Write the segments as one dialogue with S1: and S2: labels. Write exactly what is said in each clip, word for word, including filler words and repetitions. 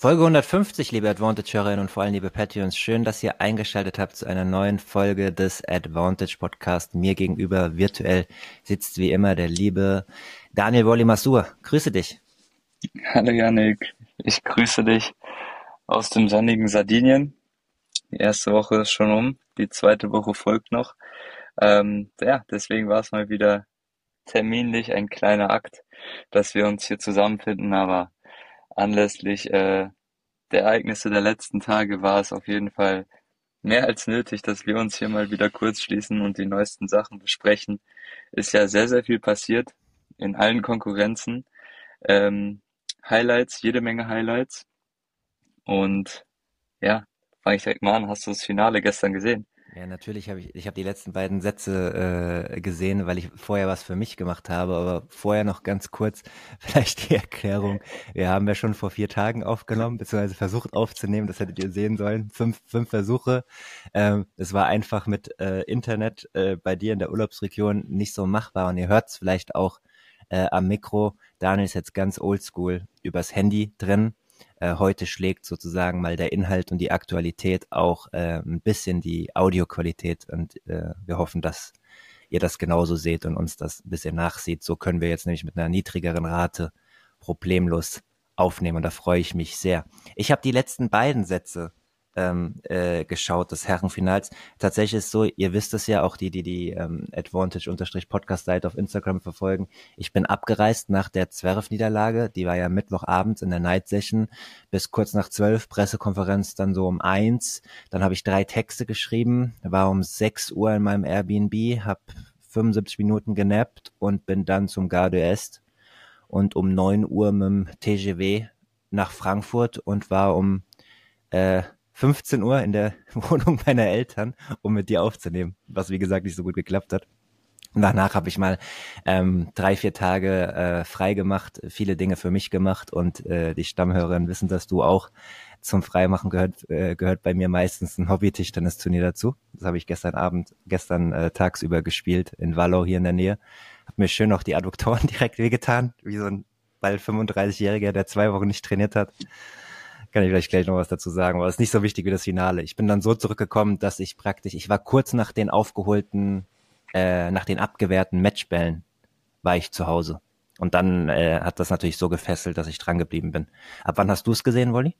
S1: Folge hundertfünfzig, liebe Advantage-Hörerinnen und vor allem liebe Patreons. Schön, dass ihr eingeschaltet habt zu einer neuen Folge des Advantage Podcast. Mir gegenüber virtuell sitzt wie immer der liebe Daniel Wolli Masur. Grüße dich.
S2: Hallo Yannick, ich grüße dich aus dem sonnigen Sardinien. Die erste Woche ist schon um, die zweite Woche folgt noch. Ähm, ja, deswegen war es mal wieder terminlich ein kleiner Akt, dass wir uns hier zusammenfinden, aber anlässlich äh, der Ereignisse der letzten Tage war es auf jeden Fall mehr als nötig, dass wir uns hier mal wieder kurz schließen und die neuesten Sachen besprechen. Ist ja sehr, sehr viel passiert in allen Konkurrenzen. Ähm, Highlights, jede Menge Highlights. Und ja, fange ich direkt mal an. Hast du das Finale gestern gesehen?
S1: Ja, natürlich habe ich, ich habe die letzten beiden Sätze äh, gesehen, weil ich vorher was für mich gemacht habe, aber vorher noch ganz kurz vielleicht die Erklärung. Wir haben ja schon vor vier Tagen aufgenommen, beziehungsweise versucht aufzunehmen, das hättet ihr sehen sollen. Fünf, fünf Versuche. Ähm, es war einfach mit äh, Internet äh, bei dir in der Urlaubsregion nicht so machbar und ihr hört es vielleicht auch äh, am Mikro. Daniel ist jetzt ganz oldschool übers Handy drin. Äh, heute schlägt sozusagen mal der Inhalt und die Aktualität auch äh, ein bisschen die Audioqualität und äh, wir hoffen, dass ihr das genauso seht und uns das ein bisschen nachsieht. So können wir jetzt nämlich mit einer niedrigeren Rate problemlos aufnehmen und da freue ich mich sehr. Ich habe die letzten beiden Sätze ähm, äh, geschaut des Herrenfinals. Tatsächlich ist so, ihr wisst es ja, auch die, die die ähm, Advantage-Podcast-Seite auf Instagram verfolgen. Ich bin abgereist nach der Zverev-Niederlage, die war ja Mittwochabends in der Night Session, bis kurz nach zwölf, Pressekonferenz dann so um eins. Dann habe ich drei Texte geschrieben, war um sechs Uhr in meinem Airbnb, habe fünfundsiebzig Minuten genappt und bin dann zum Gare d'Est und um neun Uhr mit dem T G V nach Frankfurt und war um äh, fünfzehn Uhr in der Wohnung meiner Eltern, um mit dir aufzunehmen, was wie gesagt nicht so gut geklappt hat. Und danach habe ich mal ähm, drei, vier Tage äh, frei gemacht, viele Dinge für mich gemacht und äh, die Stammhörerinnen wissen, dass du auch zum Freimachen gehört, äh, gehört bei mir meistens ein Hobby-Tischtennisturnier dazu. Das habe ich gestern Abend, gestern äh, tagsüber gespielt in Wallau hier in der Nähe. Hab mir schön noch die Adduktoren direkt wehgetan, wie so ein bald fünfunddreißigjähriger, der zwei Wochen nicht trainiert hat. Kann ich vielleicht gleich noch was dazu sagen, aber es ist nicht so wichtig wie das Finale. Ich bin dann so zurückgekommen, dass ich praktisch, ich war kurz nach den aufgeholten, äh, nach den abgewehrten Matchbällen, war ich zu Hause. Und dann äh, hat das natürlich so gefesselt, dass ich dran geblieben bin. Ab wann hast du es gesehen, Wolli?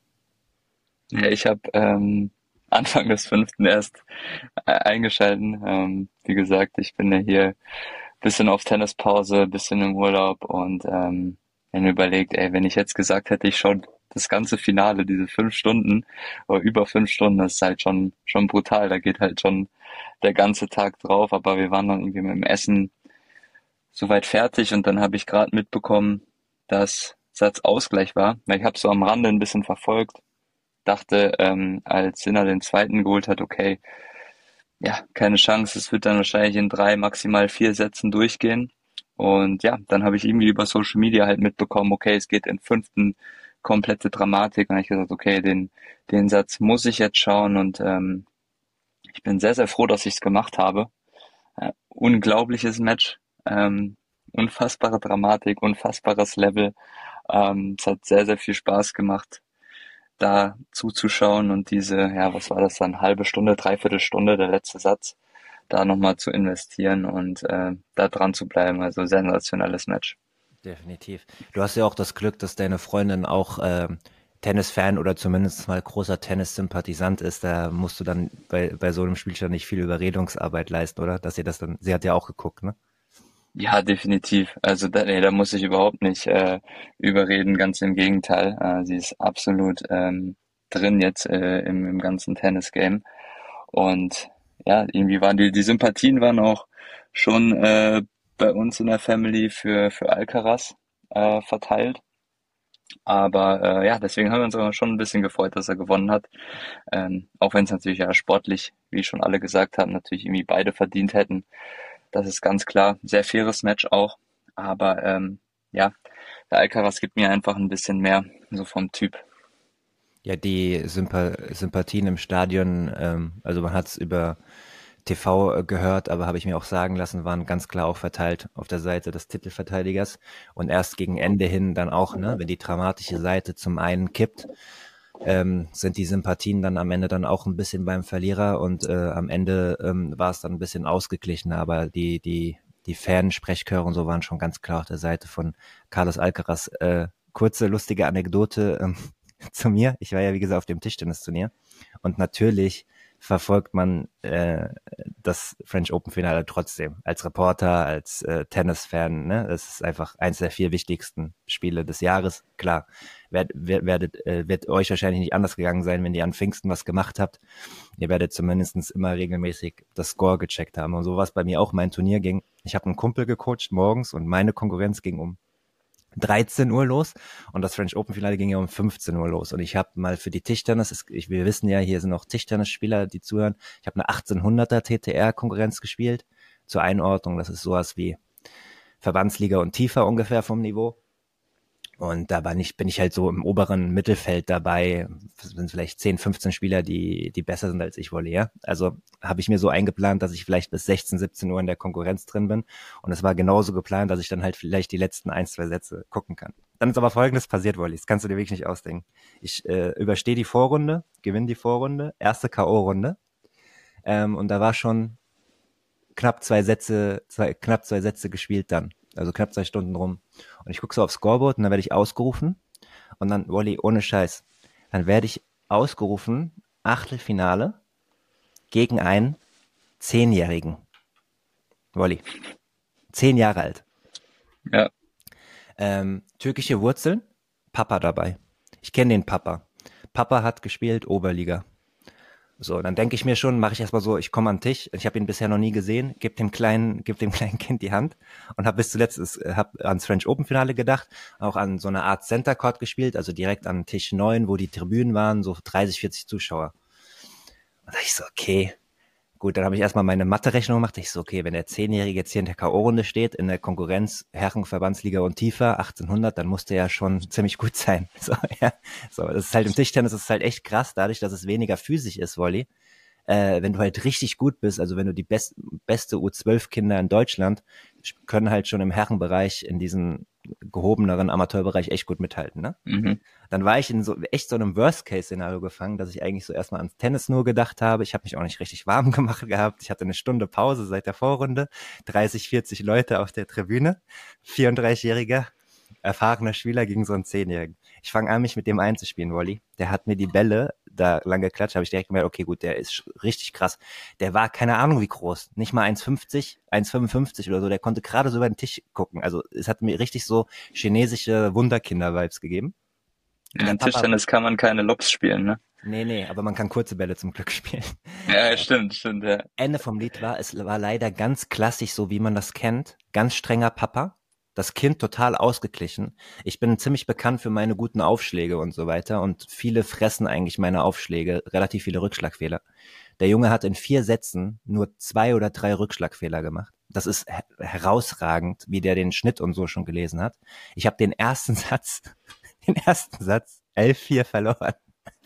S2: Ja, ich habe ähm, Anfang des fünften erst äh, eingeschalten. Ähm, wie gesagt, ich bin ja hier bisschen auf Tennispause, bisschen im Urlaub und ähm, wenn überlegt, ey, wenn ich jetzt gesagt hätte, ich schaue das ganze Finale, diese fünf Stunden oder über fünf Stunden, das ist halt schon schon brutal. Da geht halt schon der ganze Tag drauf. Aber wir waren dann irgendwie mit dem Essen soweit fertig und dann habe ich gerade mitbekommen, dass Satzausgleich war. Weil ich habe so am Rande ein bisschen verfolgt, dachte, ähm, als Sinner den zweiten geholt hat, okay, ja, keine Chance. Es wird dann wahrscheinlich in drei, maximal vier Sätzen durchgehen. Und ja, dann habe ich irgendwie über Social Media halt mitbekommen, okay, es geht in fünften komplette Dramatik. Und ich gesagt, okay, den, den Satz muss ich jetzt schauen. Und ähm, ich bin sehr, sehr froh, dass ich es gemacht habe. Äh, unglaubliches Match, ähm, unfassbare Dramatik, unfassbares Level. Ähm, es hat sehr, sehr viel Spaß gemacht, da zuzuschauen und diese, ja, was war das dann, halbe Stunde, dreiviertel Stunde, der letzte Satz, da nochmal zu investieren und äh, da dran zu bleiben. Also sensationelles Match.
S1: Definitiv. Du hast ja auch das Glück, dass deine Freundin auch ähm, Tennisfan oder zumindest mal großer Tennissympathisant ist. Da musst du dann bei, bei so einem Spielstand nicht viel Überredungsarbeit leisten, oder? Dass ihr das dann, sie hat ja auch geguckt, ne?
S2: Ja, definitiv. Also da, nee, da muss ich überhaupt nicht äh, überreden, ganz im Gegenteil. Äh, sie ist absolut ähm, drin jetzt äh, im, im ganzen Tennis-Game. Und ja, irgendwie waren die, die Sympathien waren auch schon äh, bei uns in der Family für, für Alcaraz äh, verteilt. Aber äh, ja, deswegen haben wir uns aber schon ein bisschen gefreut, dass er gewonnen hat. Ähm, auch wenn es natürlich ja sportlich, wie schon alle gesagt haben, natürlich irgendwie beide verdient hätten. Das ist ganz klar. Sehr faires Match auch. Aber ähm, ja, der Alcaraz gibt mir einfach ein bisschen mehr, so vom Typ.
S1: Ja, die Sympa Sympathien im Stadion, ähm, also man hat es über T V äh, gehört, aber habe ich mir auch sagen lassen, waren ganz klar auch verteilt auf der Seite des Titelverteidigers und erst gegen Ende hin dann auch, ne, wenn die dramatische Seite zum einen kippt ähm, sind die Sympathien dann am Ende dann auch ein bisschen beim Verlierer und äh, am Ende ähm, war es dann ein bisschen ausgeglichener, aber die, die, die Fansprechchöre und so waren schon ganz klar auf der Seite von Carlos Alcaraz. Äh, kurze, lustige Anekdote ähm, zu mir. Ich war ja, wie gesagt, auf dem Tischtennisturnier und natürlich verfolgt man äh, das French Open Finale trotzdem als Reporter, als äh, Tennisfan. Ne? Das ist einfach eins der vier wichtigsten Spiele des Jahres. Klar, werd, werd, werdet, äh, wird euch wahrscheinlich nicht anders gegangen sein, wenn ihr an Pfingsten was gemacht habt. Ihr werdet zumindest immer regelmäßig das Score gecheckt haben. Und so was bei mir auch mein Turnier ging. Ich habe einen Kumpel gecoacht morgens und meine Konkurrenz ging um dreizehn Uhr los und das French Open Finale ging ja um fünfzehn Uhr los und ich habe mal für die Tischtennis, ich, wir wissen ja, hier sind noch Tischtennisspieler, die zuhören, ich habe eine achtzehnhunderter T T R Konkurrenz gespielt, zur Einordnung, das ist sowas wie Verbandsliga und tiefer ungefähr vom Niveau. Und da bin ich, bin ich halt so im oberen Mittelfeld dabei. Das sind vielleicht zehn, fünfzehn Spieler, die, die besser sind als ich wolle, ja. Also habe ich mir so eingeplant, dass ich vielleicht bis sechzehn, siebzehn Uhr in der Konkurrenz drin bin. Und es war genauso geplant, dass ich dann halt vielleicht die letzten ein, zwei Sätze gucken kann. Dann ist aber Folgendes passiert, Wolli. Das kannst du dir wirklich nicht ausdenken. Ich äh, überstehe die Vorrunde, gewinne die Vorrunde, erste K O-Runde. Ähm, und da war schon knapp zwei Sätze, zwei, knapp zwei Sätze gespielt dann. Also knapp zwei Stunden rum. Und ich gucke so aufs Scoreboard und dann werde ich ausgerufen. Und dann, Wolli, ohne Scheiß, dann werde ich ausgerufen, Achtelfinale gegen einen Zehnjährigen. Wolli. Zehn Jahre alt.
S2: Ja.
S1: Ähm, türkische Wurzeln, Papa dabei. Ich kenne den Papa. Papa hat gespielt Oberliga. So, dann denke ich mir schon, mache ich erstmal so, ich komme an den Tisch, ich habe ihn bisher noch nie gesehen, gebe dem kleinen, gebe dem kleinen Kind die Hand und habe bis zuletzt hab ans French Open Finale gedacht, auch an so eine Art Center Court gespielt, also direkt an Tisch neun, wo die Tribünen waren, so dreißig, vierzig Zuschauer. Und da ich so, okay, gut, dann habe ich erstmal meine Mathe-Rechnung gemacht. Ich so, okay, wenn der Zehnjährige jetzt hier in der K O-Runde steht, in der Konkurrenz Herrenverbandsliga und tiefer, achtzehnhundert, dann musste er ja schon ziemlich gut sein. So, ja. So, das ist halt im Tischtennis, das ist halt echt krass, dadurch, dass es weniger physisch ist, Wolli. Äh, wenn du halt richtig gut bist, also wenn du die best, beste U zwölf Kinder in Deutschland können halt schon im Herrenbereich in diesem gehobeneren Amateurbereich echt gut mithalten, ne?
S2: Mhm.
S1: Dann war ich in so echt so einem Worst-Case-Szenario gefangen, dass ich eigentlich so erstmal ans Tennis nur gedacht habe. Ich habe mich auch nicht richtig warm gemacht gehabt. Ich hatte eine Stunde Pause seit der Vorrunde, dreißig, vierzig Leute auf der Tribüne, vierunddreißigjähriger erfahrener Spieler gegen so einen Zehnjährigen. Ich fange an, mich mit dem einzuspielen, Wolli. Der hat mir die Bälle da lang geklatscht, habe ich direkt gemerkt, okay, gut, der ist richtig krass. Der war keine Ahnung wie groß, nicht mal eins fünfzig, eins fünfundfünfzig oder so, der konnte gerade so über den Tisch gucken. Also es hat mir richtig so chinesische Wunderkinder-Vibes gegeben.
S2: Ja, in Tischtennis kann man keine Lobs spielen, ne?
S1: Nee, nee, aber man kann kurze Bälle zum Glück spielen.
S2: Ja, stimmt, stimmt, ja.
S1: Ende vom Lied war, es war leider ganz klassisch, so wie man das kennt. Ganz strenger Papa. Das Kind total ausgeglichen. Ich bin ziemlich bekannt für meine guten Aufschläge und so weiter und viele fressen eigentlich meine Aufschläge, relativ viele Rückschlagfehler. Der Junge hat in vier Sätzen nur zwei oder drei Rückschlagfehler gemacht. Das ist her- herausragend, wie der den Schnitt und so schon gelesen hat. Ich habe den ersten Satz, den ersten Satz elf vier verloren.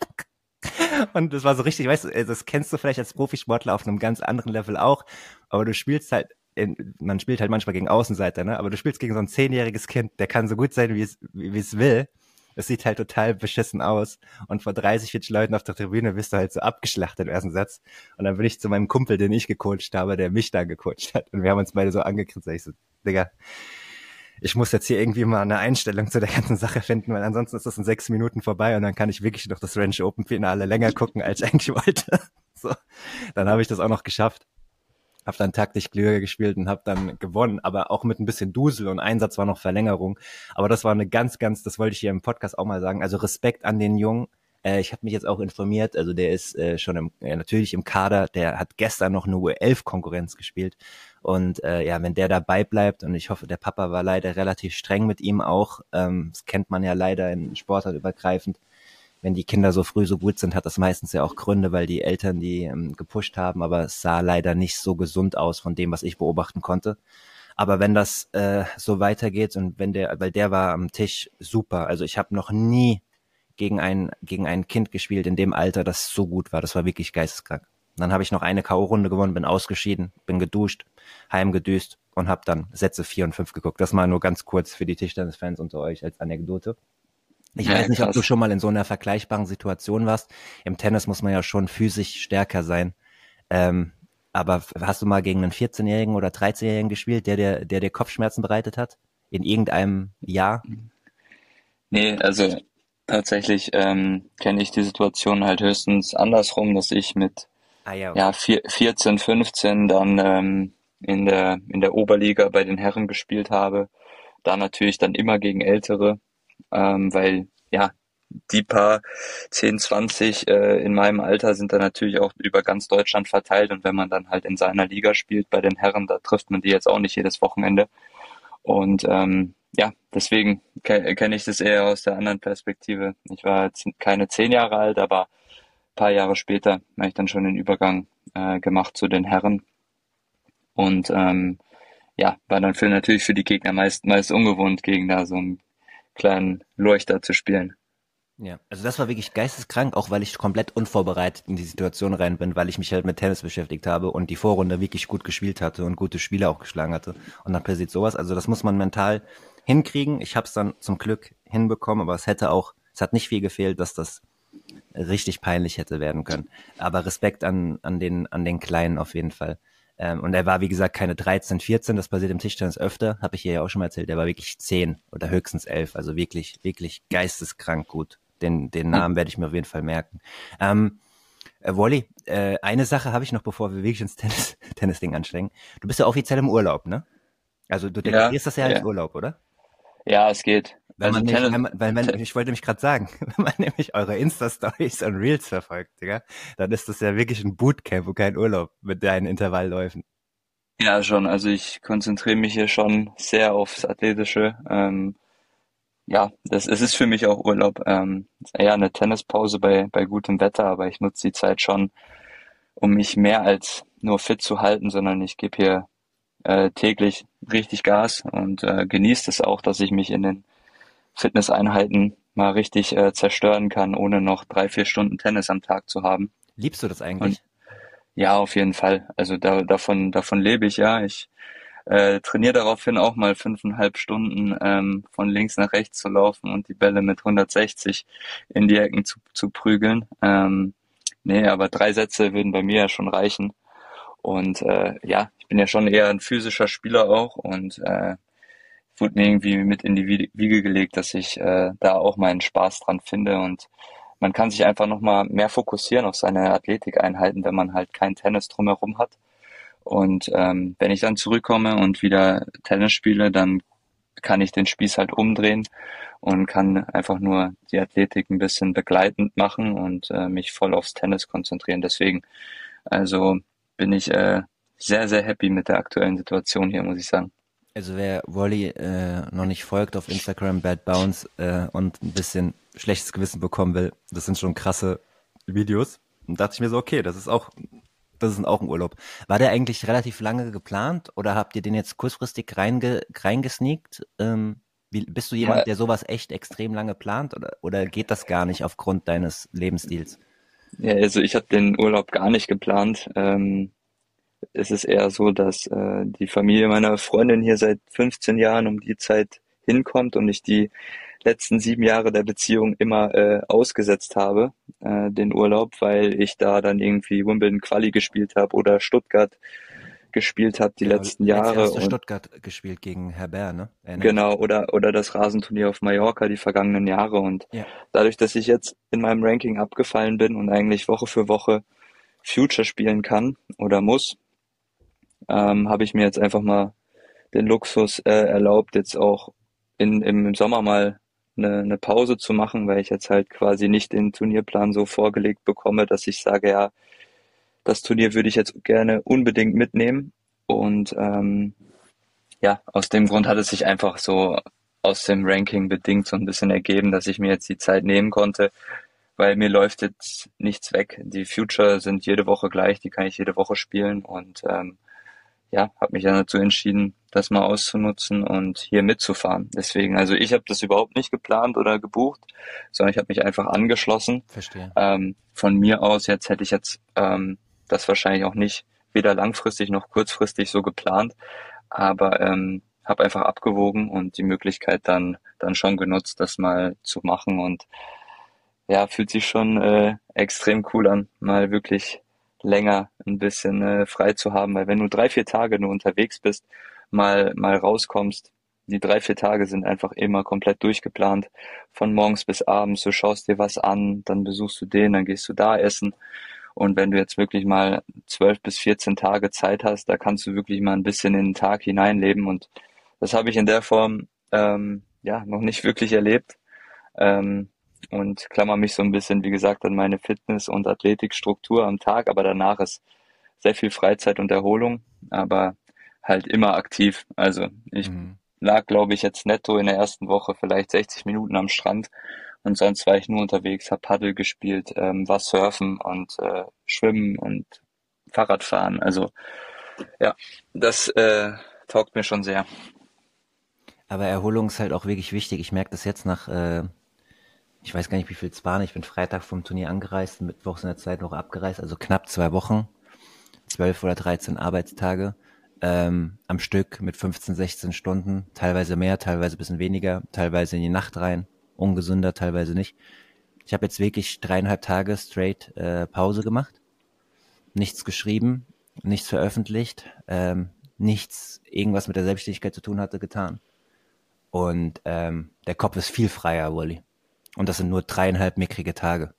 S1: Und das war so richtig, weißt du, das kennst du vielleicht als Profisportler auf einem ganz anderen Level auch, aber du spielst halt, in, man spielt halt manchmal gegen Außenseiter, ne? Aber du spielst gegen so ein zehnjähriges Kind, der kann so gut sein, wie es, wie wie es will. Es sieht halt total beschissen aus. Und vor dreißig, vierzig Leuten auf der Tribüne bist du halt so abgeschlachtet im ersten Satz. Und dann bin ich zu meinem Kumpel, den ich gecoacht habe, der mich da gecoacht hat. Und wir haben uns beide so angekritzt. Ich so, Digga, ich muss jetzt hier irgendwie mal eine Einstellung zu der ganzen Sache finden, weil ansonsten ist das in sechs Minuten vorbei und dann kann ich wirklich noch das French Open Finale länger gucken, als ich eigentlich wollte. So, dann habe ich das auch noch geschafft. Hab dann taktisch klüger gespielt und hab dann gewonnen, aber auch mit ein bisschen Dusel und Einsatz war noch Verlängerung. Aber das war eine ganz, ganz, das wollte ich hier im Podcast auch mal sagen, also Respekt an den Jungen. Äh, ich habe mich jetzt auch informiert, also der ist äh, schon im, äh, natürlich im Kader, der hat gestern noch eine U elf Konkurrenz gespielt und äh, ja, wenn der dabei bleibt und ich hoffe, der Papa war leider relativ streng mit ihm auch, ähm, das kennt man ja leider in Sportart übergreifend, wenn die Kinder so früh so gut sind, hat das meistens ja auch Gründe, weil die Eltern die ähm, gepusht haben, aber es sah leider nicht so gesund aus von dem, was ich beobachten konnte. Aber wenn das äh, so weitergeht und wenn der, weil der war am Tisch super, also ich habe noch nie gegen ein gegen ein Kind gespielt in dem Alter, das so gut war, das war wirklich geisteskrank. Dann habe ich noch eine K O-Runde gewonnen, bin ausgeschieden, bin geduscht, heimgedüst und habe dann Sätze vier und fünf geguckt. Das mal nur ganz kurz für die Tischtennis-Fans unter euch als Anekdote. Ich
S2: Ja,
S1: weiß nicht, ob du
S2: krass.
S1: schon mal in so einer vergleichbaren Situation warst. Im Tennis muss man ja schon physisch stärker sein. Ähm, aber hast du mal gegen einen vierzehn-Jährigen oder dreizehn-Jährigen gespielt, der dir, der dir Kopfschmerzen bereitet hat? In irgendeinem Jahr?
S2: Nee, also tatsächlich ähm, kenne ich die Situation halt höchstens andersrum, dass ich mit
S1: Ah ja,
S2: ja
S1: okay.
S2: vier, vierzehn, fünfzehn dann ähm, in der in der Oberliga bei den Herren gespielt habe. Da natürlich dann immer gegen Ältere, ähm, weil ja die paar zehn, zwanzig äh, in meinem Alter sind dann natürlich auch über ganz Deutschland verteilt, und wenn man dann halt in seiner Liga spielt bei den Herren, da trifft man die jetzt auch nicht jedes Wochenende. Und ähm, ja, deswegen ke kenne ich das eher aus der anderen Perspektive. Ich war jetzt keine zehn Jahre alt, aber ein paar Jahre später habe ich dann schon den Übergang äh, gemacht zu den Herren. Und ähm, ja, war dann für natürlich für die Gegner meist, meist ungewohnt, gegen da so einen kleinen Leuchter zu spielen.
S1: Ja, also das war wirklich geisteskrank, auch weil ich komplett unvorbereitet in die Situation rein bin, weil ich mich halt mit Tennis beschäftigt habe und die Vorrunde wirklich gut gespielt hatte und gute Spiele auch geschlagen hatte. Und dann passiert sowas. Also das muss man mental hinkriegen. Ich habe es dann zum Glück hinbekommen, aber es hätte auch, es hat nicht viel gefehlt, dass das richtig peinlich hätte werden können. Aber Respekt an, an den, an den Kleinen auf jeden Fall. Ähm, und er war, wie gesagt, keine dreizehn, vierzehn, das passiert im Tischtennis öfter, habe ich hier ja auch schon mal erzählt, der war wirklich zehn oder höchstens elf, also wirklich, wirklich geisteskrank gut. Den, den
S2: Hm.
S1: Namen werde ich mir auf jeden Fall merken. Ähm, äh, Wolli, äh, eine Sache habe ich noch, bevor wir wirklich ins Tennis, Tennis-Ding ansteigen. Du bist ja offiziell im Urlaub, ne? Also du
S2: Ja,
S1: deklarierst das ja als
S2: ja,
S1: Urlaub, oder?
S2: ja, es geht.
S1: Wenn
S2: Also
S1: man nämlich, wenn
S2: Tennis,
S1: man, weil man,
S2: te
S1: ich wollte nämlich gerade sagen, wenn man nämlich eure Insta-Stories und Reels verfolgt, Digga, dann ist das ja wirklich ein Bootcamp und kein Urlaub mit deinen Intervallläufen.
S2: ja schon. Also ich konzentriere mich hier schon sehr aufs Athletische. Ähm, ja, das es ist für mich auch Urlaub. Ähm, ist eher eine Tennispause bei bei gutem Wetter, aber ich nutze die Zeit schon, um mich mehr als nur fit zu halten, sondern ich gebe hier äh, täglich richtig Gas und äh, genieße es auch, dass ich mich in den Fitnesseinheiten mal richtig äh, zerstören kann, ohne noch drei, vier Stunden Tennis am Tag zu haben.
S1: Liebst du das
S2: Und
S1: eigentlich?
S2: ja, auf jeden Fall. Also da, davon, davon lebe ich ja. Ich äh, trainiere daraufhin auch mal fünfeinhalb Stunden ähm, von links nach rechts zu laufen und die Bälle mit hundertsechzig in die Ecken zu, zu prügeln. Ähm, nee, aber drei Sätze würden bei mir ja schon reichen. Und äh, ja, ich bin ja schon eher ein physischer Spieler auch, und äh, wurde mir irgendwie mit in die Wiege gelegt, dass ich äh, da auch meinen Spaß dran finde, und man kann sich einfach nochmal mehr fokussieren auf seine Athletikeinheiten, wenn man halt kein Tennis drumherum hat. Und ähm, wenn ich dann zurückkomme und wieder Tennis spiele, dann kann ich den Spieß halt umdrehen und kann einfach nur die Athletik ein bisschen begleitend machen und äh, mich voll aufs Tennis konzentrieren. Deswegen, also bin ich äh, sehr, sehr happy mit der aktuellen Situation hier, muss ich sagen.
S1: Also wer Wolli äh, noch nicht folgt auf Instagram, Bad Bounce, äh, und ein bisschen schlechtes Gewissen bekommen will, das sind schon krasse Videos. Und dachte ich mir so, okay, das ist auch, das ist auch ein Urlaub. War der eigentlich relativ lange geplant oder habt ihr den jetzt kurzfristig reinge, reingesneakt? Ähm, wie, bist du
S2: Ja,
S1: jemand, der sowas echt extrem lange plant oder, oder geht das gar nicht aufgrund deines Lebensstils?
S2: ja, also ich habe den Urlaub gar nicht geplant. Ähm, es ist eher so, dass äh, die Familie meiner Freundin hier seit fünfzehn Jahren um die Zeit hinkommt und ich die letzten sieben Jahre der Beziehung immer äh, ausgesetzt habe, äh, den Urlaub, weil ich da dann irgendwie Wimbledon Quali gespielt habe oder Stuttgart gespielt habe die
S1: Genau,
S2: letzten
S1: letztes Jahr
S2: Jahre,
S1: hast du
S2: und
S1: Stuttgart gespielt gegen Herbert, ne? Erinnere mich.
S2: genau, oder oder das Rasenturnier auf Mallorca die vergangenen Jahre, und
S1: Ja.
S2: dadurch, dass ich jetzt in meinem Ranking abgefallen bin und eigentlich Woche für Woche Future spielen kann oder muss, ähm, habe ich mir jetzt einfach mal den Luxus äh, erlaubt, jetzt auch in, im Sommer mal eine, eine Pause zu machen, weil ich jetzt halt quasi nicht den Turnierplan so vorgelegt bekomme, dass ich sage, ja, das Turnier würde ich jetzt gerne unbedingt mitnehmen. Und ähm, ja, aus dem Grund hat es sich einfach so aus dem Ranking bedingt so ein bisschen ergeben, dass ich mir jetzt die Zeit nehmen konnte, weil mir läuft jetzt nichts weg. Die Future sind jede Woche gleich, die kann ich jede Woche spielen, und ähm, ja, habe mich dann dazu entschieden, das mal auszunutzen und hier mitzufahren. Deswegen, also ich habe das überhaupt nicht geplant oder gebucht, sondern ich habe mich einfach angeschlossen.
S1: Verstehe.
S2: Ähm, von mir aus jetzt hätte ich jetzt ähm, das wahrscheinlich auch nicht weder langfristig noch kurzfristig so geplant, aber ähm, habe einfach abgewogen und die Möglichkeit dann dann schon genutzt, das mal zu machen und ja, fühlt sich schon äh, extrem cool an, mal wirklich länger ein bisschen äh, frei zu haben, weil wenn du drei, vier Tage nur unterwegs bist, mal mal rauskommst, die drei, vier Tage sind einfach immer komplett durchgeplant, von morgens bis abends, du schaust dir was an, dann besuchst du den, dann gehst du da essen und wenn du jetzt wirklich mal zwölf bis vierzehn Tage Zeit hast, da kannst du wirklich mal ein bisschen in den Tag hineinleben und das habe ich in der Form ähm, ja noch nicht wirklich erlebt. Ähm, und klammer mich so ein bisschen, wie gesagt, an meine Fitness- und Athletikstruktur am Tag, aber danach ist sehr viel Freizeit und Erholung, aber halt immer aktiv. Also ich
S1: Mhm.
S2: lag, glaube ich, jetzt netto in der ersten Woche vielleicht sechzig Minuten am Strand und sonst war ich nur unterwegs, habe Paddel gespielt, ähm, war surfen und äh, schwimmen und Fahrradfahren. Also ja, das äh, taugt mir schon sehr.
S1: Aber Erholung ist halt auch wirklich wichtig. Ich merke das jetzt nach, äh, ich weiß gar nicht, wie viel es waren. Ich bin Freitag vom Turnier angereist, mittwochs in der zweiten Woche abgereist, also knapp zwei Wochen, zwölf oder dreizehn Arbeitstage ähm, am Stück mit fünfzehn, sechzehn Stunden, teilweise mehr, teilweise ein bisschen weniger, teilweise in die Nacht rein, ungesünder, teilweise nicht. Ich habe jetzt wirklich dreieinhalb Tage straight äh, Pause gemacht, nichts geschrieben, nichts veröffentlicht, ähm, nichts, irgendwas mit der Selbstständigkeit zu tun hatte, getan. Und ähm, der Kopf ist viel freier, Wally. Und das sind nur dreieinhalb mickrige Tage.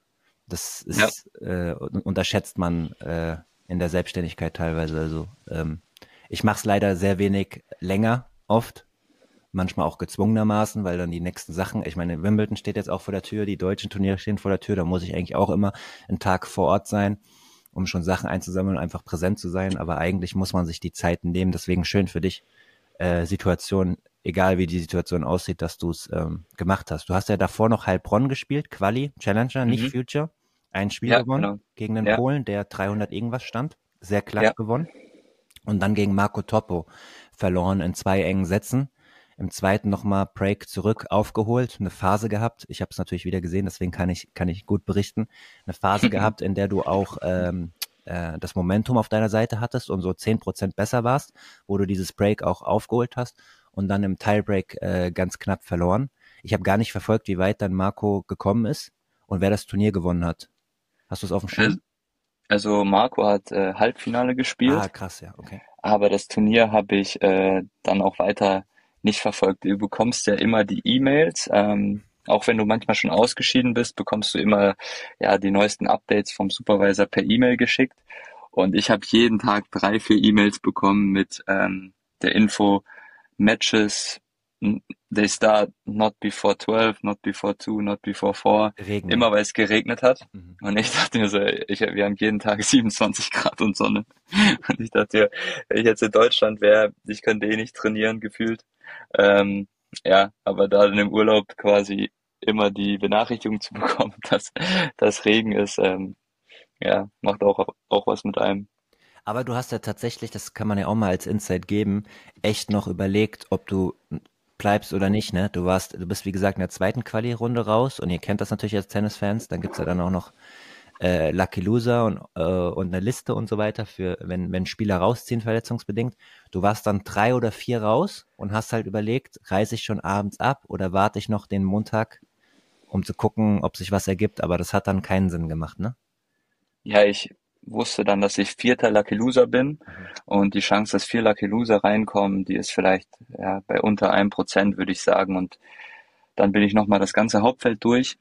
S1: Das
S2: Ja,
S1: ist äh, unterschätzt man äh, in der Selbstständigkeit teilweise. Also ähm, ich mache es leider sehr wenig länger, oft, manchmal auch gezwungenermaßen, weil dann die nächsten Sachen, ich meine, Wimbledon steht jetzt auch vor der Tür, die deutschen Turniere stehen vor der Tür, da muss ich eigentlich auch immer einen Tag vor Ort sein, um schon Sachen einzusammeln und einfach präsent zu sein, aber eigentlich muss man sich die Zeit nehmen, deswegen schön für dich, äh, Situation, egal wie die Situation aussieht, dass du es ähm, gemacht hast. Du hast ja davor noch Heilbronn gespielt, Quali, Challenger, nicht
S2: mhm.
S1: Future, ein Spiel
S2: Ja,
S1: gewonnen
S2: genau.
S1: gegen den
S2: Ja,
S1: Polen, der dreihundert irgendwas stand, sehr
S2: ja.
S1: knapp gewonnen und dann gegen Marco Toppo verloren in zwei engen Sätzen. Im zweiten nochmal Break zurück aufgeholt, eine Phase gehabt. Ich habe es natürlich wieder gesehen, deswegen kann ich kann ich gut berichten. Eine Phase gehabt, in der du auch ähm, äh, das Momentum auf deiner Seite hattest und so zehn Prozent besser warst, wo du dieses Break auch aufgeholt hast und dann im Tiebreak äh, ganz knapp verloren. Ich habe gar nicht verfolgt, wie weit dann Marco gekommen ist und wer das Turnier gewonnen hat. Hast du es auf dem Schirm?
S2: Also, also Marco hat äh, Halbfinale
S1: Ah,
S2: gespielt,
S1: krass, ja, okay.
S2: aber das Turnier habe ich äh, dann auch weiter nicht verfolgt. Du bekommst ja immer die E-Mails, ähm, auch wenn du manchmal schon ausgeschieden bist, bekommst du immer ja die neuesten Updates vom Supervisor per E-Mail geschickt. Und ich habe jeden Tag drei, vier E-Mails bekommen mit ähm, der Info, Matches, n- they start not before twelve, not before two, not before four,
S1: Regen, ja.
S2: immer weil es geregnet hat.
S1: Mhm.
S2: Und ich dachte mir so, ich, wir haben jeden Tag siebenundzwanzig Grad und Sonne. Und ich dachte mir, wenn ich jetzt in Deutschland wäre, ich könnte eh nicht trainieren, gefühlt. Ähm, ja, aber da dann im Urlaub quasi immer die Benachrichtigung zu bekommen, dass, dass Regen ist, ähm, ja, macht auch, auch was mit einem.
S1: Aber du hast ja tatsächlich, das kann man ja auch mal als Insight geben, echt noch überlegt, ob du bleibst oder nicht, ne? Du warst, du bist wie gesagt in der zweiten Quali-Runde raus und ihr kennt das natürlich als Tennisfans, dann gibt's ja dann auch noch äh, Lucky Loser und, äh, und eine Liste und so weiter für, wenn, wenn Spieler rausziehen, verletzungsbedingt. Du warst dann drei oder vier raus und hast halt überlegt, reise ich schon abends ab oder warte ich noch den Montag, um zu gucken, ob sich was ergibt, aber das hat dann keinen Sinn gemacht, ne?
S2: Ja, ich wusste dann, dass ich vierter Lucky Loser bin
S1: Mhm.
S2: und die Chance, dass vier Lucky Loser reinkommen, die ist vielleicht ja, bei unter einem Prozent, würde ich sagen. Und dann bin ich nochmal das ganze Hauptfeld durch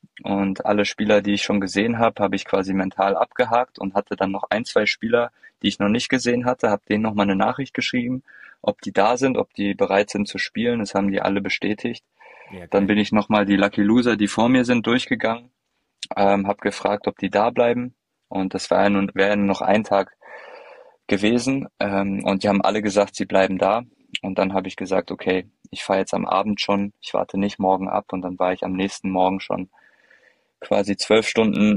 S2: und alle Spieler, die ich schon gesehen habe, habe ich quasi mental abgehakt und hatte dann noch ein, zwei Spieler, die ich noch nicht gesehen hatte, habe denen nochmal eine Nachricht geschrieben, ob die da sind, ob die bereit sind zu spielen. Das haben die alle bestätigt.
S1: Ja,
S2: Dann
S1: geil.
S2: bin ich nochmal die Lucky Loser, die vor mir sind, durchgegangen, ähm, habe gefragt, ob die da bleiben. Und das war ja nun, wäre ja nur noch ein Tag gewesen. Ähm, und die haben alle gesagt, sie bleiben da. Und dann habe ich gesagt, okay, ich fahre jetzt am Abend schon, ich warte nicht morgen ab. Und dann war ich am nächsten Morgen schon quasi zwölf Stunden,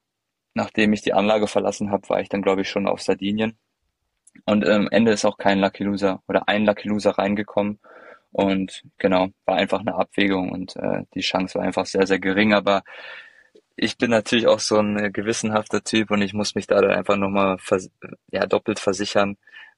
S2: nachdem ich die Anlage verlassen habe, war ich dann, glaube ich, schon auf Sardinien. Und am Ende ist auch kein Lucky Loser oder ein Lucky Loser reingekommen. Und genau, war einfach eine Abwägung und äh, die Chance war einfach sehr, sehr gering. Aber ich bin natürlich auch so ein äh, gewissenhafter Typ und ich muss mich da dann einfach nochmal vers ja, doppelt versichern,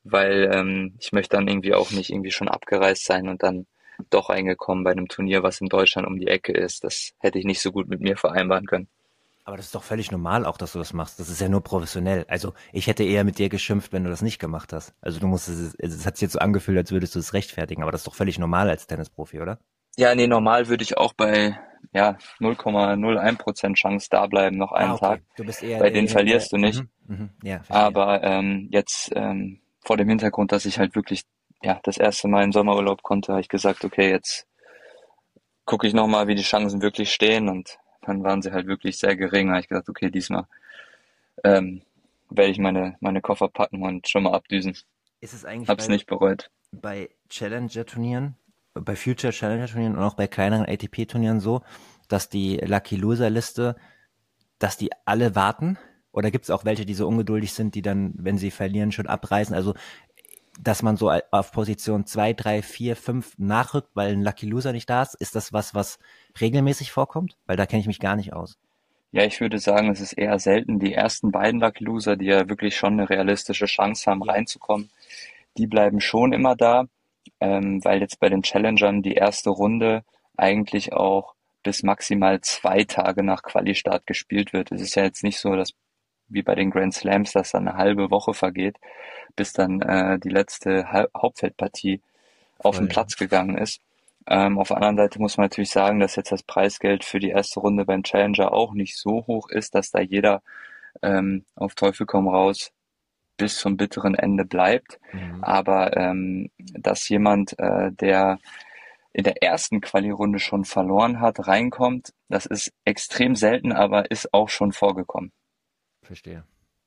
S2: weil ähm, ich möchte dann irgendwie auch nicht irgendwie schon abgereist sein und dann doch reingekommen bei einem Turnier, was in Deutschland um die Ecke ist. Das hätte ich nicht so gut mit mir vereinbaren können.
S1: Aber das ist doch völlig normal auch, dass du das machst. Das ist ja nur professionell. Also ich hätte eher mit dir geschimpft, wenn du das nicht gemacht hast. Also du musst es, es hat sich jetzt so angefühlt, als würdest du es rechtfertigen, aber das ist doch völlig normal als Tennisprofi, oder?
S2: Ja, nee, normal würde ich auch bei ja null Komma null eins Prozent Chance da bleiben, noch
S1: Ah,
S2: einen Tag.
S1: okay. Du bist eher
S2: Bei denen
S1: derjenige, der.
S2: verlierst du nicht.
S1: Mhm, mhm, ja, verstehe.
S2: Aber ähm, jetzt ähm, vor dem Hintergrund, dass ich halt wirklich ja das erste Mal im Sommerurlaub konnte, habe ich gesagt, okay, jetzt gucke ich nochmal, wie die Chancen wirklich stehen und dann waren sie halt wirklich sehr gering. Da habe ich gesagt, okay, diesmal ähm, werde ich meine meine Koffer packen und schon mal abdüsen.
S1: Ist es eigentlich
S2: Hab's
S1: bei,
S2: nicht bereut.
S1: bei Challenger-Turnieren, bei Future Challenger-Turnieren und auch bei kleineren A T P-Turnieren so, dass die Lucky Loser-Liste, dass die alle warten? Oder gibt es auch welche, die so ungeduldig sind, die dann, wenn sie verlieren, schon abreisen? Also, dass man so auf Position zwei, drei, vier, fünf nachrückt, weil ein Lucky Loser nicht da ist, ist das was, was regelmäßig vorkommt? Weil da kenne ich mich gar nicht aus.
S2: Ja, ich würde sagen, es ist eher selten. Die ersten beiden Lucky Loser, die ja wirklich schon eine realistische Chance haben,
S1: Ja.
S2: reinzukommen, die bleiben schon immer da, ähm, weil jetzt bei den Challengern die erste Runde eigentlich auch bis maximal zwei Tage nach Quali-Start gespielt wird. Es ist ja jetzt nicht so, dass wie bei den Grand Slams, dass dann eine halbe Woche vergeht, bis dann äh, die letzte ha Hauptfeldpartie auf den
S1: Voll, ja.
S2: Platz gegangen ist. Ähm, auf der anderen Seite muss man natürlich sagen, dass jetzt das Preisgeld für die erste Runde beim Challenger auch nicht so hoch ist, dass da jeder ähm, auf Teufel komm raus bis zum bitteren Ende bleibt.
S1: Mhm.
S2: Aber ähm, dass jemand, äh, der in der ersten Quali-Runde schon verloren hat, reinkommt, das ist extrem selten, aber ist auch schon vorgekommen.
S1: Verstehe.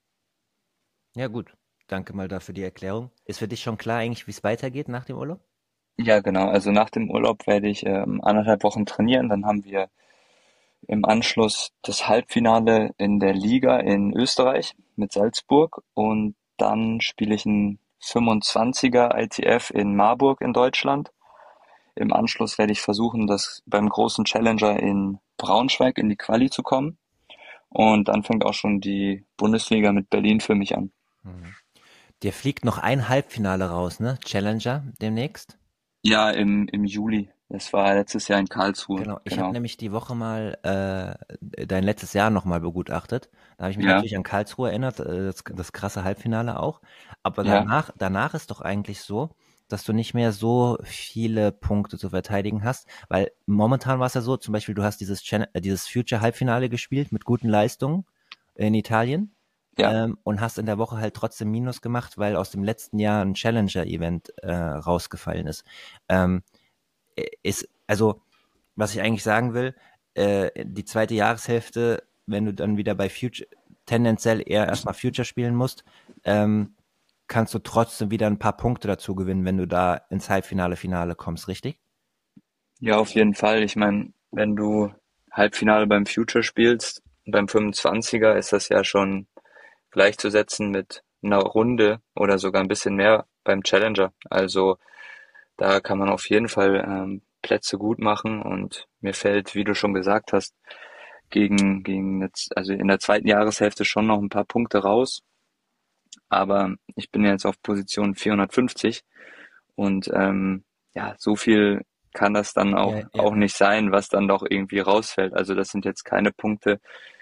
S1: Ja, gut. Danke mal dafür die Erklärung. Ist für dich schon klar eigentlich, wie es weitergeht nach dem Urlaub?
S2: Ja, genau. Also nach dem Urlaub werde ich ähm, anderthalb Wochen trainieren. Dann haben wir im Anschluss das Halbfinale in der Liga in Österreich mit Salzburg und dann spiele ich ein fünfundzwanziger I T F in Marburg in Deutschland. Im Anschluss werde ich versuchen, das beim großen Challenger in Braunschweig in die Quali zu kommen. Und dann fängt auch schon die Bundesliga mit Berlin für mich an.
S1: Mhm. Dir fliegt noch ein Halbfinale raus, ne? Challenger demnächst.
S2: Ja, im, im Juli. Das war letztes Jahr in Karlsruhe.
S1: Genau. Ich habe
S2: Genau.
S1: nämlich die Woche mal äh, dein letztes Jahr nochmal begutachtet. Da habe ich mich
S2: Ja,
S1: natürlich an Karlsruhe erinnert, äh, das, das krasse Halbfinale auch. Aber
S2: ja,
S1: danach, danach ist doch eigentlich so, dass du nicht mehr so viele Punkte zu verteidigen hast, weil momentan war es ja so, zum Beispiel du hast dieses, Channel, äh, dieses Future-Halbfinale gespielt mit guten Leistungen in Italien.
S2: ja.
S1: Ähm, und hast in der Woche halt trotzdem Minus gemacht, weil aus dem letzten Jahr ein Challenger-Event äh, rausgefallen ist. Ähm, ist, also, was ich eigentlich sagen will, äh, die zweite Jahreshälfte, wenn du dann wieder bei Future, tendenziell eher erstmal Future spielen musst, ähm, kannst du trotzdem wieder ein paar Punkte dazu gewinnen, wenn du da ins Halbfinale, Finale kommst, richtig?
S2: Ja, auf jeden Fall. Ich meine, wenn du Halbfinale beim Future spielst, beim fünfundzwanziger ist das ja schon gleichzusetzen mit einer Runde oder sogar ein bisschen mehr beim Challenger. Also da kann man auf jeden Fall ähm, Plätze gut machen und mir fällt, wie du schon gesagt hast, gegen, gegen jetzt, also in der zweiten Jahreshälfte schon noch ein paar Punkte raus. Aber ich bin jetzt auf Position vierhundertfünfzig und ähm, ja, so viel kann das dann auch,
S1: Ja, ja.
S2: auch nicht sein, was dann doch irgendwie rausfällt. Also das sind jetzt keine Punkte,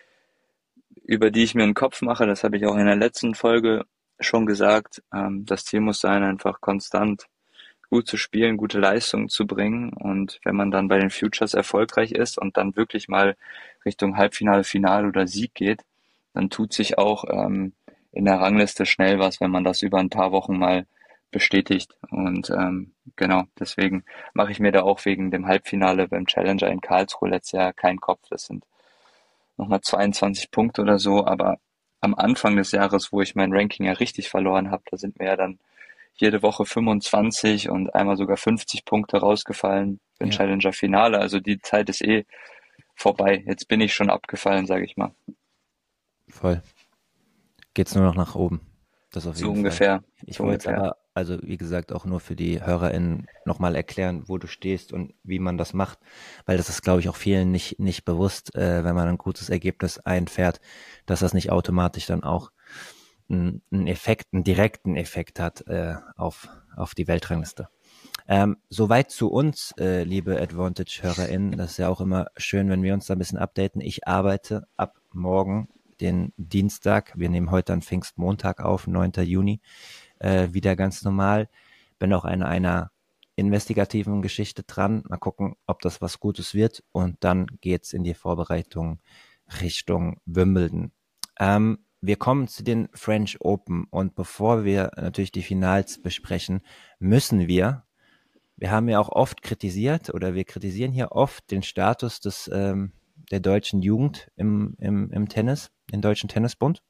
S2: über die ich mir einen Kopf mache. Das habe ich auch in der letzten Folge schon gesagt. Ähm, das Ziel muss sein, einfach konstant gut zu spielen, gute Leistungen zu bringen. Und wenn man dann bei den Futures erfolgreich ist und dann wirklich mal Richtung Halbfinale, Finale oder Sieg geht, dann tut sich auch ähm, in der Rangliste schnell was, wenn man das über ein paar Wochen mal bestätigt. Und ähm, genau, deswegen mache ich mir da auch wegen dem Halbfinale beim Challenger in Karlsruhe letztes Jahr keinen Kopf. Das sind nochmal zweiundzwanzig Punkte oder so, aber am Anfang des Jahres, wo ich mein Ranking ja richtig verloren habe, da sind mir ja dann jede Woche fünfundzwanzig und einmal sogar fünfzig Punkte rausgefallen für ein
S1: Ja,
S2: Challenger-Finale. Also die Zeit ist eh vorbei. Jetzt bin ich schon abgefallen, sage ich mal.
S1: voll. Geht's nur noch nach oben. Das auf
S2: So
S1: jeden Fall.
S2: ungefähr.
S1: Ich
S2: So
S1: wollte es
S2: ungefähr.
S1: aber, also wie gesagt, auch nur für die HörerInnen nochmal erklären, wo du stehst und wie man das macht, weil das ist, glaube ich, auch vielen nicht, nicht bewusst, äh, wenn man ein gutes Ergebnis einfährt, dass das nicht automatisch dann auch einen, einen Effekt, einen direkten Effekt hat äh, auf, auf die Weltrangliste. Ähm, soweit zu uns, äh, liebe Advantage-HörerInnen. Das ist ja auch immer schön, wenn wir uns da ein bisschen updaten. Ich arbeite ab morgen, den Dienstag. Wir nehmen heute an Pfingstmontag auf, neunten Juni, äh, wieder ganz normal. Bin auch an einer investigativen Geschichte dran. Mal gucken, ob das was Gutes wird. Und dann geht's in die Vorbereitung Richtung Wimbledon. Ähm, wir kommen zu den French Open. Und bevor wir natürlich die Finals besprechen, müssen wir Wir haben ja auch oft kritisiert oder wir kritisieren hier oft den Status des ähm, der deutschen Jugend im, im, im Tennis, den Deutschen Tennisbund.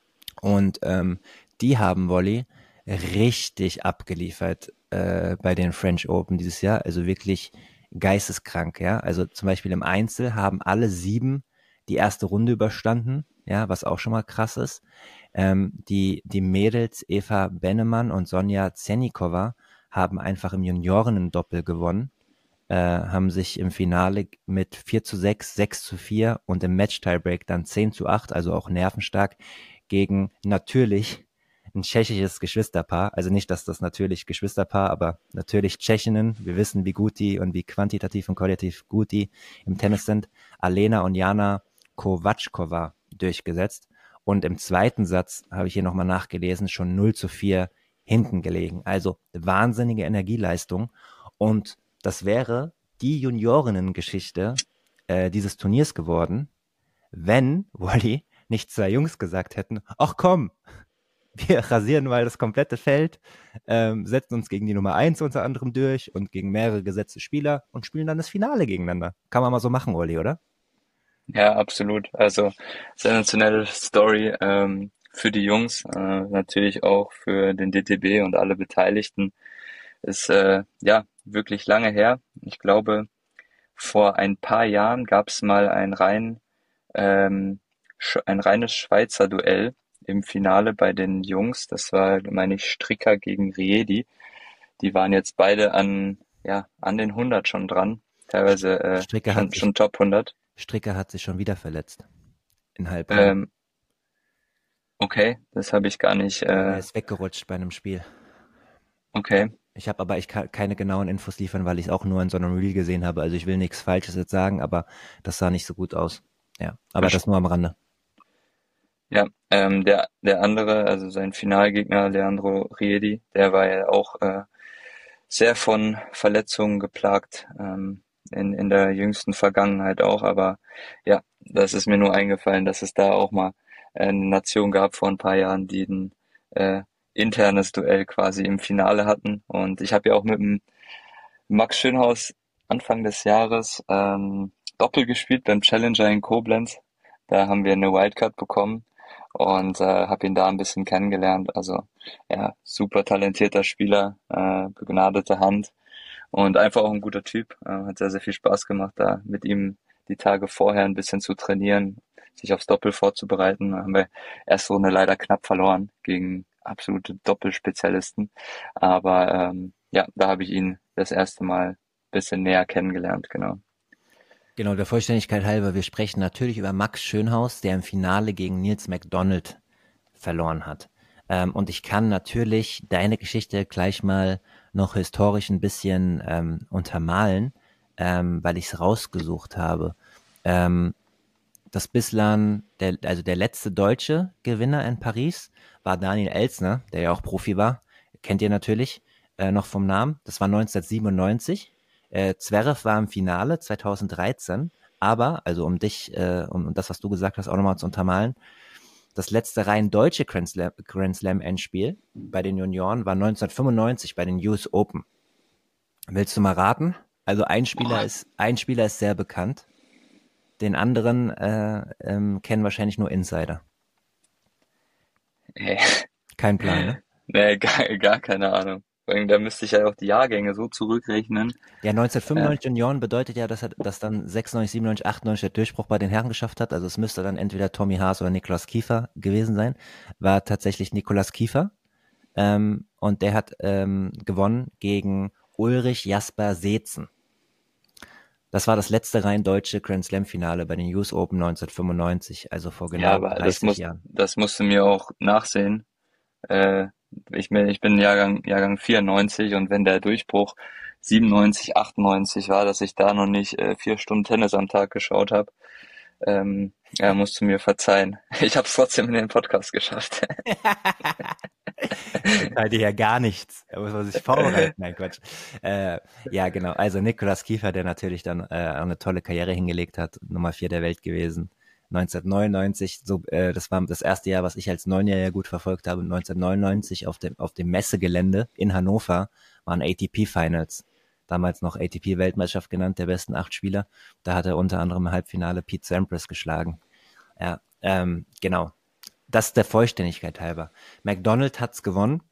S1: Und ähm, die haben Volley richtig abgeliefert äh, bei den French Open dieses Jahr. Also wirklich geisteskrank, ja. Also zum Beispiel im Einzel haben alle sieben die erste Runde überstanden, ja, was auch schon mal krass ist. Ähm, die, die Mädels Eva Bennemann und Sonja Zennikova haben einfach im Junioren-Doppel gewonnen, äh, haben sich im Finale mit vier zu sechs, sechs zu vier und im Match-Tiebreak dann zehn zu acht, also auch nervenstark, gegen natürlich ein tschechisches Geschwisterpaar. Also nicht, dass das natürlich Geschwisterpaar, aber natürlich Tschechinnen. Wir wissen, wie gut die und wie quantitativ und qualitativ gut die im Tennis sind. Alena und Jana Kovačkova durchgesetzt. Und im zweiten Satz, habe ich hier nochmal nachgelesen, schon null zu vier hinten gelegen. Also wahnsinnige Energieleistung. Und das wäre die Juniorinnen-Geschichte äh, dieses Turniers geworden, wenn, Wally, nicht zwei Jungs gesagt hätten, ach komm, wir rasieren mal das komplette Feld, ähm, setzen uns gegen die Nummer eins unter anderem durch und gegen mehrere gesetzte Spieler und spielen dann das Finale gegeneinander. Kann man mal so machen, Wally, oder?
S2: Ja, absolut. Also sensationelle Story ähm, für die Jungs, äh, natürlich auch für den D T B und alle Beteiligten. Ist äh, ja wirklich lange her. Ich glaube, vor ein paar Jahren gab es mal ein rein ähm, sch- ein reines Schweizer Duell im Finale bei den Jungs. Das war, meine ich, Stricker gegen Riedi. Die waren jetzt beide an ja an den hundert schon dran, teilweise äh,
S1: Stricker hat
S2: schon
S1: sich,
S2: schon Top hundert.
S1: Stricker hat sich schon wieder verletzt. In Heilbronn.
S2: Ähm, okay, das habe ich gar nicht.
S1: Ja, der
S2: Äh,
S1: ist weggerutscht bei einem Spiel.
S2: okay,
S1: Ich habe aber ich kann keine genauen Infos liefern, weil ich es auch nur in so einem Reel gesehen habe. Also ich will nichts Falsches jetzt sagen, aber das sah nicht so gut aus. Ja, aber das nur am Rande.
S2: ja, ähm, der, der andere, also sein Finalgegner, Leandro Riedi, der war ja auch äh, sehr von Verletzungen geplagt, ähm, in, in der jüngsten Vergangenheit auch. Aber ja, das ist mir nur eingefallen, dass es da auch mal eine Nation gab vor ein paar Jahren, die ein äh, internes Duell quasi im Finale hatten. Und ich habe ja auch mit dem Max Schönhaus Anfang des Jahres ähm, Doppel gespielt beim Challenger in Koblenz. Da haben wir eine Wildcard bekommen und äh, habe ihn da ein bisschen kennengelernt. Also ja, super talentierter Spieler, äh, begnadete Hand und einfach auch ein guter Typ. Äh, hat sehr, sehr viel Spaß gemacht, da mit ihm die Tage vorher ein bisschen zu trainieren, sich aufs Doppel vorzubereiten. Da haben wir erste Runde leider knapp verloren gegen absolute Doppelspezialisten. Aber ähm, ja, da habe ich ihn das erste Mal ein bisschen näher kennengelernt, genau.
S1: Genau, der Vollständigkeit halber, wir sprechen natürlich über Max Schönhaus, der im Finale gegen Nils McDonald verloren hat. Ähm, und ich kann natürlich deine Geschichte gleich mal noch historisch ein bisschen ähm, untermalen, ähm, weil ich es rausgesucht habe. Ähm, das bislang, der, also der letzte deutsche Gewinner in Paris war Daniel Elsner, der ja auch Profi war, kennt ihr natürlich äh, noch vom Namen. Das war neunzehnhundertsiebenundneunzig. Äh, Zverev war im Finale zweitausenddreizehn, aber, also um dich, äh, um, um das, was du gesagt hast, auch nochmal zu untermalen, das letzte rein deutsche Grand Slam, Grand Slam Endspiel bei den Junioren war neunzehnhundertfünfundneunzig bei den U S Open. Willst du mal raten? Also ein Spieler
S2: Boah,
S1: ist, ein Spieler ist sehr bekannt. Den anderen äh, ähm, kennen wahrscheinlich nur Insider.
S2: ey,
S1: Kein Plan, ne?
S2: nee, gar, gar keine Ahnung. Vor allem, da müsste ich ja auch die Jahrgänge so zurückrechnen.
S1: Ja,
S2: Äh,
S1: neunzehnhundertfünfundneunzig Junioren bedeutet ja, dass er das dann sechsundneunzig, siebenundneunzig, achtundneunzig der Durchbruch bei den Herren geschafft hat. Also es müsste dann entweder Tommy Haas oder Niklas Kiefer gewesen sein. War tatsächlich Niklas Kiefer. Ähm, und der hat ähm, gewonnen gegen Ulrich Jasper Seetzen. Das war das letzte rein deutsche Grand Slam Finale bei den U S Open neunzehnhundertfünfundneunzig, also vor
S2: ja,
S1: genau
S2: aber das
S1: dreißig
S2: muss,
S1: Jahren.
S2: das musst du mir auch nachsehen. Äh, ich bin, ich bin Jahrgang, Jahrgang vierundneunzig, und wenn der Durchbruch siebenundneunzig, achtundneunzig war, dass ich da noch nicht äh, vier Stunden Tennis am Tag geschaut habe, ähm, ja, musst du mir verzeihen. Ich habe es trotzdem in den Podcast geschafft.
S1: Jetzt halt ja gar nichts. Da muss man sich vorbereiten. Nein, Quatsch. Äh, ja, genau. Also Nicolas Kiefer, der natürlich dann äh, auch eine tolle Karriere hingelegt hat, Nummer vier der Welt gewesen. neunzehnhundertneunundneunzig, so, äh, das war das erste Jahr, was ich als Neunjähriger gut verfolgt habe. neunzehnhundertneunundneunzig auf dem, auf dem Messegelände in Hannover waren A T P Finals. Damals noch A T P Weltmeisterschaft genannt, der besten acht Spieler. Da hat er unter anderem im Halbfinale Pete Sampras geschlagen. Ja, ähm, genau. Das der Vollständigkeit halber. McDonald hat's gewonnen.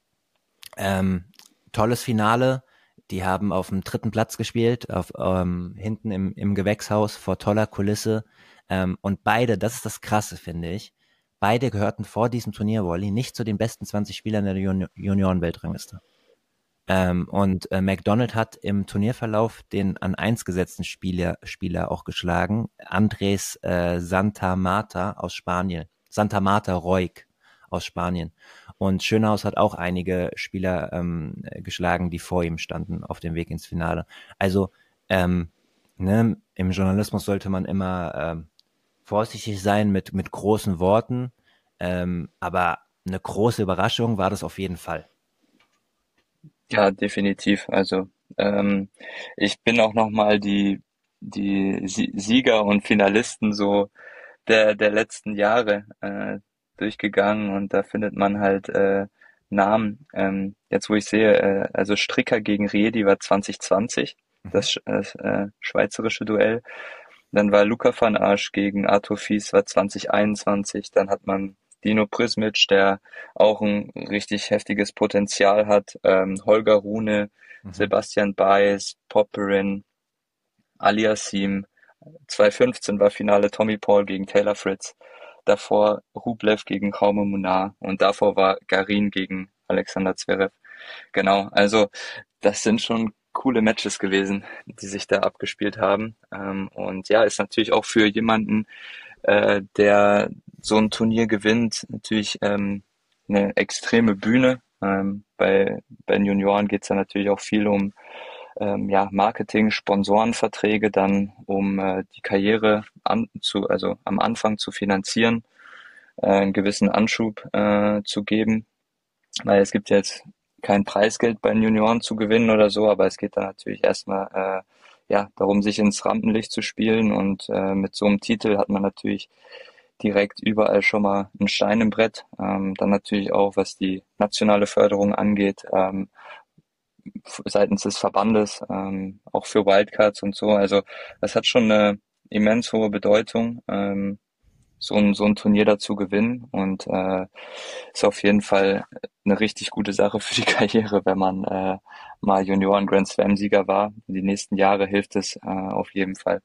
S1: Ähm, tolles Finale. Die haben auf dem dritten Platz gespielt, auf ähm, hinten im, im Gewächshaus vor toller Kulisse. Ähm, und beide, das ist das Krasse, finde ich, beide gehörten vor diesem Turnier, Wally, nicht zu den besten zwanzig Spielern der Juni- Junioren-Weltrangliste. Ähm, und äh, McDonald hat im Turnierverlauf den an eins gesetzten Spieler, Spieler auch geschlagen, Andres äh, Santa Marta aus Spanien. Santa Marta Roig aus Spanien. Und Schönhaus hat auch einige Spieler ähm, geschlagen, die vor ihm standen auf dem Weg ins Finale. Also ähm, ne, im Journalismus sollte man immer ähm, vorsichtig sein mit, mit großen Worten, ähm, aber eine große Überraschung war das auf jeden Fall.
S2: Ja, definitiv. Also ähm, ich bin auch noch mal die die Sie- Sieger und Finalisten so der der letzten Jahre äh, durchgegangen, und da findet man halt äh, Namen. Ähm, jetzt wo ich sehe, äh, also Stricker gegen Riedi war zwanzig zwanzig,
S1: Mhm.
S2: das, Sch- das äh, schweizerische Duell. Dann war Luca van Arsch gegen Arthur Fies, war zwanzig einundzwanzig. Dann hat man Dino Prismic, der auch ein richtig heftiges Potenzial hat. Ähm, Holger Rune,
S1: Mhm.
S2: Sebastian Baez, Popperin, Aliassime. zwanzig fünfzehn war Finale Tommy Paul gegen Taylor Fritz. Davor Rublev gegen Jaume Munar, und davor war Garin gegen Alexander Zverev. Genau, also das sind schon coole Matches gewesen, die sich da abgespielt haben. Ähm, und ja, ist natürlich auch für jemanden, äh, der so ein Turnier gewinnt, natürlich ähm, eine extreme Bühne. Ähm, bei, bei den Junioren geht's ja natürlich auch viel um ähm, ja, Marketing, Sponsorenverträge, dann um äh, die Karriere an, zu, also am Anfang zu finanzieren, äh, einen gewissen Anschub äh, zu geben, weil es gibt jetzt kein Preisgeld bei den Junioren zu gewinnen oder so, aber es geht dann natürlich erstmal äh, ja, darum, sich ins Rampenlicht zu spielen, und äh, mit so einem Titel hat man natürlich direkt überall schon mal einen Stein im Brett. Ähm, dann natürlich auch, was die nationale Förderung angeht, ähm, seitens des Verbandes, ähm, auch für Wildcards und so. Also das hat schon eine immens hohe Bedeutung, ähm, so ein, so ein Turnier dazu gewinnen, und äh, ist auf jeden Fall eine richtig gute Sache für die Karriere, wenn man äh, mal Junioren Grand Slam Sieger war. Die nächsten Jahre hilft es äh, auf jeden Fall.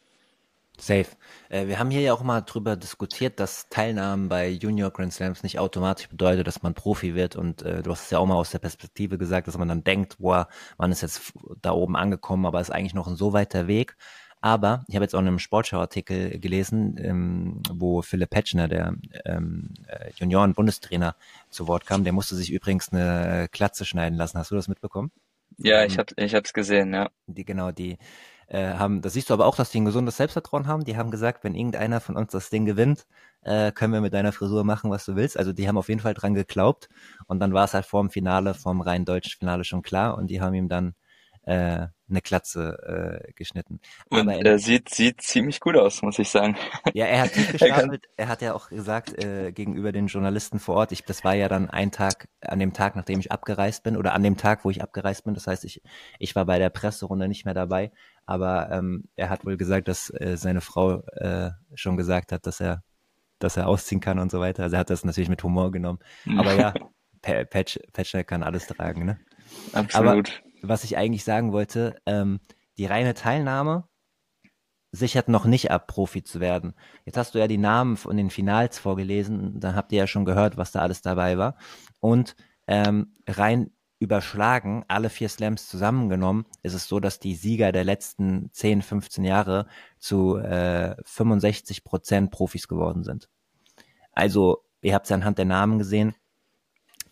S1: Safe. Äh, wir haben hier ja auch mal drüber diskutiert, dass Teilnahmen bei Junior Grand Slams nicht automatisch bedeutet, dass man Profi wird. Und äh, du hast es ja auch mal aus der Perspektive gesagt, dass man dann denkt, boah, man ist jetzt f- da oben angekommen, aber ist eigentlich noch ein so weiter Weg. Aber ich habe jetzt auch in einem Sportschau-Artikel gelesen, ähm, wo Philipp Petschner, der ähm, äh, Junioren-Bundestrainer, zu Wort kam. Der musste sich übrigens eine Glatze schneiden lassen. Hast du das mitbekommen? Die
S2: Ja, ich
S1: haben
S2: habe ich hab's gesehen, ja.
S1: die genau, die äh, haben, das siehst du aber auch, dass die ein gesundes Selbstvertrauen haben. Die haben gesagt, wenn irgendeiner von uns das Ding gewinnt, äh, können wir mit deiner Frisur machen, was du willst. Also die haben auf jeden Fall dran geglaubt. Und dann war es halt vor dem Finale, vom rein deutschen Finale schon klar. Und die haben ihm dann äh, eine Glatze äh, geschnitten. Aber
S2: Und
S1: in,
S2: er sieht sieht ziemlich gut aus, muss ich sagen.
S1: ja, er hat tief
S2: Er kann,
S1: gestapelt. Er hat ja auch gesagt äh, gegenüber den Journalisten vor Ort, ich, das war ja dann ein Tag, an dem Tag, nachdem ich abgereist bin, oder an dem Tag, wo ich abgereist bin. Das heißt, ich, ich war bei der Presserunde nicht mehr dabei. Aber ähm, er hat wohl gesagt, dass äh, seine Frau äh, schon gesagt hat, dass er, dass er ausziehen kann und so weiter. Also er hat das natürlich mit Humor genommen. Aber ja, Pa- Patch, Patchner kann alles tragen, ne? Aber
S2: absolut.
S1: was ich eigentlich sagen wollte, ähm, die reine Teilnahme sichert noch nicht ab, Profi zu werden. Jetzt hast du ja die Namen von den Finals vorgelesen, dann habt ihr ja schon gehört, was da alles dabei war. Und ähm, rein überschlagen, alle vier Slams zusammengenommen, ist es so, dass die Sieger der letzten zehn, fünfzehn Jahre zu äh, fünfundsechzig Prozent Profis geworden sind. Also, ihr habt es ja anhand der Namen gesehen,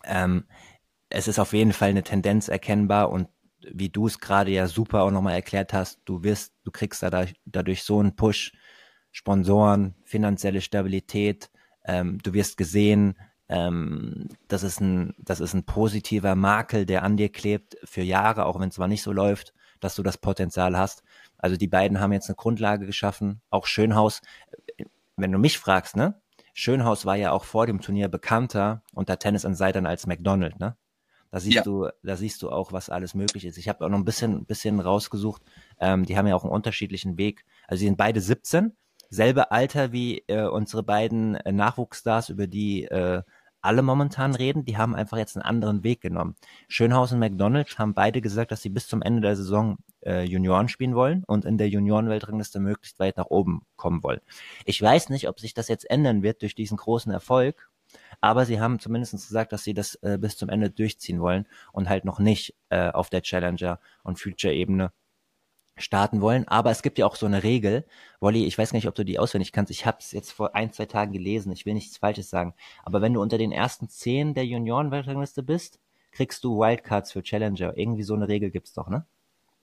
S1: Ähm, es ist auf jeden Fall eine Tendenz erkennbar und wie du es gerade ja super auch nochmal erklärt hast, du wirst, du kriegst dadurch, dadurch so einen Push, Sponsoren, finanzielle Stabilität, ähm, du wirst gesehen, ähm, das ist ein, das ist ein positiver Makel, der an dir klebt für Jahre, auch wenn es mal nicht so läuft, dass du das Potenzial hast. Also die beiden haben jetzt eine Grundlage geschaffen, auch Schönhaus, wenn du mich fragst, ne? Schönhaus war ja auch vor dem Turnier bekannter unter Tennis Insidern als McDonald, ne? Da siehst
S2: Ja,
S1: du, da siehst du auch, was alles möglich ist. Ich habe auch noch ein bisschen, bisschen rausgesucht. Ähm, die haben ja auch einen unterschiedlichen Weg. Also sie sind beide siebzehn, selbe Alter wie äh, unsere beiden äh, Nachwuchsstars, über die äh, alle momentan reden. Die haben einfach jetzt einen anderen Weg genommen. Schönhaus und McDonald haben beide gesagt, dass sie bis zum Ende der Saison äh, Junioren spielen wollen und in der Juniorenweltrangliste möglichst weit nach oben kommen wollen. Ich weiß nicht, ob sich das jetzt ändern wird durch diesen großen Erfolg, aber sie haben zumindest gesagt, dass sie das äh, bis zum Ende durchziehen wollen und halt noch nicht äh, auf der Challenger- und Future-Ebene starten wollen. Aber es gibt ja auch so eine Regel, Wolli, ich weiß gar nicht, ob du die auswendig kannst. Ich habe es jetzt vor ein, zwei Tagen gelesen. Ich will nichts Falsches sagen. Aber wenn du unter den ersten zehn der Junioren-Weltrangliste bist, kriegst du Wildcards für Challenger. Irgendwie so eine Regel gibt's doch, ne?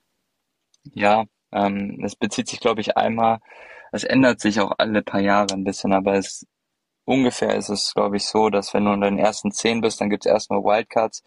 S2: ja, ähm, es bezieht sich, glaube ich, einmal, es ändert sich auch alle paar Jahre ein bisschen, aber es ungefähr ist es, glaube ich, so, dass wenn du in den ersten zehn bist, dann gibt es erstmal Wildcards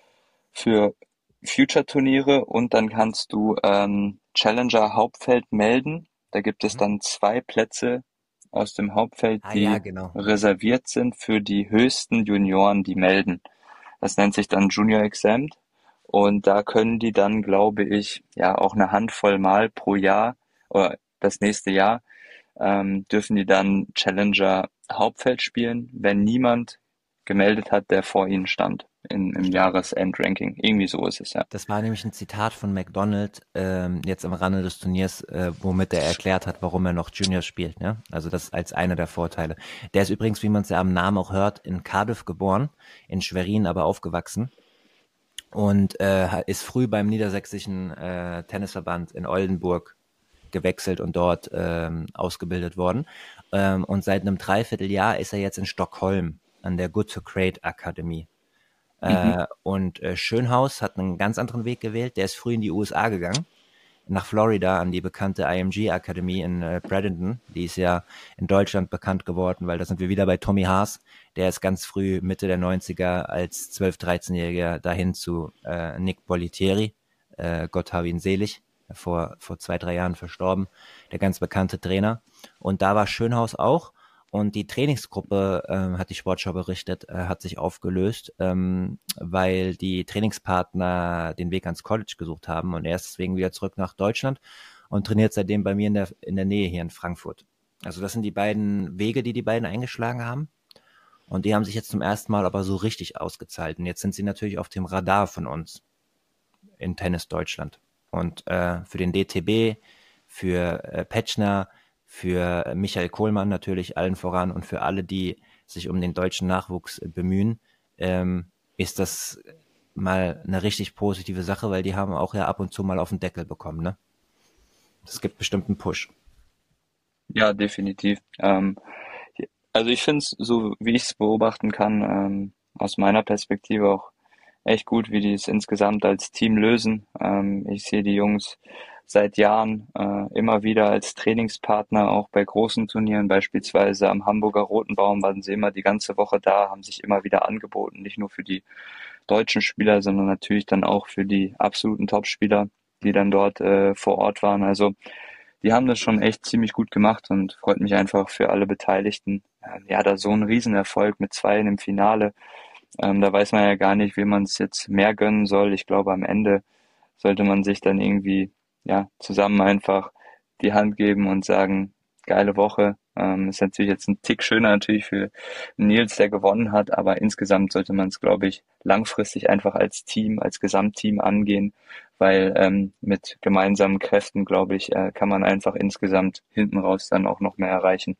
S2: für Future-Turniere und dann kannst du ähm, Challenger Hauptfeld melden. Da gibt es
S1: Mhm.
S2: dann zwei Plätze aus dem Hauptfeld,
S1: Ah ja,
S2: die
S1: genau.
S2: reserviert sind für die höchsten Junioren, die melden. Das nennt sich dann Junior Exempt und da können die dann, glaube ich, ja auch eine Handvoll Mal pro Jahr oder das nächste Jahr ähm, dürfen die dann Challenger Hauptfeld spielen, wenn niemand gemeldet hat, der vor ihnen stand in, im Jahresendranking. Irgendwie so ist es ja.
S1: Das war nämlich ein Zitat von McDonald, ähm, jetzt am Rande des Turniers, äh, womit er erklärt hat, warum er noch Junior spielt. Ne? Also das als einer der Vorteile. Der ist übrigens, wie man es ja am Namen auch hört, in Cardiff geboren, in Schwerin aber aufgewachsen und äh, ist früh beim niedersächsischen äh, Tennisverband in Oldenburg gewechselt und dort ähm, ausgebildet worden. Ähm, und seit einem Dreivierteljahr ist er jetzt in Stockholm an der Good to Great Akademie.
S2: Mhm.
S1: Äh, und äh, Schönhaus hat einen ganz anderen Weg gewählt. Der ist früh in die U S A gegangen, nach Florida an die bekannte I M G Akademie in äh, Bradenton. Die ist ja in Deutschland bekannt geworden, weil da sind wir wieder bei Tommy Haas. Der ist ganz früh, Mitte der neunziger, als zwölf-, dreizehn-Jähriger dahin zu äh, Nick Bollettieri. Äh, Gott habe ihn selig. Vor, vor zwei, drei Jahren verstorben. Der ganz bekannte Trainer. Und da war Schönhaus auch. Und die Trainingsgruppe, ähm, hat die Sportschau berichtet, äh, hat sich aufgelöst, ähm, weil die Trainingspartner den Weg ans College gesucht haben und er ist deswegen wieder zurück nach Deutschland und trainiert seitdem bei mir in der, in der Nähe hier in Frankfurt. Also das sind die beiden Wege, die die beiden eingeschlagen haben und die haben sich jetzt zum ersten Mal aber so richtig ausgezahlt und jetzt sind sie natürlich auf dem Radar von uns in Tennis Deutschland. Und äh, für den D T B, für äh, Petschner, für äh, Michael Kohlmann natürlich allen voran und für alle, die sich um den deutschen Nachwuchs äh, bemühen, ähm, ist das mal eine richtig positive Sache, weil die haben auch ja ab und zu mal auf den Deckel bekommen, ne? Das gibt bestimmt einen Push.
S2: Ja, definitiv. Ähm, also ich finde es, so wie ich es beobachten kann, ähm, aus meiner Perspektive auch echt gut, wie die es insgesamt als Team lösen. Ähm, ich sehe die Jungs seit Jahren äh, immer wieder als Trainingspartner, auch bei großen Turnieren, beispielsweise am Hamburger Roten Baum waren sie immer die ganze Woche da, haben sich immer wieder angeboten, nicht nur für die deutschen Spieler, sondern natürlich dann auch für die absoluten Topspieler, die dann dort äh, vor Ort waren. Also die haben das schon echt ziemlich gut gemacht und freut mich einfach für alle Beteiligten. Ähm, Ja, da so ein Riesenerfolg mit Zweien im Finale. Ähm, da weiß man ja gar nicht, wem man es jetzt mehr gönnen soll. Ich glaube, am Ende sollte man sich dann irgendwie ja zusammen einfach die Hand geben und sagen, geile Woche. Ähm, ist natürlich jetzt ein Tick schöner natürlich für Nils, der gewonnen hat, aber insgesamt sollte man es, glaube ich, langfristig einfach als Team, als Gesamtteam angehen, weil ähm, mit gemeinsamen Kräften, glaube ich, äh, kann man einfach insgesamt hinten raus dann auch noch mehr erreichen.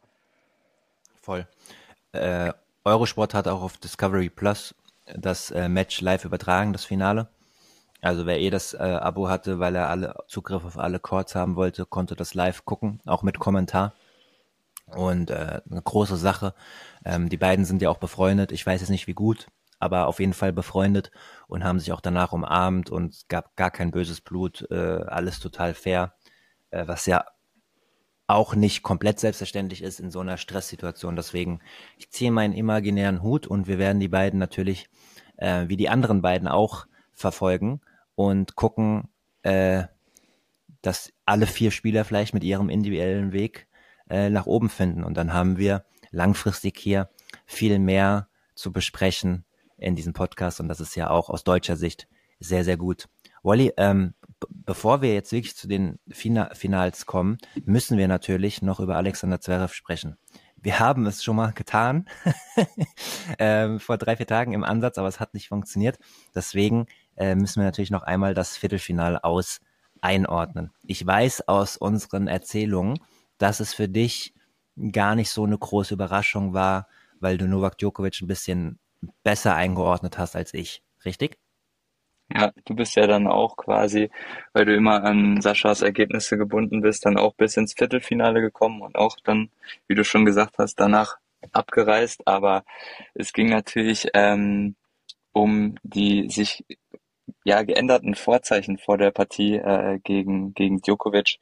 S1: Voll. Äh, Eurosport hat auch auf Discovery Plus das äh, Match live übertragen, das Finale. Also wer eh das äh, Abo hatte, weil er alle Zugriff auf alle Courts haben wollte, konnte das live gucken, auch mit Kommentar. Und äh, eine große Sache. Ähm, die beiden sind ja auch befreundet. Ich weiß jetzt nicht, wie gut, aber auf jeden Fall befreundet und haben sich auch danach umarmt und es gab gar kein böses Blut, äh, alles total fair, äh, was ja auch nicht komplett selbstverständlich ist in so einer Stresssituation. Deswegen, ich ziehe meinen imaginären Hut und wir werden die beiden natürlich, äh, wie die anderen beiden auch, verfolgen und gucken, äh, dass alle vier Spieler vielleicht mit ihrem individuellen Weg äh, nach oben finden. Und dann haben wir langfristig hier viel mehr zu besprechen in diesem Podcast. Und das ist ja auch aus deutscher Sicht sehr, sehr gut. Wally, ähm, b- bevor wir jetzt wirklich zu den Fina Finals kommen, müssen wir natürlich noch über Alexander Zverev sprechen. Wir haben es schon mal getan, ähm, vor drei, vier Tagen im Ansatz, aber es hat nicht funktioniert. Deswegen äh, müssen wir natürlich noch einmal das Viertelfinale aus einordnen. Ich weiß aus unseren Erzählungen, dass es für dich gar nicht so eine große Überraschung war, weil du Novak Djokovic ein bisschen besser eingeordnet hast als ich. Richtig?
S2: Ja, du bist ja dann auch quasi, weil du immer an Saschas Ergebnisse gebunden bist, dann auch bis ins Viertelfinale gekommen und auch dann, wie du schon gesagt hast, danach abgereist. Aber es ging natürlich ähm, um die sich ja geänderten Vorzeichen vor der Partie äh, gegen gegen Djokovic.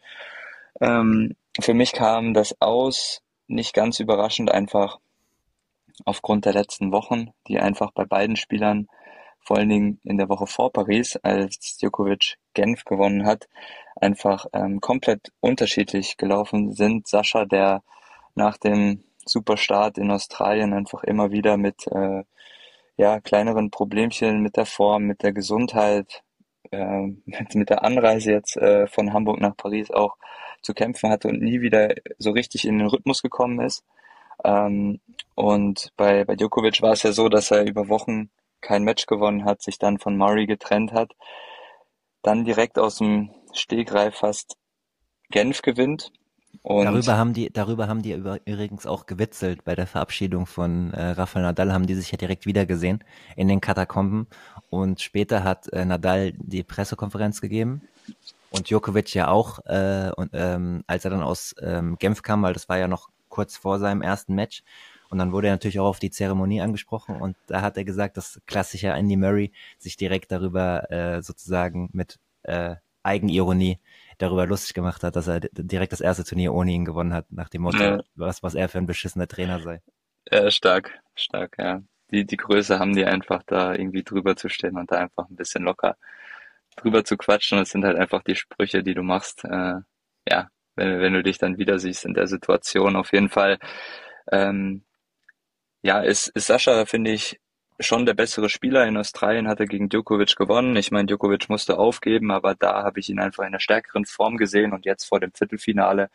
S2: Ähm, für mich kam das Aus nicht ganz überraschend, einfach aufgrund der letzten Wochen, die einfach bei beiden Spielern, vor allen Dingen in der Woche vor Paris, als Djokovic Genf gewonnen hat, einfach ähm, komplett unterschiedlich gelaufen sind. Sascha, der nach dem Superstart in Australien einfach immer wieder mit äh, ja, kleineren Problemchen mit der Form, mit der Gesundheit, äh, mit, mit der Anreise jetzt äh, von Hamburg nach Paris auch zu kämpfen hatte und nie wieder so richtig in den Rhythmus gekommen ist. Ähm, und bei, bei Djokovic war es ja so, dass er über Wochen kein Match gewonnen hat, sich dann von Murray getrennt hat, dann direkt aus dem Stegreif fast Genf gewinnt
S1: Darüber
S2: und
S1: haben die, darüber haben die über, übrigens auch gewitzelt bei der Verabschiedung von äh, Rafael Nadal, haben die sich ja direkt wiedergesehen in den Katakomben und später hat äh, Nadal die Pressekonferenz gegeben und Djokovic ja auch, äh, und ähm, als er dann aus ähm, Genf kam, weil das war ja noch kurz vor seinem ersten Match und dann wurde er natürlich auch auf die Zeremonie angesprochen und da hat er gesagt, dass klassischer Andy Murray sich direkt darüber äh, sozusagen mit äh, Eigenironie darüber lustig gemacht hat, dass er d- direkt das erste Turnier ohne ihn gewonnen hat, nach dem Motto,
S2: äh,
S1: was, was er für ein beschissener Trainer sei.
S2: äh, stark, stark, ja. Die, die Größe haben die einfach da irgendwie drüber zu stehen und da einfach ein bisschen locker drüber zu quatschen. Das sind halt einfach die Sprüche, die du machst. Äh, ja, wenn, wenn du dich dann wieder siehst in der Situation. Auf jeden Fall, ähm, ja, ist, ist Sascha, finde ich, schon der bessere Spieler. In Australien hat er gegen Djokovic gewonnen. Ich meine, Djokovic musste aufgeben, aber da habe ich ihn einfach in einer stärkeren Form gesehen und jetzt vor dem Viertelfinale.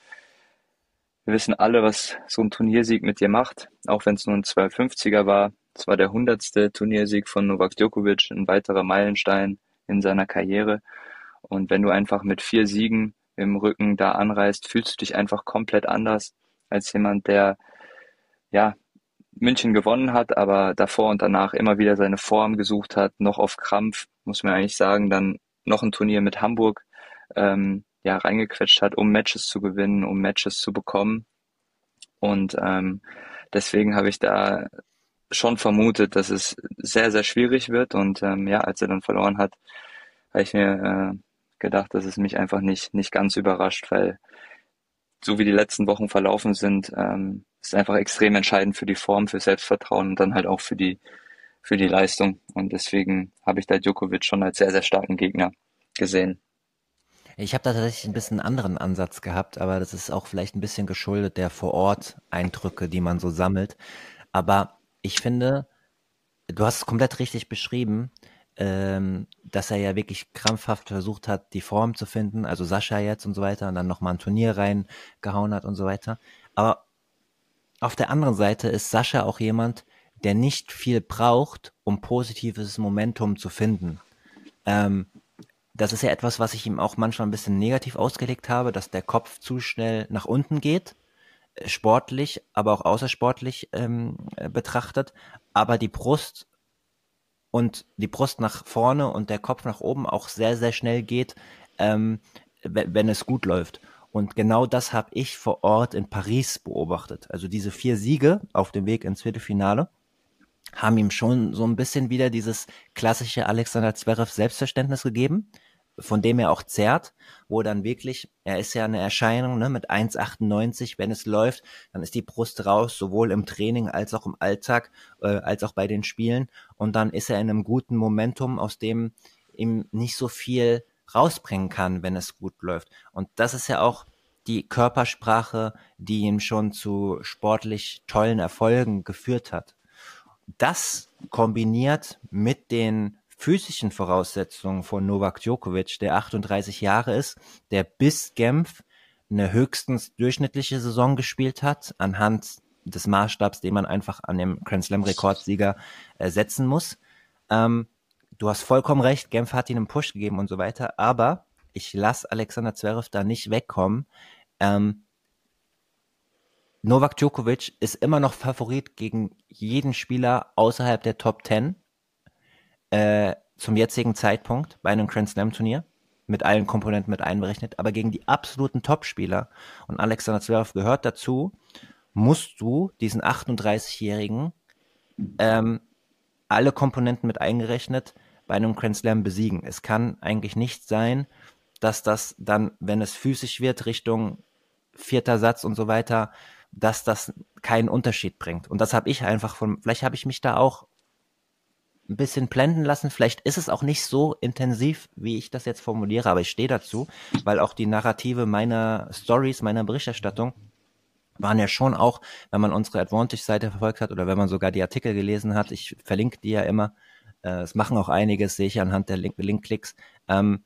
S2: Wir wissen alle, was so ein Turniersieg mit dir macht, auch wenn es nur ein zweihundertfünfziger war. Es war der hundertste Turniersieg von Novak Djokovic, ein weiterer Meilenstein in seiner Karriere. Und wenn du einfach mit vier Siegen im Rücken da anreist, fühlst du dich einfach komplett anders als jemand, der ja München gewonnen hat, aber davor und danach immer wieder seine Form gesucht hat, noch auf Krampf, muss man eigentlich sagen, dann noch ein Turnier mit Hamburg ähm, ja reingequetscht hat, um Matches zu gewinnen, um Matches zu bekommen. Und ähm, deswegen habe ich da schon vermutet, dass es sehr, sehr schwierig wird. Und ähm, ja, als er dann verloren hat, habe ich mir äh, gedacht, dass es mich einfach nicht, nicht ganz überrascht, weil so wie die letzten Wochen verlaufen sind, ähm, ist einfach extrem entscheidend für die Form, für Selbstvertrauen und dann halt auch für die, für die Leistung. Und deswegen habe ich da Djokovic schon als sehr, sehr starken Gegner gesehen.
S1: Ich habe da tatsächlich ein bisschen einen anderen Ansatz gehabt, aber das ist auch vielleicht ein bisschen geschuldet der Vor-Ort-Eindrücke, die man so sammelt. Aber ich finde, du hast es komplett richtig beschrieben, ähm, dass er ja wirklich krampfhaft versucht hat, die Form zu finden, also Sascha jetzt und so weiter, und dann nochmal ein Turnier reingehauen hat und so weiter. Aber auf der anderen Seite ist Sascha auch jemand, der nicht viel braucht, um positives Momentum zu finden. Ähm, das ist ja etwas, was ich ihm auch manchmal ein bisschen negativ ausgelegt habe, dass der Kopf zu schnell nach unten geht, äh, sportlich, aber auch außersportlich ähm, äh, betrachtet, aber die Brust und die Brust nach vorne und der Kopf nach oben auch sehr, sehr schnell geht, ähm, we- wenn es gut läuft. Und genau das habe ich vor Ort in Paris beobachtet. Also diese vier Siege auf dem Weg ins Viertelfinale haben ihm schon so ein bisschen wieder dieses klassische Alexander Zverev Selbstverständnis gegeben, von dem er auch zehrt, wo dann wirklich, er ist ja eine Erscheinung, ne, mit eins Komma achtundneunzig, wenn es läuft, dann ist die Brust raus, sowohl im Training als auch im Alltag, äh, als auch bei den Spielen, und dann ist er in einem guten Momentum, aus dem ihm nicht so viel rausbringen kann, wenn es gut läuft. Und das ist ja auch die Körpersprache, die ihn schon zu sportlich tollen Erfolgen geführt hat. Das kombiniert mit den physischen Voraussetzungen von Novak Djokovic, der achtunddreißig Jahre ist, der bis Genf eine höchstens durchschnittliche Saison gespielt hat, anhand des Maßstabs, den man einfach an dem Grand Slam Rekordsieger äh, setzen muss. Ähm, du hast vollkommen recht, Genf hat ihm einen Push gegeben und so weiter, aber ich lasse Alexander Zverev da nicht wegkommen. Ähm, Novak Djokovic ist immer noch Favorit gegen jeden Spieler außerhalb der Top Ten äh, zum jetzigen Zeitpunkt bei einem Grand Slam Turnier, mit allen Komponenten mit einberechnet, aber gegen die absoluten Top-Spieler, und Alexander Zverev gehört dazu, musst du diesen achtunddreißigjährigen ähm, alle Komponenten mit eingerechnet bei einem Grand Slam besiegen. Es kann eigentlich nicht sein, dass das dann, wenn es physisch wird, Richtung vierter Satz und so weiter, dass das keinen Unterschied bringt. Und das habe ich einfach von, vielleicht habe ich mich da auch ein bisschen blenden lassen. Vielleicht ist es auch nicht so intensiv, wie ich das jetzt formuliere, aber ich stehe dazu, weil auch die Narrative meiner Stories, meiner Berichterstattung waren ja schon auch, wenn man unsere Advantage-Seite verfolgt hat oder wenn man sogar die Artikel gelesen hat, ich verlinke die ja immer, äh, es machen auch einiges, sehe ich anhand der Link- Link-Klicks, ähm,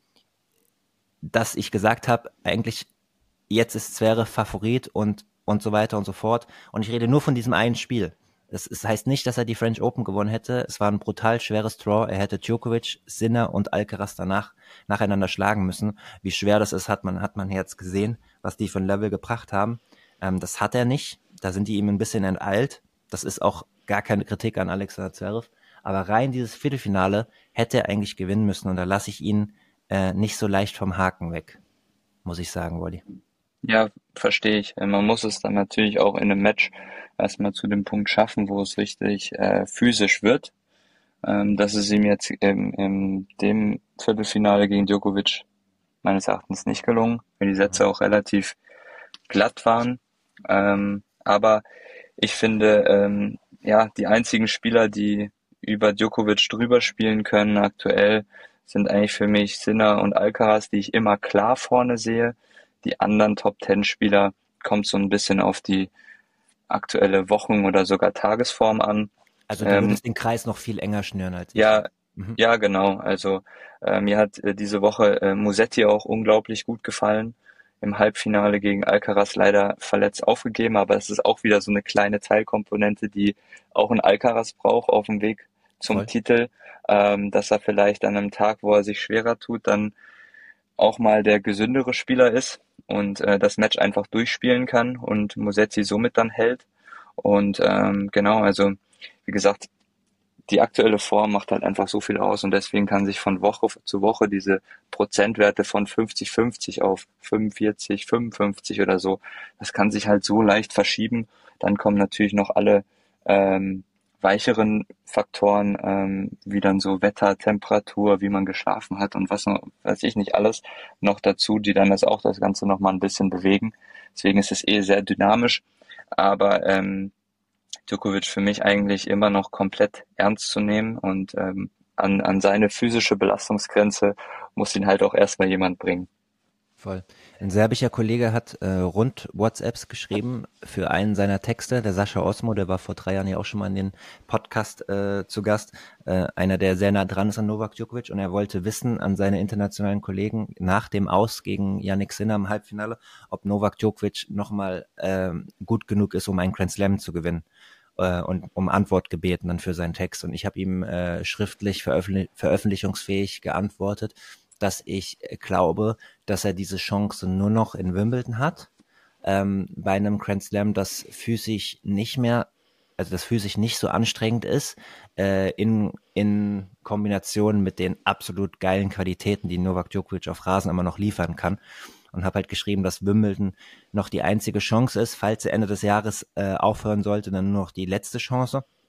S1: dass ich gesagt habe, eigentlich jetzt ist Zverev Favorit und und so weiter und so fort. Und ich rede nur von diesem einen Spiel. Es, es heißt nicht, dass er die French Open gewonnen hätte. Es war ein brutal schweres Draw. Er hätte Djokovic, Sinner und Alcaraz danach nacheinander schlagen müssen. Wie schwer das ist, hat man hat man jetzt gesehen, was die für ein Level gebracht haben. Ähm, das hat er nicht. Da sind die ihm ein bisschen enteilt. Das ist auch gar keine Kritik an Alexander Zverev. Aber rein dieses Viertelfinale hätte er eigentlich gewinnen müssen. Und da lasse ich ihn äh, nicht so leicht vom Haken weg, muss ich sagen, Wolli.
S2: Ja, verstehe ich. Äh, Man muss es dann natürlich auch in einem Match erstmal zu dem Punkt schaffen, wo es richtig äh, physisch wird. Ähm, das ist ihm jetzt im, in dem Viertelfinale gegen Djokovic meines Erachtens nicht gelungen, weil die Sätze auch relativ glatt waren. Ähm, aber ich finde, ähm, ja, die einzigen Spieler, die über Djokovic drüber spielen können aktuell, sind eigentlich für mich Sinner und Alcaraz, die ich immer klar vorne sehe. Die anderen Top-Ten-Spieler kommt so ein bisschen auf die aktuelle Wochen- oder sogar Tagesform an.
S1: Also du
S2: Ähm,
S1: würdest den Kreis noch viel enger schnüren als ich
S2: ja,
S1: jetzt. Mhm.
S2: ja, genau. Also äh, mir hat äh, diese Woche äh, Musetti auch unglaublich gut gefallen. Im Halbfinale gegen Alcaraz leider verletzt aufgegeben, aber es ist auch wieder so eine kleine Teilkomponente, die auch ein Alcaraz braucht auf dem Weg zum
S1: Voll.
S2: Titel, ähm, dass er vielleicht an einem Tag, wo er sich schwerer tut, dann auch mal der gesündere Spieler ist und äh, das Match einfach durchspielen kann und Musetti somit dann hält. Und ähm, genau, also wie gesagt, die aktuelle Form macht halt einfach so viel aus und deswegen kann sich von Woche zu Woche diese Prozentwerte von fünfzig fünfzig auf fünfundvierzig, fünfundfünfzig oder so, das kann sich halt so leicht verschieben. Dann kommen natürlich noch alle ähm, weicheren Faktoren, ähm, wie dann so Wetter, Temperatur, wie man geschlafen hat und was noch, weiß ich nicht alles noch dazu, die dann das auch das Ganze noch mal ein bisschen bewegen. Deswegen ist es eh sehr dynamisch, aber ähm, Djokovic für mich eigentlich immer noch komplett ernst zu nehmen und ähm, an, an seine physische Belastungsgrenze muss ihn halt auch erstmal jemand bringen.
S1: Voll. Ein serbischer Kollege hat äh, rund WhatsApps geschrieben für einen seiner Texte, der Sascha Osmo, der war vor drei Jahren ja auch schon mal in den Podcast äh, zu Gast, äh, einer, der sehr nah dran ist an Novak Djokovic, und er wollte wissen an seine internationalen Kollegen nach dem Aus gegen Yannick Sinner im Halbfinale, ob Novak Djokovic nochmal äh, gut genug ist, um einen Grand Slam zu gewinnen, äh, und um Antwort gebeten dann für seinen Text. Und ich habe ihm äh, schriftlich veröffentlich veröffentlichungsfähig geantwortet, dass ich glaube, dass er diese Chance nur noch in Wimbledon hat, ähm, bei einem Grand Slam, das physisch nicht mehr, also das physisch nicht so anstrengend ist, äh, in, in Kombination mit den absolut geilen Qualitäten, die Novak Djokovic auf Rasen immer noch liefern kann. Und habe halt geschrieben, dass Wimbledon noch die einzige Chance ist, falls er Ende des Jahres äh, aufhören sollte, dann nur noch die letzte Chance.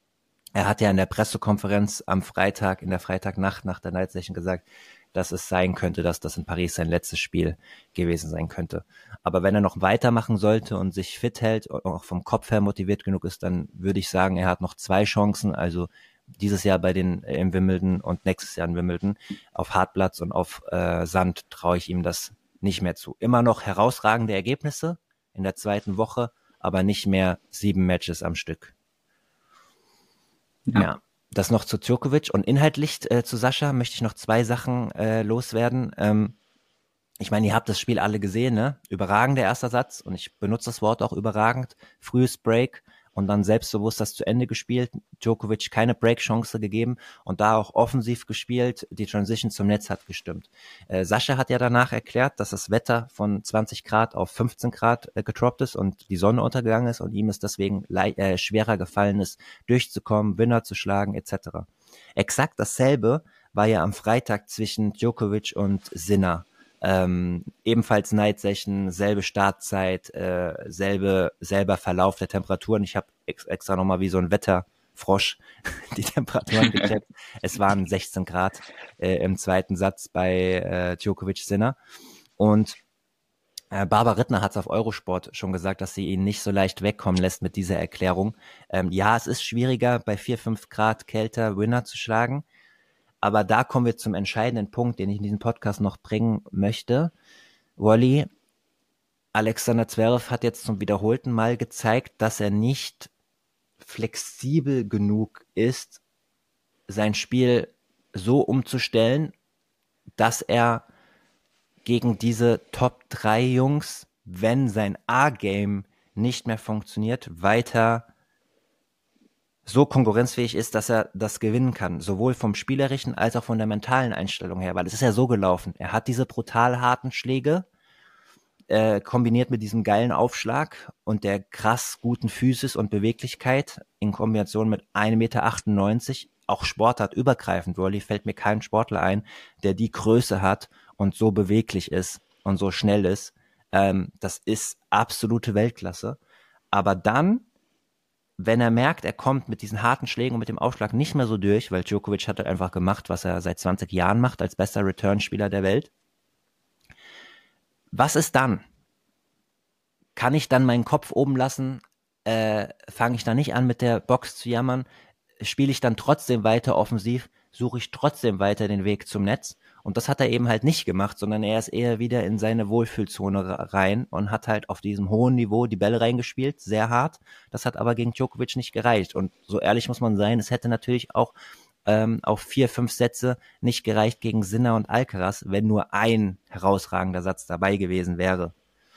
S1: Er hat ja in der Pressekonferenz am Freitag, in der Freitagnacht nach der Night Session gesagt, dass es sein könnte, dass das in Paris sein letztes Spiel gewesen sein könnte. Aber wenn er noch weitermachen sollte und sich fit hält und auch vom Kopf her motiviert genug ist, dann würde ich sagen, er hat noch zwei Chancen, also dieses Jahr bei den äh, im Wimbledon und nächstes Jahr in Wimbledon. Auf Hartplatz und auf äh, Sand traue ich ihm das nicht mehr zu. Immer noch herausragende Ergebnisse in der zweiten Woche, aber nicht mehr sieben Matches am Stück. Ja, ja, das noch zu Djokovic und inhaltlich äh, zu Sascha möchte ich noch zwei Sachen äh, loswerden. Ähm, ich meine, ihr habt das Spiel alle gesehen, ne? Überragender erster Satz und ich benutze das Wort auch überragend. Frühes Break und dann selbstbewusst das zu Ende gespielt. Djokovic keine Break-Chance gegeben und da auch offensiv gespielt. Die Transition zum Netz hat gestimmt. Äh, Sascha hat ja danach erklärt, dass das Wetter von zwanzig Grad auf fünfzehn Grad äh, getroppt ist und die Sonne untergegangen ist und ihm es deswegen le- äh, schwerer gefallen ist, durchzukommen, Winner zu schlagen et cetera. Exakt dasselbe war ja am Freitag zwischen Djokovic und Sinner. Ähm, ebenfalls Night Session, selbe Startzeit, äh, selbe, selber Verlauf der Temperaturen. Ich habe ex extra nochmal wie so ein Wetterfrosch die Temperaturen gecheckt. Es waren sechzehn Grad äh, im zweiten Satz bei äh, Djokovic Sinner. Und äh, Barbara Rittner hat es auf Eurosport schon gesagt, dass sie ihn nicht so leicht wegkommen lässt mit dieser Erklärung. Ähm, ja, es ist schwieriger, bei vier, fünf Grad kälter Winner zu schlagen. Aber da kommen wir zum entscheidenden Punkt, den ich in diesem Podcast noch bringen möchte. Wally, Alexander Zverev hat jetzt zum wiederholten Mal gezeigt, dass er nicht flexibel genug ist, sein Spiel so umzustellen, dass er gegen diese Top drei Jungs, wenn sein A-Game nicht mehr funktioniert, weiter so konkurrenzfähig ist, dass er das gewinnen kann, sowohl vom spielerischen als auch von der mentalen Einstellung her, weil es ist ja so gelaufen. Er hat diese brutal harten Schläge, äh, kombiniert mit diesem geilen Aufschlag und der krass guten Physis und Beweglichkeit in Kombination mit ein Meter achtundneunzig, auch sportartübergreifend, Rolli, fällt mir kein Sportler ein, der die Größe hat und so beweglich ist und so schnell ist. Ähm, das ist absolute Weltklasse. Aber dann, wenn er merkt, er kommt mit diesen harten Schlägen und mit dem Aufschlag nicht mehr so durch, weil Djokovic hat halt einfach gemacht, was er seit zwanzig Jahren macht, als bester Return-Spieler der Welt. Was ist dann? Kann ich dann meinen Kopf oben lassen? Äh, fange ich dann nicht an, mit der Box zu jammern? Spiele ich dann trotzdem weiter offensiv? Suche ich trotzdem weiter den Weg zum Netz? Und das hat er eben halt nicht gemacht, sondern er ist eher wieder in seine Wohlfühlzone rein und hat halt auf diesem hohen Niveau die Bälle reingespielt, sehr hart. Das hat aber gegen Djokovic nicht gereicht. Und so ehrlich muss man sein, es hätte natürlich auch ähm, auf vier, fünf Sätze nicht gereicht gegen Sinner und Alcaraz, wenn nur ein herausragender Satz dabei gewesen wäre.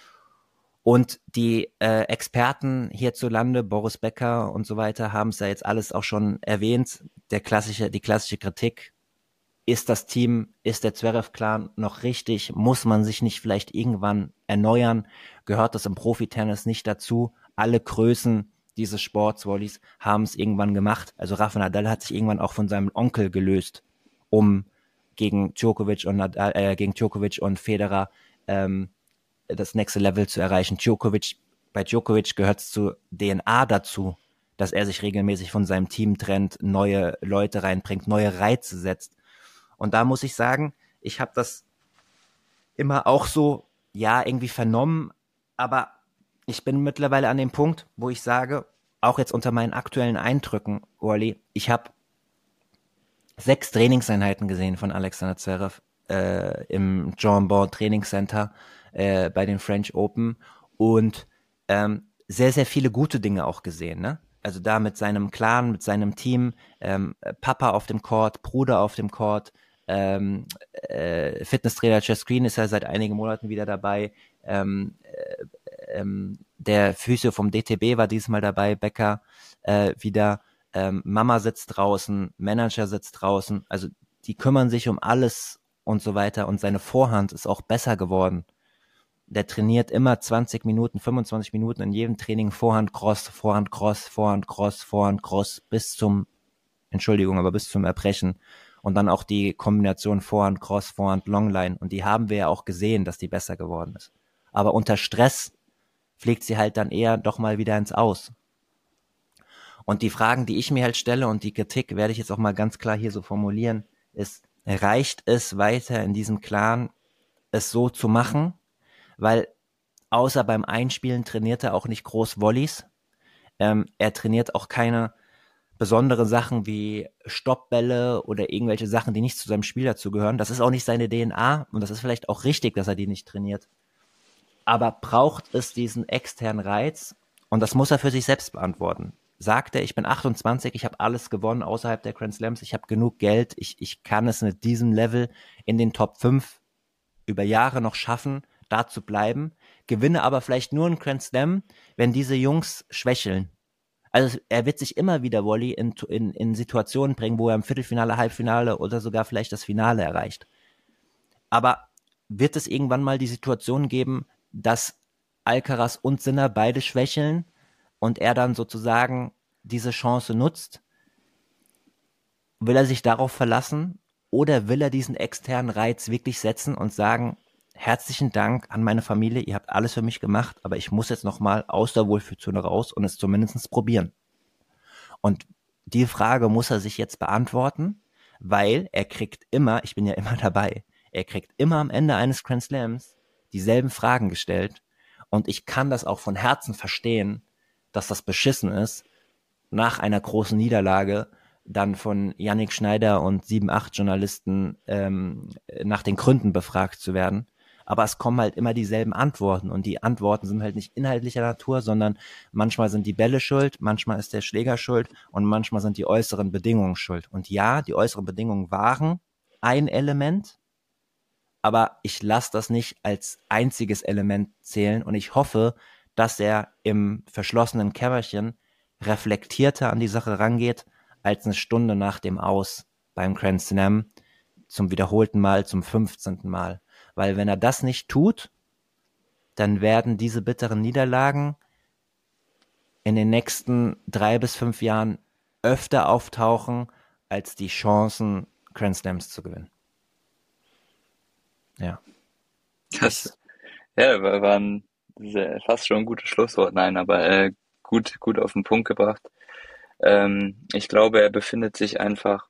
S1: Und die äh, Experten hierzulande, Boris Becker und so weiter, haben es ja jetzt alles auch schon erwähnt. Der klassische, die klassische Kritik: Ist das Team, ist der Zverev-Clan noch richtig? Muss man sich nicht vielleicht irgendwann erneuern? Gehört das im Profitennis nicht dazu? Alle Größen dieses Sports, Wallis, haben es irgendwann gemacht. Also Rafa Nadal hat sich irgendwann auch von seinem Onkel gelöst, um gegen Djokovic und Nadal, äh, gegen Djokovic und Federer ähm, das nächste Level zu erreichen. Djokovic, bei Djokovic gehört es zu D N A dazu, dass er sich regelmäßig von seinem Team trennt, neue Leute reinbringt, neue Reize setzt. Und da muss ich sagen, ich habe das immer auch so, ja, irgendwie vernommen, aber ich bin mittlerweile an dem Punkt, wo ich sage, auch jetzt unter meinen aktuellen Eindrücken, Orly, ich habe sechs Trainingseinheiten gesehen von Alexander Zverev äh, im Jean Bon Trainingscenter äh, bei den French Open und ähm, sehr, sehr viele gute Dinge auch gesehen, ne? Also da mit seinem Clan, mit seinem Team, ähm, Papa auf dem Court, Bruder auf dem Court, ähm, äh, Fitnesstrainer Jess Green ist ja seit einigen Monaten wieder dabei, ähm, äh, ähm, der Physio vom D T B war diesmal dabei, Becker äh, wieder, ähm, Mama sitzt draußen, Manager sitzt draußen, also die kümmern sich um alles und so weiter und seine Vorhand ist auch besser geworden. Der trainiert immer zwanzig Minuten, fünfundzwanzig Minuten in jedem Training Vorhand Cross, Vorhand Cross, Vorhand Cross, Vorhand Cross bis zum, Entschuldigung, aber bis zum Erbrechen. Und dann auch die Kombination Vorhand Cross, Vorhand Longline. Und die haben wir ja auch gesehen, dass die besser geworden ist. Aber unter Stress fliegt sie halt dann eher doch mal wieder ins Aus. Und die Fragen, die ich mir halt stelle und die Kritik werde ich jetzt auch mal ganz klar hier so formulieren, ist, reicht es weiter in diesem Clan, es so zu machen? Weil außer beim Einspielen trainiert er auch nicht groß Volleys. Ähm, er trainiert auch keine besondere Sachen wie Stoppbälle oder irgendwelche Sachen, die nicht zu seinem Spiel dazugehören. Das ist auch nicht seine D N A und das ist vielleicht auch richtig, dass er die nicht trainiert. Aber braucht es diesen externen Reiz? Und das muss er für sich selbst beantworten. Sagt er, ich bin achtundzwanzig, ich habe alles gewonnen außerhalb der Grand Slams, ich habe genug Geld, ich, ich kann es mit diesem Level in den Top fünf über Jahre noch schaffen, da zu bleiben, gewinne aber vielleicht nur einen Grand Slam, wenn diese Jungs schwächeln. Also er wird sich immer wieder Volley in, in, in Situationen bringen, wo er im Viertelfinale, Halbfinale oder sogar vielleicht das Finale erreicht. Aber wird es irgendwann mal die Situation geben, dass Alcaraz und Sinner beide schwächeln und er dann sozusagen diese Chance nutzt? Will er sich darauf verlassen oder will er diesen externen Reiz wirklich setzen und sagen, herzlichen Dank an meine Familie, ihr habt alles für mich gemacht, aber ich muss jetzt nochmal aus der Wohlfühlzone raus und es zumindest probieren. Und die Frage muss er sich jetzt beantworten, weil er kriegt immer, ich bin ja immer dabei, er kriegt immer am Ende eines Grand Slams dieselben Fragen gestellt und ich kann das auch von Herzen verstehen, dass das beschissen ist, nach einer großen Niederlage dann von Yannick Schneider und sieben, acht Journalisten ähm, nach den Gründen befragt zu werden. Aber es kommen halt immer dieselben Antworten und die Antworten sind halt nicht inhaltlicher Natur, sondern manchmal sind die Bälle schuld, manchmal ist der Schläger schuld und manchmal sind die äußeren Bedingungen schuld. Und ja, die äußeren Bedingungen waren ein Element, aber ich lasse das nicht als einziges Element zählen und ich hoffe, dass er im verschlossenen Kämmerchen reflektierter an die Sache rangeht, als eine Stunde nach dem Aus beim Grand Slam zum wiederholten Mal, zum fünfzehnten Mal. Weil wenn er das nicht tut, dann werden diese bitteren Niederlagen in den nächsten drei bis fünf Jahren öfter auftauchen, als die Chancen, Grand Slams zu gewinnen. Ja.
S2: Das, ja, war, war ein sehr, fast schon ein gutes Schlusswort. Nein, aber äh, gut, gut auf den Punkt gebracht. Ähm, ich glaube, er befindet sich einfach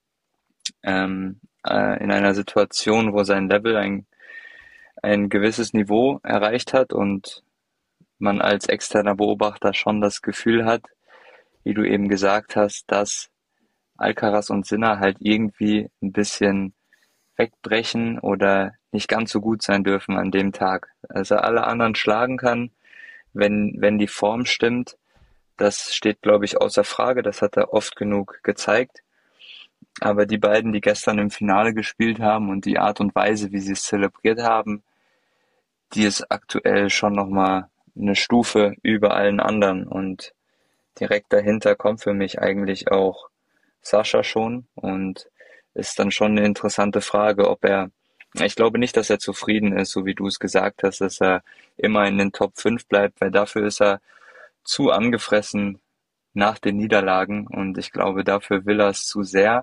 S2: ähm, äh, in einer Situation, wo sein Level ein, ein gewisses Niveau erreicht hat und man als externer Beobachter schon das Gefühl hat, wie du eben gesagt hast, dass Alcaraz und Sinner halt irgendwie ein bisschen wegbrechen oder nicht ganz so gut sein dürfen an dem Tag. Also alle anderen schlagen kann, wenn, wenn die Form stimmt. Das steht, glaube ich, außer Frage. Das hat er oft genug gezeigt. Aber die beiden, die gestern im Finale gespielt haben und die Art und Weise, wie sie es zelebriert haben, die ist aktuell schon nochmal eine Stufe über allen anderen. Und direkt dahinter kommt für mich eigentlich auch Sascha schon und ist dann schon eine interessante Frage, ob er, ich glaube nicht, dass er zufrieden ist, so wie du es gesagt hast, dass er immer in den Top fünf bleibt, weil dafür ist er zu angefressen nach den Niederlagen und ich glaube, dafür will er es zu sehr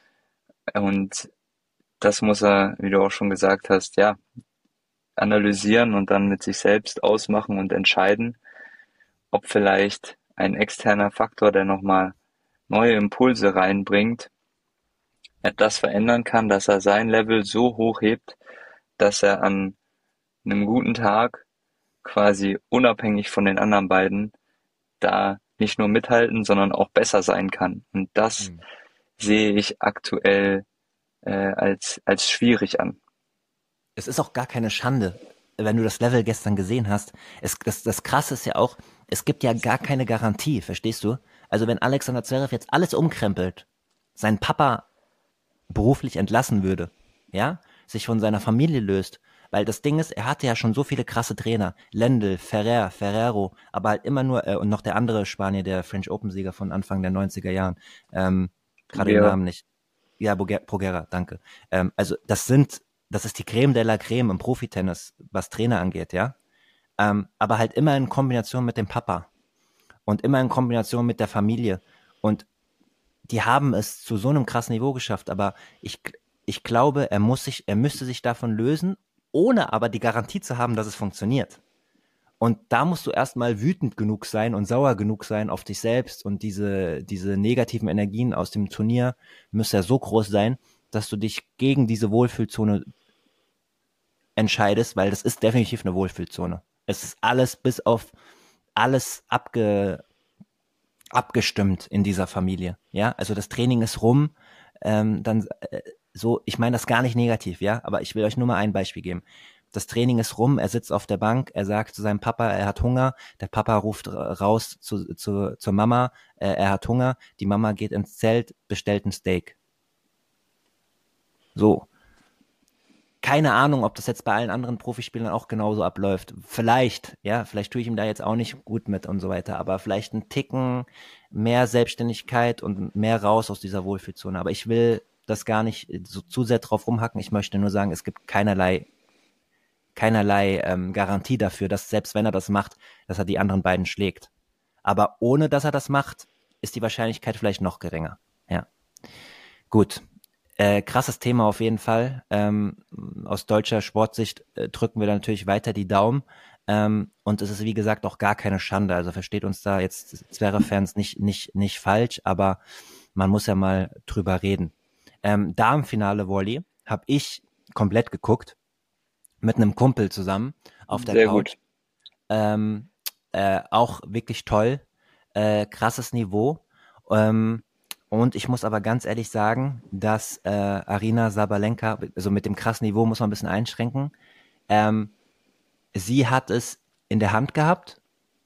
S2: und das muss er, wie du auch schon gesagt hast, ja, analysieren und dann mit sich selbst ausmachen und entscheiden, ob vielleicht ein externer Faktor, der nochmal neue Impulse reinbringt, er das verändern kann, dass er sein Level so hoch hebt, dass er an einem guten Tag quasi unabhängig von den anderen beiden da nicht nur mithalten, sondern auch besser sein kann. Und das
S1: Hm.
S2: sehe ich aktuell äh, als, als schwierig an.
S1: Es ist auch gar keine Schande, wenn du das Level gestern gesehen hast. Es, das, das Krasse ist ja auch, es gibt ja gar keine Garantie, verstehst du? Also wenn Alexander Zverev jetzt alles umkrempelt, seinen Papa beruflich entlassen würde, ja, sich von seiner Familie löst, weil das Ding ist, er hatte ja schon so viele krasse Trainer, Lendl, Ferrer, Ferrero, aber halt immer nur, äh, und noch der andere Spanier, der French Open-Sieger von Anfang der neunziger Jahren, ähm, gerade den
S2: Gero.
S1: Namen nicht. Ja, Boger- Progrera, danke. Ähm, also das sind, das ist die Creme de la Creme im Profitennis, was Trainer angeht, ja. Ähm, aber halt immer in Kombination mit dem Papa und immer in Kombination mit der Familie. Und die haben es zu so einem krassen Niveau geschafft, aber ich, ich glaube, er muss sich, er müsste sich davon lösen, ohne aber die Garantie zu haben, dass es funktioniert. Und da musst du erstmal wütend genug sein und sauer genug sein auf dich selbst und diese, diese negativen Energien aus dem Turnier müssen ja so groß sein, dass du dich gegen diese Wohlfühlzone entscheidest, weil das ist definitiv eine Wohlfühlzone. Es ist alles bis auf alles abge, abgestimmt in dieser Familie. Ja, also das Training ist rum. Ähm, dann äh, so, ich meine das gar nicht negativ, ja, aber ich will euch nur mal ein Beispiel geben. Das Training ist rum, er sitzt auf der Bank, er sagt zu seinem Papa, er hat Hunger, der Papa ruft raus zu, zu, zur Mama, äh, er hat Hunger, die Mama geht ins Zelt, bestellt ein Steak. So. Keine Ahnung, ob das jetzt bei allen anderen Profispielern auch genauso abläuft. Vielleicht, ja, vielleicht tue ich ihm da jetzt auch nicht gut mit und so weiter, aber vielleicht ein Ticken mehr Selbstständigkeit und mehr raus aus dieser Wohlfühlzone. Aber ich will das gar nicht so zu sehr drauf rumhacken. Ich möchte nur sagen, es gibt keinerlei, keinerlei ähm, Garantie dafür, dass selbst wenn er das macht, dass er die anderen beiden schlägt. Aber ohne, dass er das macht, ist die Wahrscheinlichkeit vielleicht noch geringer. Ja, gut. Äh, krasses Thema auf jeden Fall. Ähm, aus deutscher Sportsicht äh, drücken wir da natürlich weiter die Daumen. Ähm, und es ist, wie gesagt, auch gar keine Schande. Also versteht uns da jetzt Zverev-Fans nicht, nicht, nicht falsch, aber man muss ja mal drüber reden. Ähm, Damenfinale Volley habe ich komplett geguckt, mit einem Kumpel zusammen auf der
S2: Sehr
S1: Couch.
S2: gut.
S1: Ähm, äh, auch wirklich toll. Äh, krasses Niveau. Ähm, Und ich muss aber ganz ehrlich sagen, dass äh, Aryna Sabalenka, also mit dem krassen Niveau muss man ein bisschen einschränken, ähm, sie hat es in der Hand gehabt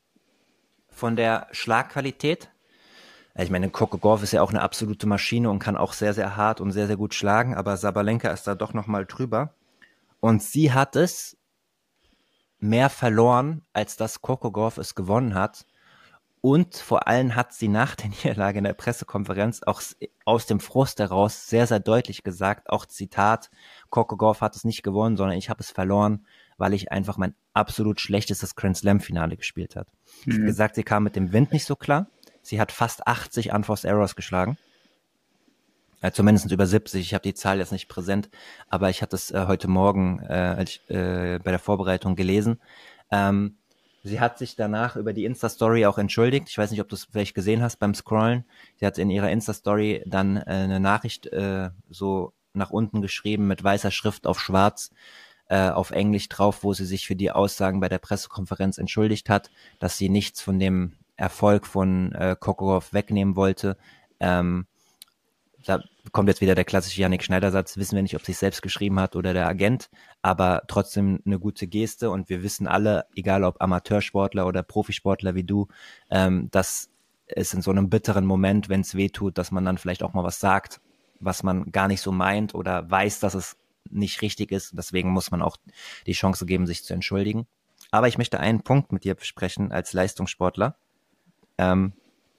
S1: von der Schlagqualität. Ich meine, Coco Gauff ist ja auch eine absolute Maschine und kann auch sehr, sehr hart und sehr, sehr gut schlagen, aber Sabalenka ist da doch nochmal drüber. Und sie hat es mehr verloren, als dass Coco Gauff es gewonnen hat. Und vor allem hat sie nach der Niederlage in der Pressekonferenz auch aus dem Frust heraus sehr, sehr deutlich gesagt, auch Zitat, Coco Gauff hat es nicht gewonnen, sondern ich habe es verloren, weil ich einfach mein absolut schlechtestes Grand Slam Finale gespielt habe. Sie hat
S2: Mhm.
S1: gesagt, sie kam mit dem Wind nicht so klar. Sie hat fast achtzig Unforced Errors geschlagen. Äh, zumindest über siebzig, ich habe die Zahl jetzt nicht präsent, aber ich hatte es äh, heute Morgen äh, als ich, äh, bei der Vorbereitung gelesen. Ähm, Sie hat sich danach über die Insta-Story auch entschuldigt. Ich weiß nicht, ob du es vielleicht gesehen hast beim Scrollen. Sie hat in ihrer Insta-Story dann äh, eine Nachricht äh, so nach unten geschrieben mit weißer Schrift auf schwarz, äh, auf Englisch drauf, wo sie sich für die Aussagen bei der Pressekonferenz entschuldigt hat, dass sie nichts von dem Erfolg von äh, Coco Gauff wegnehmen wollte. Ähm, da kommt jetzt wieder der klassische Yannick Schneider-Satz, wissen wir nicht, ob sie es selbst geschrieben hat oder der Agent, aber trotzdem eine gute Geste und wir wissen alle, egal ob Amateursportler oder Profisportler wie du, ähm, dass es in so einem bitteren Moment, wenn es weh tut, dass man dann vielleicht auch mal was sagt, was man gar nicht so meint oder weiß, dass es nicht richtig ist. Deswegen muss man auch die Chance geben, sich zu entschuldigen. Aber ich möchte einen Punkt mit dir besprechen als Leistungssportler. Ähm,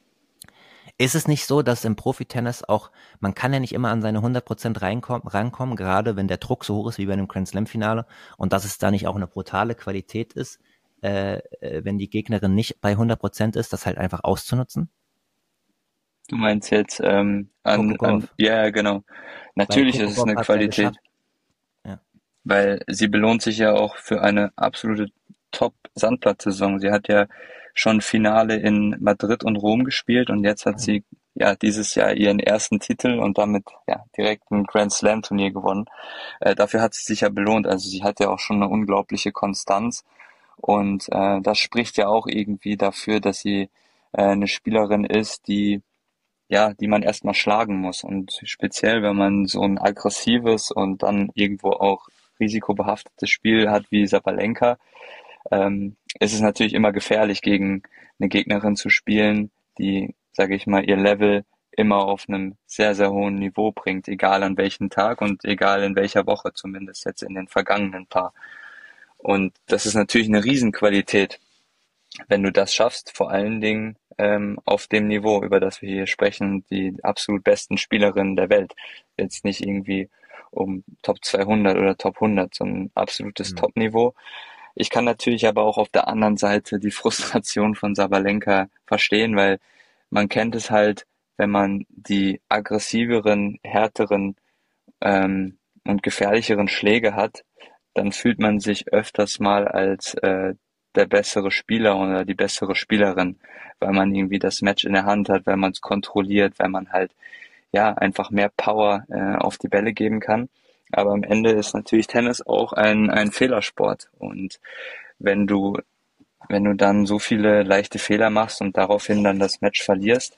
S1: Ist es nicht so, dass im Profitennis auch, man kann ja nicht immer an seine hundert Prozent reinkommen, rankommen, gerade wenn der Druck so hoch ist wie bei einem Grand Slam Finale und dass es da nicht auch eine brutale Qualität ist, äh, äh, wenn die Gegnerin nicht bei hundert Prozent ist, das halt einfach auszunutzen?
S2: Du meinst jetzt ähm,
S1: Coco
S2: an, an,
S1: Gauff.
S2: ja, ja, genau.
S1: Weil
S2: Natürlich ist
S1: Coco
S2: es
S1: Gauff
S2: eine
S1: hat es ja
S2: Qualität,
S1: geschafft. Ja.
S2: weil sie belohnt sich ja auch für eine absolute Top-Sandplatzsaison. Sie hat ja schon Finale in Madrid und Rom gespielt und jetzt hat sie ja dieses Jahr ihren ersten Titel und damit ja direkt ein Grand Slam Turnier gewonnen. Äh, dafür hat sie sich ja belohnt. Also sie hat ja auch schon eine unglaubliche Konstanz und äh, das spricht ja auch irgendwie dafür, dass sie äh, eine Spielerin ist, die ja, die man erstmal schlagen muss. Und speziell, wenn man so ein aggressives und dann irgendwo auch risikobehaftetes Spiel hat wie Sabalenka, ähm, ist es natürlich immer gefährlich, gegen eine Gegnerin zu spielen, die, sage ich mal, ihr Level immer auf einem sehr, sehr hohen Niveau bringt, egal an welchem Tag und egal in welcher Woche, zumindest jetzt in den vergangenen paar. Und das ist natürlich eine Riesenqualität, wenn du das schaffst, vor allen Dingen ähm, auf dem Niveau, über das wir hier sprechen, die absolut besten Spielerinnen der Welt. Jetzt nicht irgendwie um Top zweihundert oder Top hundert, sondern absolutes
S1: Hm.
S2: Top-Niveau. Ich kann natürlich aber auch auf der anderen Seite die Frustration von Sabalenka verstehen, weil man kennt es halt, wenn man die aggressiveren, härteren ähm, und gefährlicheren Schläge hat, dann fühlt man sich öfters mal als äh, der bessere Spieler oder die bessere Spielerin, weil man irgendwie das Match in der Hand hat, weil man es kontrolliert, weil man halt ja einfach mehr Power äh, auf die Bälle geben kann. Aber am Ende ist natürlich Tennis auch ein, ein Fehlersport. Und wenn du, wenn du dann so viele leichte Fehler machst und daraufhin dann das Match verlierst,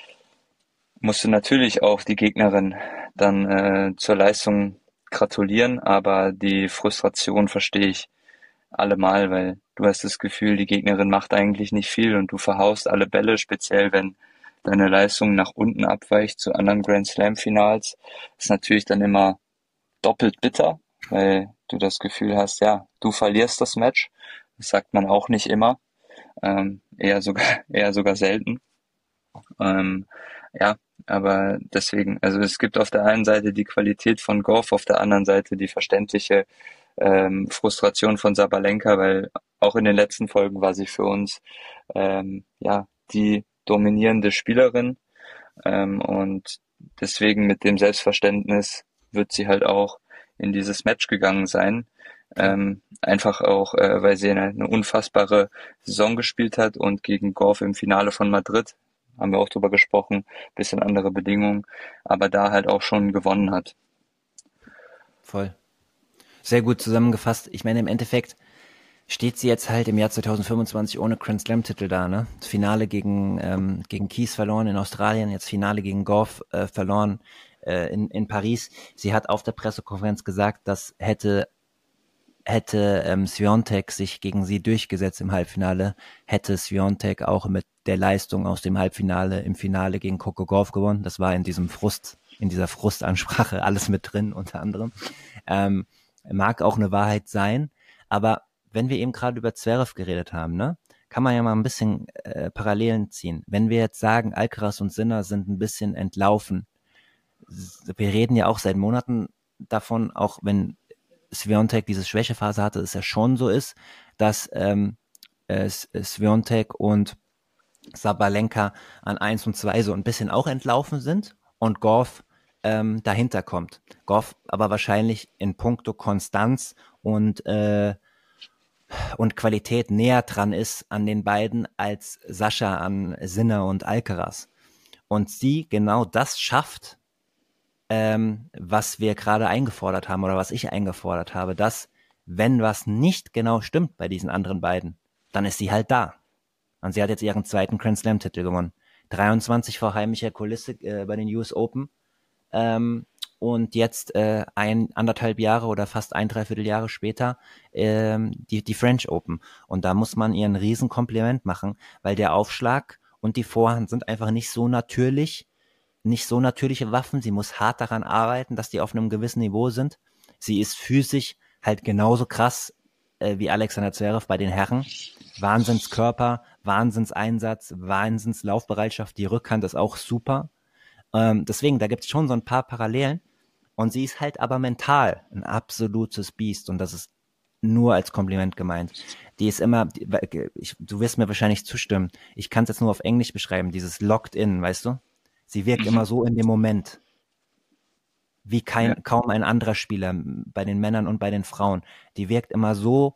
S2: musst du natürlich auch die Gegnerin dann äh, zur Leistung gratulieren, aber die Frustration verstehe ich allemal, weil du hast das Gefühl, die Gegnerin macht eigentlich nicht viel und du verhaust alle Bälle, speziell wenn deine Leistung nach unten abweicht zu anderen Grand Slam Finals. Ist natürlich dann immer doppelt bitter, weil du das Gefühl hast, ja, du verlierst das Match. Das sagt man auch nicht immer, ähm, eher sogar eher sogar selten. Ähm, ja, aber deswegen, also es gibt auf der einen Seite die Qualität von Goff, auf der anderen Seite die verständliche ähm, Frustration von Sabalenka, weil auch in den letzten Folgen war sie für uns ähm, ja die dominierende Spielerin, ähm, und deswegen mit dem Selbstverständnis wird sie halt auch in dieses Match gegangen sein.
S1: Klar.
S2: Ähm, einfach auch, äh, weil sie eine, eine unfassbare Saison gespielt hat und gegen Goff im Finale von Madrid, haben wir auch drüber gesprochen, bisschen andere Bedingungen, aber da halt auch schon gewonnen hat.
S1: Voll. Sehr gut zusammengefasst. Ich meine, im Endeffekt steht sie jetzt halt im Jahr zwanzig fünfundzwanzig ohne Grand Slam Titel da, ne? Das Finale gegen ähm, gegen Keys verloren in Australien, jetzt Finale gegen Goff äh, verloren äh, in in Paris. Sie hat auf der Pressekonferenz gesagt, dass hätte hätte ähm, Swiatek sich gegen sie durchgesetzt im Halbfinale, hätte Swiatek auch mit der Leistung aus dem Halbfinale im Finale gegen Coco Gauff gewonnen. Das war in diesem Frust, in dieser Frustansprache alles mit drin, unter anderem. Ähm, mag auch eine Wahrheit sein, aber wenn wir eben gerade über Zverev geredet haben, ne, kann man ja mal ein bisschen äh, Parallelen ziehen. Wenn wir jetzt sagen, Alcaraz und Sinner sind ein bisschen entlaufen, wir reden ja auch seit Monaten davon, auch wenn Swiatek diese Schwächephase hatte, es ja schon so ist, dass ähm, äh, Swiatek und Sabalenka an eins und zwei so ein bisschen auch entlaufen sind und Gauff ähm, dahinter kommt. Gauff aber wahrscheinlich in puncto Konstanz und äh, und Qualität näher dran ist an den beiden als Sascha an Sinner und Alcaraz. Und sie genau das schafft, ähm, was wir gerade eingefordert haben oder was ich eingefordert habe, dass wenn was nicht genau stimmt bei diesen anderen beiden, dann ist sie halt da. Und sie hat jetzt ihren zweiten Grand Slam Titel gewonnen. dreiundzwanzig vor heimischer Kulisse äh, bei den U S Open. Ähm, und jetzt äh, ein, anderthalb Jahre oder fast ein, dreiviertel Jahre später ähm, die, die French Open. Und da muss man ihr ein Riesenkompliment machen, weil der Aufschlag und die Vorhand sind einfach nicht so natürlich, nicht so natürliche Waffen. Sie muss hart daran arbeiten, dass die auf einem gewissen Niveau sind. Sie ist physisch halt genauso krass äh, wie Alexander Zverev bei den Herren. Wahnsinnskörper, Wahnsinnseinsatz, Wahnsinnslaufbereitschaft. Die Rückhand ist auch super. Ähm, deswegen, da gibt es schon so ein paar Parallelen. Und sie ist halt aber mental ein absolutes Biest. Und das ist nur als Kompliment gemeint. Die ist immer, die, ich, du wirst mir wahrscheinlich zustimmen, ich kann es jetzt nur auf Englisch beschreiben, dieses Locked in, weißt du? Sie wirkt
S2: Mhm.
S1: immer so in dem Moment, wie
S2: Ja,
S1: kein, kaum ein anderer Spieler bei den Männern und bei den Frauen. Die wirkt immer so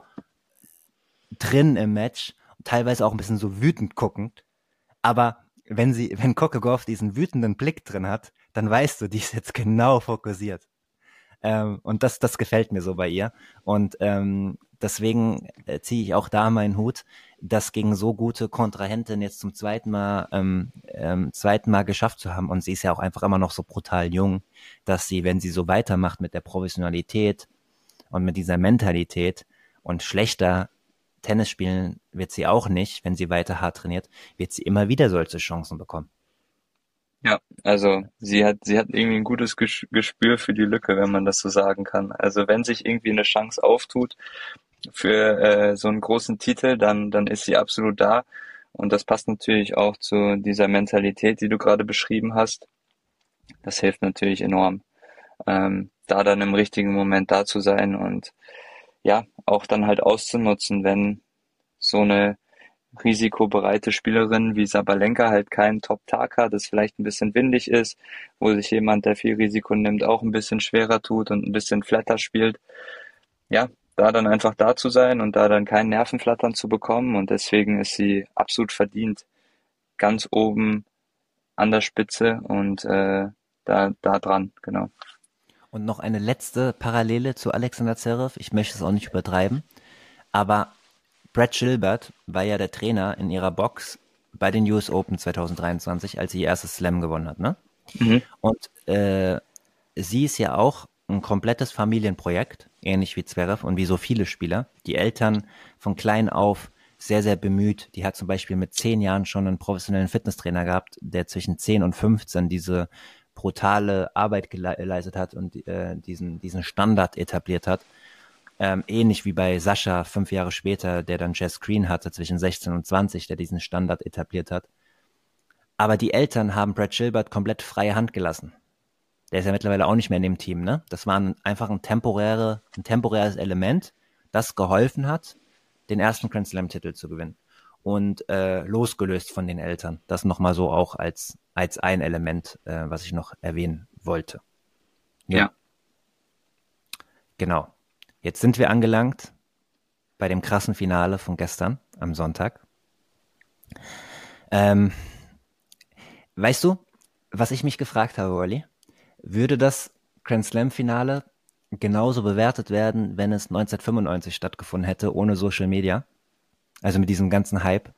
S1: drin im Match, teilweise auch ein bisschen so wütend guckend. Aber wenn sie, wenn Coco Gauff diesen wütenden Blick drin hat, dann weißt du, die ist jetzt genau fokussiert. Ähm, und das, das gefällt mir so bei ihr. Und ähm, deswegen äh, ziehe ich auch da meinen Hut, das gegen so gute Kontrahentin jetzt zum zweiten Mal, ähm, ähm, zweiten Mal geschafft zu haben. Und sie ist ja auch einfach immer noch so brutal jung, dass sie, wenn sie so weitermacht mit der Professionalität und mit dieser Mentalität und schlechter Tennis spielen wird sie auch nicht, wenn sie weiter hart trainiert, wird sie immer wieder solche Chancen bekommen.
S2: ja, also sie hat, sie hat irgendwie ein gutes Ges- Gespür für die Lücke, wenn man das so sagen kann. Also wenn sich irgendwie eine Chance auftut für äh, so einen großen Titel, dann, dann ist sie absolut da. Und das passt natürlich auch zu dieser Mentalität, die du gerade beschrieben hast. Das hilft natürlich enorm, ähm, da dann im richtigen Moment da zu sein und ja, auch dann halt auszunutzen, wenn so eine risikobereite Spielerin wie Sabalenka halt keinen Top-Tag hat, es vielleicht ein bisschen windig ist, wo sich jemand, der viel Risiko nimmt, auch ein bisschen schwerer tut und ein bisschen flatter spielt. Ja, da dann einfach da zu sein und da dann kein Nervenflattern zu bekommen. Und deswegen ist sie absolut verdient ganz oben an der Spitze und äh, da, da dran, genau.
S1: Und noch eine letzte Parallele zu Alexander Zverev. Ich möchte es auch nicht übertreiben, aber Brad Gilbert war ja der Trainer in ihrer Box bei den U S Open zwanzig dreiundzwanzig, als sie ihr erstes Slam gewonnen hat, ne?
S2: Mhm.
S1: Und äh, sie ist ja auch ein komplettes Familienprojekt, ähnlich wie Zverev und wie so viele Spieler. Die Eltern von klein auf sehr, sehr bemüht. Die hat zum Beispiel mit zehn Jahren schon einen professionellen Fitnesstrainer gehabt, der zwischen zehn und fünfzehn diese brutale Arbeit geleistet hat und äh, diesen, diesen Standard etabliert hat. Ähm, ähnlich wie bei Sascha fünf Jahre später, der dann Jess Green hatte zwischen sechzehn und zwanzig, der diesen Standard etabliert hat. Aber die Eltern haben Brad Gilbert komplett freie Hand gelassen. Der ist ja mittlerweile auch nicht mehr in dem Team, ne? Das war ein, einfach ein, temporäre, ein temporäres Element, das geholfen hat, den ersten Grand Slam-Titel zu gewinnen. Und äh, losgelöst von den Eltern. Das nochmal so auch als, als ein Element, äh, was ich noch erwähnen wollte. Jo.
S2: Ja.
S1: Genau. Jetzt sind wir angelangt bei dem krassen Finale von gestern am Sonntag. Ähm, weißt du, was ich mich gefragt habe, Olli? Würde das Grand Slam-Finale genauso bewertet werden, wenn es neunzehnhundertfünfundneunzig stattgefunden hätte, ohne Social Media? Also mit diesem ganzen Hype?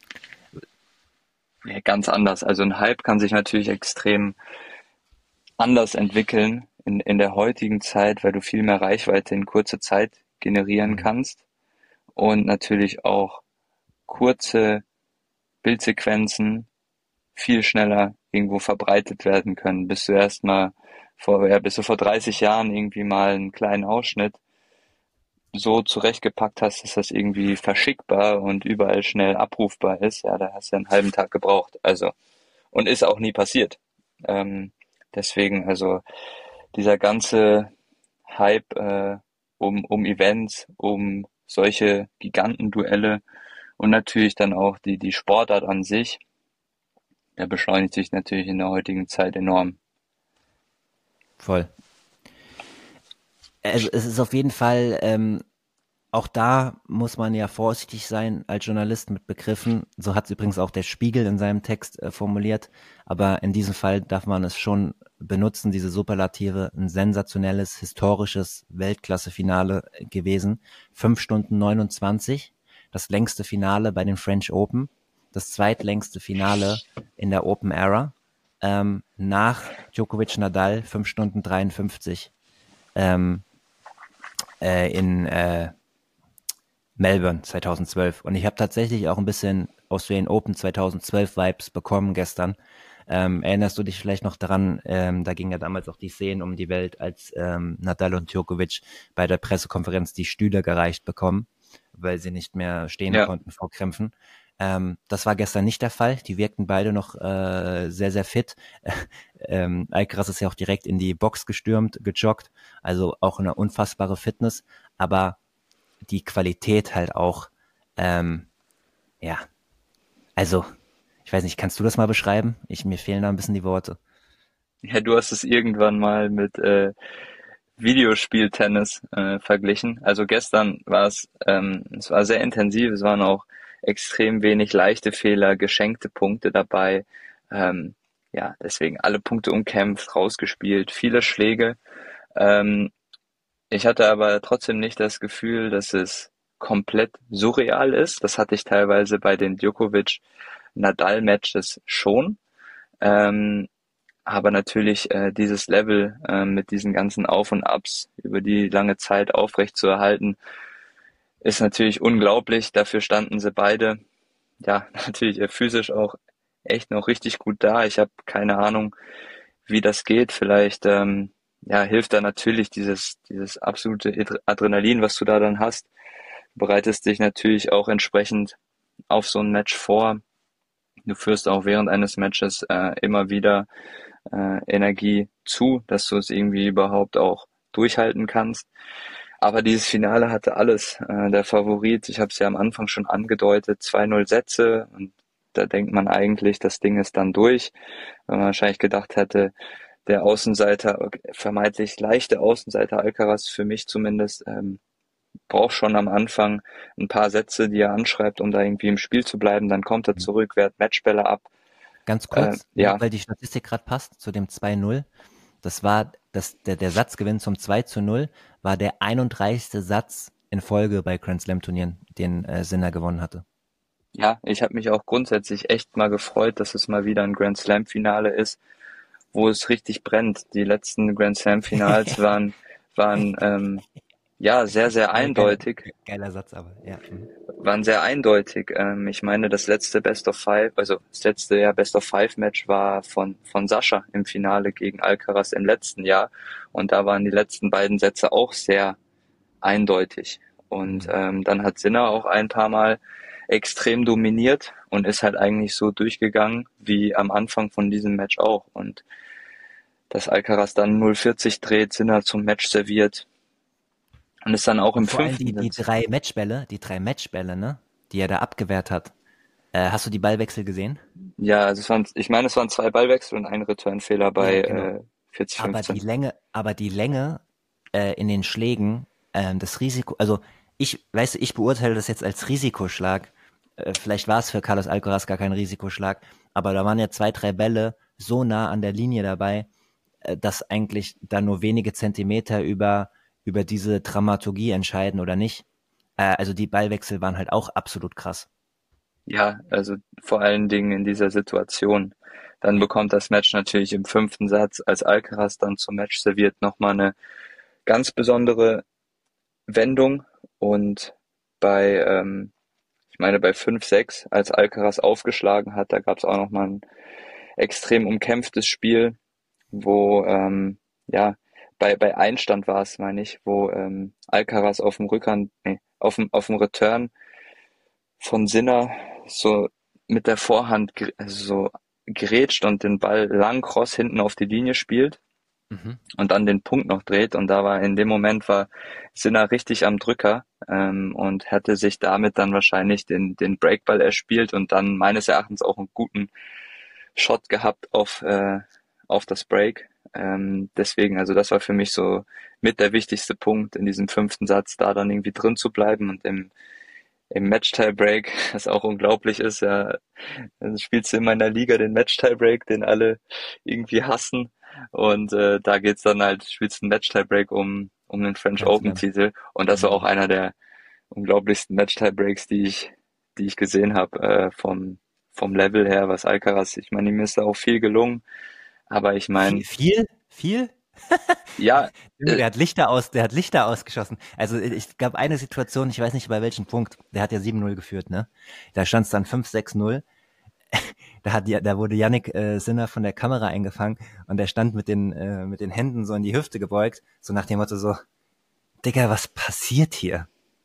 S2: Ja, ganz anders. Also ein Hype kann sich natürlich extrem anders entwickeln in, in der heutigen Zeit, weil du viel mehr Reichweite in kurzer Zeit generieren
S1: Mhm.
S2: kannst und natürlich auch kurze Bildsequenzen viel schneller irgendwo verbreitet werden können. Bis du erstmal vor, ja, bis du vor dreißig Jahren irgendwie mal einen kleinen Ausschnitt so zurechtgepackt hast, dass das irgendwie verschickbar und überall schnell abrufbar ist, ja, da hast du einen halben Tag gebraucht. Also, und ist auch nie passiert. Ähm, deswegen, also dieser ganze Hype äh, um, um Events, um solche Gigantenduelle und natürlich dann auch die, die Sportart an sich, der beschleunigt sich natürlich in der heutigen Zeit enorm.
S1: Voll. Also es ist auf jeden Fall, ähm, auch da muss man ja vorsichtig sein als Journalist mit Begriffen. So hat es übrigens auch der Spiegel in seinem Text äh, formuliert. Aber in diesem Fall darf man es schon benutzen, diese Superlative. Ein sensationelles, historisches Weltklasse-Finale gewesen. Fünf Stunden neunundzwanzig. Das längste Finale bei den French Open. Das zweitlängste Finale in der Open Era. Ähm, nach Djokovic Nadal fünf Stunden dreiundfünfzig. Ähm, äh, in äh, Melbourne zweitausendzwölf. Und ich habe tatsächlich auch ein bisschen Australian Open zweitausendzwölf Vibes bekommen gestern. Ähm, erinnerst du dich vielleicht noch daran, ähm, da ging ja damals auch die Szenen um die Welt, als ähm, Nadal und Djokovic bei der Pressekonferenz die Stühle gereicht bekommen, weil sie nicht mehr stehen
S2: Ja,
S1: konnten vor Krämpfen. Ähm, das war gestern nicht der Fall. Die wirkten beide noch äh, sehr, sehr fit. ähm, Alcaraz ist ja auch direkt in die Box gestürmt, gejoggt. Also auch eine unfassbare Fitness. Aber die Qualität halt auch, ähm, ja, also, ich weiß nicht, kannst du das mal beschreiben? Ich, mir fehlen da ein bisschen die Worte.
S2: ja, du hast es irgendwann mal mit äh, Videospieltennis äh, verglichen. Also gestern war es, ähm, es war sehr intensiv, es waren auch extrem wenig leichte Fehler, geschenkte Punkte dabei. Ähm, ja, deswegen alle Punkte umkämpft, rausgespielt, viele Schläge. Ähm, ich hatte aber trotzdem nicht das Gefühl, dass es komplett surreal ist. Das hatte ich teilweise bei den Djokovic-Nadal-Matches schon. Ähm, aber natürlich äh, dieses Level äh, mit diesen ganzen Auf und Abs über die lange Zeit aufrecht zu erhalten, ist natürlich unglaublich. Dafür standen sie beide, ja, natürlich äh, physisch auch echt noch richtig gut da. Ich habe keine Ahnung, wie das geht. Vielleicht ähm, ja, hilft da natürlich dieses, dieses absolute Adrenalin, was du da dann hast. Du bereitest dich natürlich auch entsprechend auf so ein Match vor. Du führst auch während eines Matches äh, immer wieder äh, Energie zu, dass du es irgendwie überhaupt auch durchhalten kannst. Aber dieses Finale hatte alles. Äh, der Favorit, ich habe es ja am Anfang schon angedeutet, zwei null Sätze und da denkt man eigentlich, das Ding ist dann durch, weil man wahrscheinlich gedacht hätte, der Außenseiter, vermeintlich leichte Außenseiter Alcaraz, für mich zumindest, ähm, braucht schon am Anfang ein paar Sätze, die er anschreibt, um da irgendwie im Spiel zu bleiben. Dann kommt er zurück, wehrt Matchbälle ab.
S1: Ganz
S2: Äh,
S1: kurz, nur
S2: ja,
S1: weil die Statistik gerade passt zu dem zwei null. Das war das, der, der Satzgewinn zum zwei zu null war der einunddreißigste Satz in Folge bei Grand Slam Turnieren, den äh, Sinner gewonnen hatte.
S2: ja, ich habe mich auch grundsätzlich echt mal gefreut, dass es mal wieder ein Grand Slam Finale ist, wo es richtig brennt. Die letzten Grand Slam Finals waren, waren ähm, ja sehr, sehr
S1: Geil, geiler,
S2: eindeutig.
S1: geiler Satz, aber ja. Mhm.
S2: Waren sehr eindeutig. Ähm, ich meine, das letzte Best of Five, also das letzte ja Best of Five Match war von von Sascha im Finale gegen Alcaraz im letzten Jahr und da waren die letzten beiden Sätze auch sehr eindeutig. Und
S1: Mhm.
S2: ähm, dann hat Sinner auch ein paar Mal extrem dominiert und ist halt eigentlich so durchgegangen wie am Anfang von diesem Match auch. Und dass Alcaraz dann null vierzig dreht, Sinner zum Match serviert und ist dann auch
S1: Und
S2: im
S1: vor allem die,
S2: fünften
S1: die
S2: Satz.
S1: drei Matchbälle, die drei Matchbälle, ne, die er da abgewehrt hat. Äh, hast du die Ballwechsel gesehen?
S2: Ja, also es waren, ich meine, es waren zwei Ballwechsel und ein Returnfehler
S1: Ja,
S2: bei
S1: genau.
S2: äh, vierzig
S1: Aber die
S2: fünfzehn.
S1: Länge, aber die Länge äh, in den Schlägen, ähm, das Risiko, also ich, weißt du, ich beurteile das jetzt als Risikoschlag. Äh, vielleicht war es für Carlos Alcaraz gar kein Risikoschlag, aber da waren ja zwei, drei Bälle so nah an der Linie dabei, äh, dass eigentlich da nur wenige Zentimeter über, über diese Dramaturgie entscheiden oder nicht. Äh, also die Ballwechsel waren halt auch absolut krass.
S2: Ja, also vor allen Dingen in dieser Situation. Dann
S1: Ja.
S2: bekommt das Match natürlich im fünften Satz, als Alcaraz dann zum Match serviert, nochmal eine ganz besondere Wendung. Und bei, ähm, ich meine, bei fünf sechs, als Alcaraz aufgeschlagen hat, da gab es auch nochmal ein extrem umkämpftes Spiel, wo, ähm, ja, bei, bei Einstand war es, meine ich, wo ähm, Alcaraz auf dem Rückhand, nee, auf dem, auf dem Return von Sinner so mit der Vorhand gr- also so grätscht und den Ball lang cross hinten auf die Linie spielt
S1: Mhm.
S2: und dann den Punkt noch dreht. Und da war in dem Moment war Sinner richtig am Drücker ähm, und hätte sich damit dann wahrscheinlich den, den Breakball erspielt und dann meines Erachtens auch einen guten Shot gehabt auf, äh, auf das Break. Ähm, deswegen, also das war für mich so mit der wichtigste Punkt in diesem fünften Satz, da dann irgendwie drin zu bleiben und im im Match-Tiebreak, was auch unglaublich ist, ja, also spielst du in meiner Liga den Match-Tiebreak, den alle irgendwie hassen. Und äh, da geht's dann halt, spielst du einen Match-Tiebreak um, um den French
S1: Grand Slam.
S2: Open-Titel. Und das war auch
S1: Mhm.
S2: einer der unglaublichsten Match-Tiebreaks, die ich, die ich gesehen habe, äh, vom, vom Level her, was Alcaraz, ich meine, ihm ist da auch viel gelungen. Aber ich
S1: Viel,
S2: meine,
S1: viel, viel?
S2: ja,
S1: Junge,
S2: äh,
S1: der hat Lichter aus, der hat Lichter ausgeschossen. Also ich gab eine Situation, ich weiß nicht bei welchem Punkt, der hat ja sieben null geführt, ne? Da stand es dann fünf sechs null. Da hat ja, da wurde Yannick äh, Sinner von der Kamera eingefangen und der stand mit den äh, mit den Händen so in die Hüfte gebeugt, so nach dem Motto so, Digga, was passiert hier?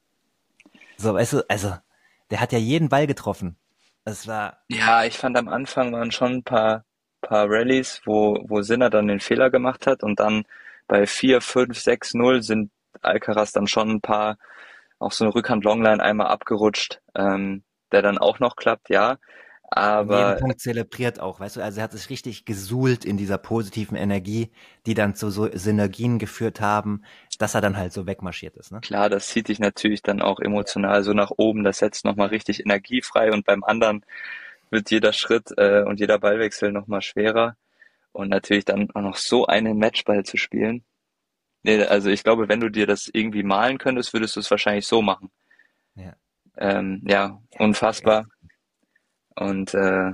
S1: So, weißt du, also der hat ja jeden Ball getroffen. Das war
S2: ja, ich fand am Anfang waren schon ein paar, paar Rallyes, wo, wo Sinner dann den Fehler gemacht hat und dann bei vier, fünf, sechs, null sind Alcaraz dann schon ein paar auf so eine Rückhand-Longline einmal abgerutscht, ähm, der dann auch noch klappt, ja.
S1: und jeden
S2: Aber
S1: Punkt zelebriert auch, weißt du, also er hat sich richtig gesuhlt in dieser positiven Energie, die dann zu so Synergien geführt haben, dass er dann halt so wegmarschiert ist, ne?
S2: klar, das zieht dich natürlich dann auch
S1: Ja,
S2: emotional so nach oben, das setzt nochmal
S1: ja.
S2: richtig Energie frei und beim anderen wird jeder Schritt äh, und jeder Ballwechsel nochmal schwerer und natürlich dann auch noch so einen Matchball zu spielen. Nee, also ich glaube, wenn du dir das irgendwie malen könntest, würdest du es wahrscheinlich so machen.
S1: Ja,
S2: Ähm, ja,
S1: ja, geil.
S2: unfassbar. Und äh,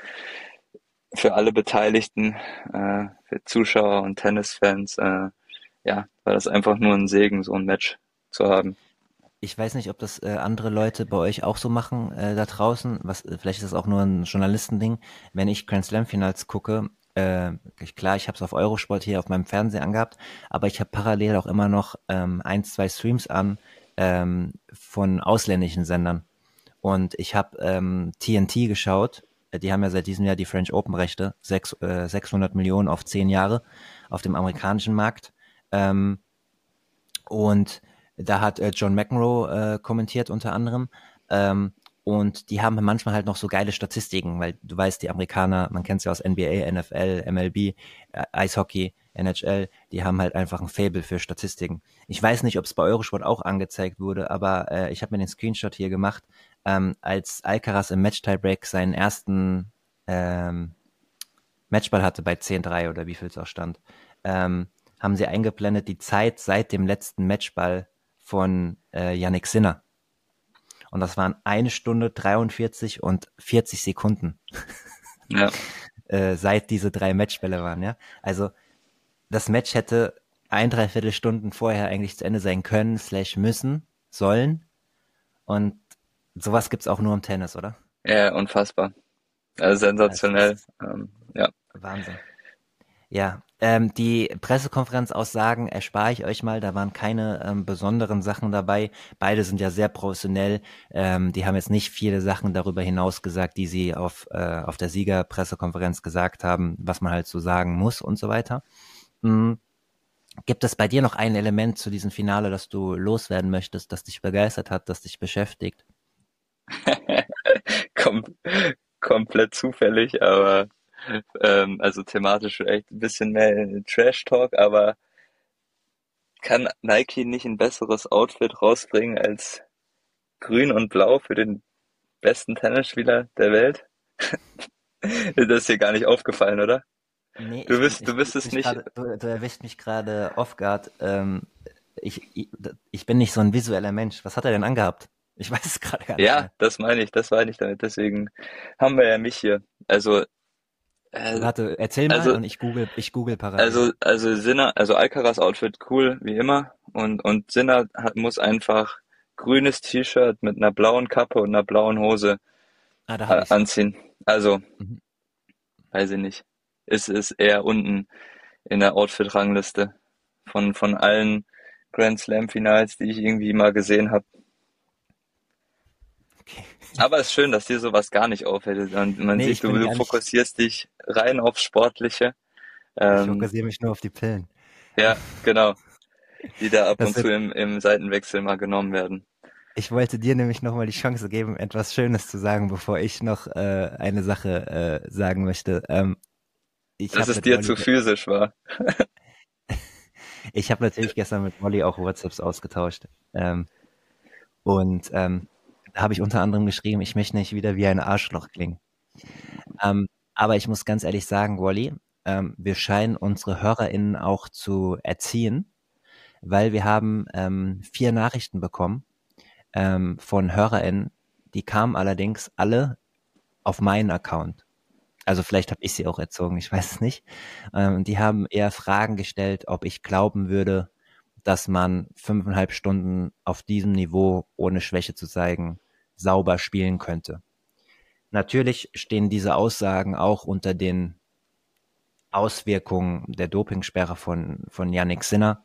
S2: für alle Beteiligten, äh, für Zuschauer und Tennisfans, äh, ja, war das einfach nur ein Segen, so ein Match zu haben.
S1: Ich weiß nicht, ob das äh, andere Leute bei euch auch so machen äh, da draußen. Was, äh, vielleicht ist das auch nur ein Journalistending. Wenn ich Grand Slam Finals gucke, äh, ich, klar, ich habe es auf Eurosport hier auf meinem Fernseher angehabt, aber ich habe parallel auch immer noch ähm, ein, zwei Streams an ähm, von ausländischen Sendern. Und ich habe ähm, T N T geschaut. Äh, Die haben ja seit diesem Jahr die French Open Rechte, sechs, äh, sechshundert Millionen auf zehn Jahre auf dem amerikanischen Markt. Ähm, und da hat äh, John McEnroe äh, kommentiert unter anderem. Ähm, Und die haben manchmal halt noch so geile Statistiken, weil du weißt, die Amerikaner, man kennt sie aus N B A, N F L, M L B, äh, Eishockey, N H L, die haben halt einfach ein Faible für Statistiken. Ich weiß nicht, ob es bei Eurosport auch angezeigt wurde, aber äh, ich habe mir den Screenshot hier gemacht, ähm, als Alcaraz im Match-Tiebreak seinen ersten ähm, Matchball hatte bei zehn drei oder wie viel es auch stand, ähm, haben sie eingeblendet die Zeit seit dem letzten Matchball von äh, Jannik Sinner. Und das waren eine Stunde dreiundvierzig und vierzig Sekunden,
S2: Ja,
S1: äh, seit diese drei Matchbälle waren, ja. Also das Match hätte ein, dreiviertel Stunden vorher eigentlich zu Ende sein können, slash müssen, sollen. Und sowas gibt's auch nur im Tennis, oder?
S2: ja, unfassbar. Also
S1: Das
S2: sensationell.
S1: ist
S2: Ähm, ja.
S1: Wahnsinn. Ja, ähm, die Pressekonferenzaussagen erspare ich euch mal, da waren keine ähm, besonderen Sachen dabei. Beide sind ja sehr professionell. Ähm, die haben jetzt nicht viele Sachen darüber hinaus gesagt, die sie auf, äh, auf der Siegerpressekonferenz gesagt haben, was man halt so sagen muss und so weiter. Mhm. Gibt es bei dir noch ein Element zu diesem Finale, das du loswerden möchtest, das dich begeistert hat, das dich beschäftigt?
S2: Kom komplett zufällig, aber ähm, also thematisch vielleicht ein bisschen mehr Trash Talk, aber kann Nike nicht ein besseres Outfit rausbringen als Grün und Blau für den besten Tennisspieler der Welt? Das ist dir gar nicht aufgefallen, oder?
S1: Nee,
S2: Du
S1: ich bin,
S2: bist, du
S1: ich
S2: bist
S1: erwischt
S2: es
S1: mich
S2: nicht.
S1: gerade, du, du erwischt mich gerade off guard. Ähm, ich, ich, ich bin nicht so ein visueller Mensch. Was hat er denn angehabt? Ich weiß es gerade gar nicht
S2: Ja,
S1: mehr.
S2: das meine ich, das meine ich damit. Deswegen haben wir ja mich hier. Also, äh,
S1: Warte, erzähl mal
S2: also,
S1: und ich google, ich google parallel.
S2: also, also Sinner, also Alcaraz Outfit cool, wie immer. Und, und Sinner hat, muss einfach grünes T-Shirt mit einer blauen Kappe und einer blauen Hose
S1: Ah, da habe
S2: äh,
S1: ich's.
S2: anziehen. Also,
S1: Mhm.
S2: weiß ich nicht. Es ist eher unten in der Outfit-Rangliste von, von allen Grand Slam-Finals, die ich irgendwie mal gesehen habe.
S1: Okay.
S2: Aber es ist schön, dass dir sowas gar nicht auffällt. Man, man
S1: Nee,
S2: sieht,
S1: ich
S2: du,
S1: bin
S2: du
S1: gar nicht,
S2: fokussierst dich rein aufs Sportliche.
S1: ich
S2: Ähm,
S1: fokussiere mich nur auf die Pillen.
S2: ja, genau, die da ab
S1: Das
S2: und zu
S1: wird,
S2: im, im Seitenwechsel mal genommen werden.
S1: ich wollte dir nämlich nochmal die Chance geben, etwas Schönes zu sagen, bevor ich noch äh, eine Sache äh, sagen möchte. Ähm, ich
S2: Dass
S1: habe
S2: es
S1: mit
S2: dir
S1: Wolli,
S2: zu physisch war.
S1: ich habe natürlich gestern mit Wolli auch WhatsApps ausgetauscht. Ähm, und ähm, da habe ich unter anderem geschrieben, ich möchte nicht wieder wie ein Arschloch klingen. Ähm, aber ich muss ganz ehrlich sagen, Wolli, ähm, wir scheinen unsere HörerInnen auch zu erziehen, weil wir haben ähm, vier Nachrichten bekommen ähm, von HörerInnen, die kamen allerdings alle auf meinen Account. Also vielleicht habe ich sie auch erzogen, ich weiß es nicht. Ähm, die haben eher Fragen gestellt, ob ich glauben würde, dass man fünfeinhalb Stunden auf diesem Niveau, ohne Schwäche zu zeigen, sauber spielen könnte. Natürlich stehen diese Aussagen auch unter den Auswirkungen der Dopingsperre von, von Yannick Sinner.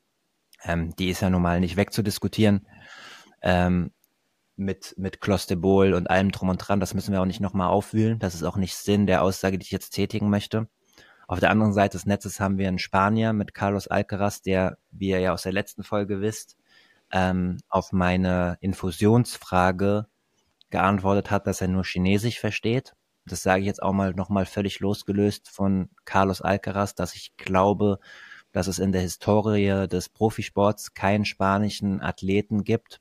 S1: Ähm, die ist ja nun mal nicht wegzudiskutieren. Ähm, mit, mit Klostebol und allem drum und dran. Das müssen wir auch nicht nochmal aufwühlen. Das ist auch nicht Sinn der Aussage, die ich jetzt tätigen möchte. Auf der anderen Seite des Netzes haben wir einen Spanier mit Carlos Alcaraz, der, wie ihr ja aus der letzten Folge wisst, ähm, auf meine Infusionsfrage geantwortet hat, dass er nur Chinesisch versteht. Das sage ich jetzt auch mal nochmal völlig losgelöst von Carlos Alcaraz, dass ich glaube, dass es in der Historie des Profisports keinen spanischen Athleten gibt,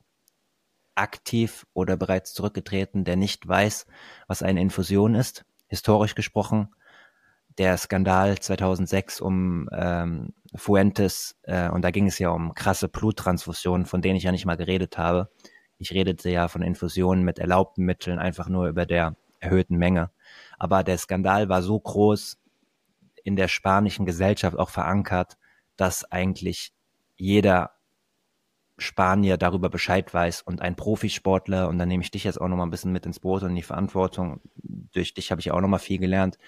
S1: aktiv oder bereits zurückgetreten, der nicht weiß, was eine Infusion ist. Historisch gesprochen, der Skandal zweitausendsechs um ähm, Fuentes, äh, und da ging es ja um krasse Bluttransfusionen, von denen ich ja nicht mal geredet habe. Ich redete ja von Infusionen mit erlaubten Mitteln, einfach nur über der erhöhten Menge. Aber der Skandal war so groß, in der spanischen Gesellschaft auch verankert, dass eigentlich jeder Spanier darüber Bescheid weiß und ein Profisportler, und dann nehme ich dich jetzt auch nochmal ein bisschen mit ins Boot und in die Verantwortung, durch dich habe ich auch nochmal viel gelernt,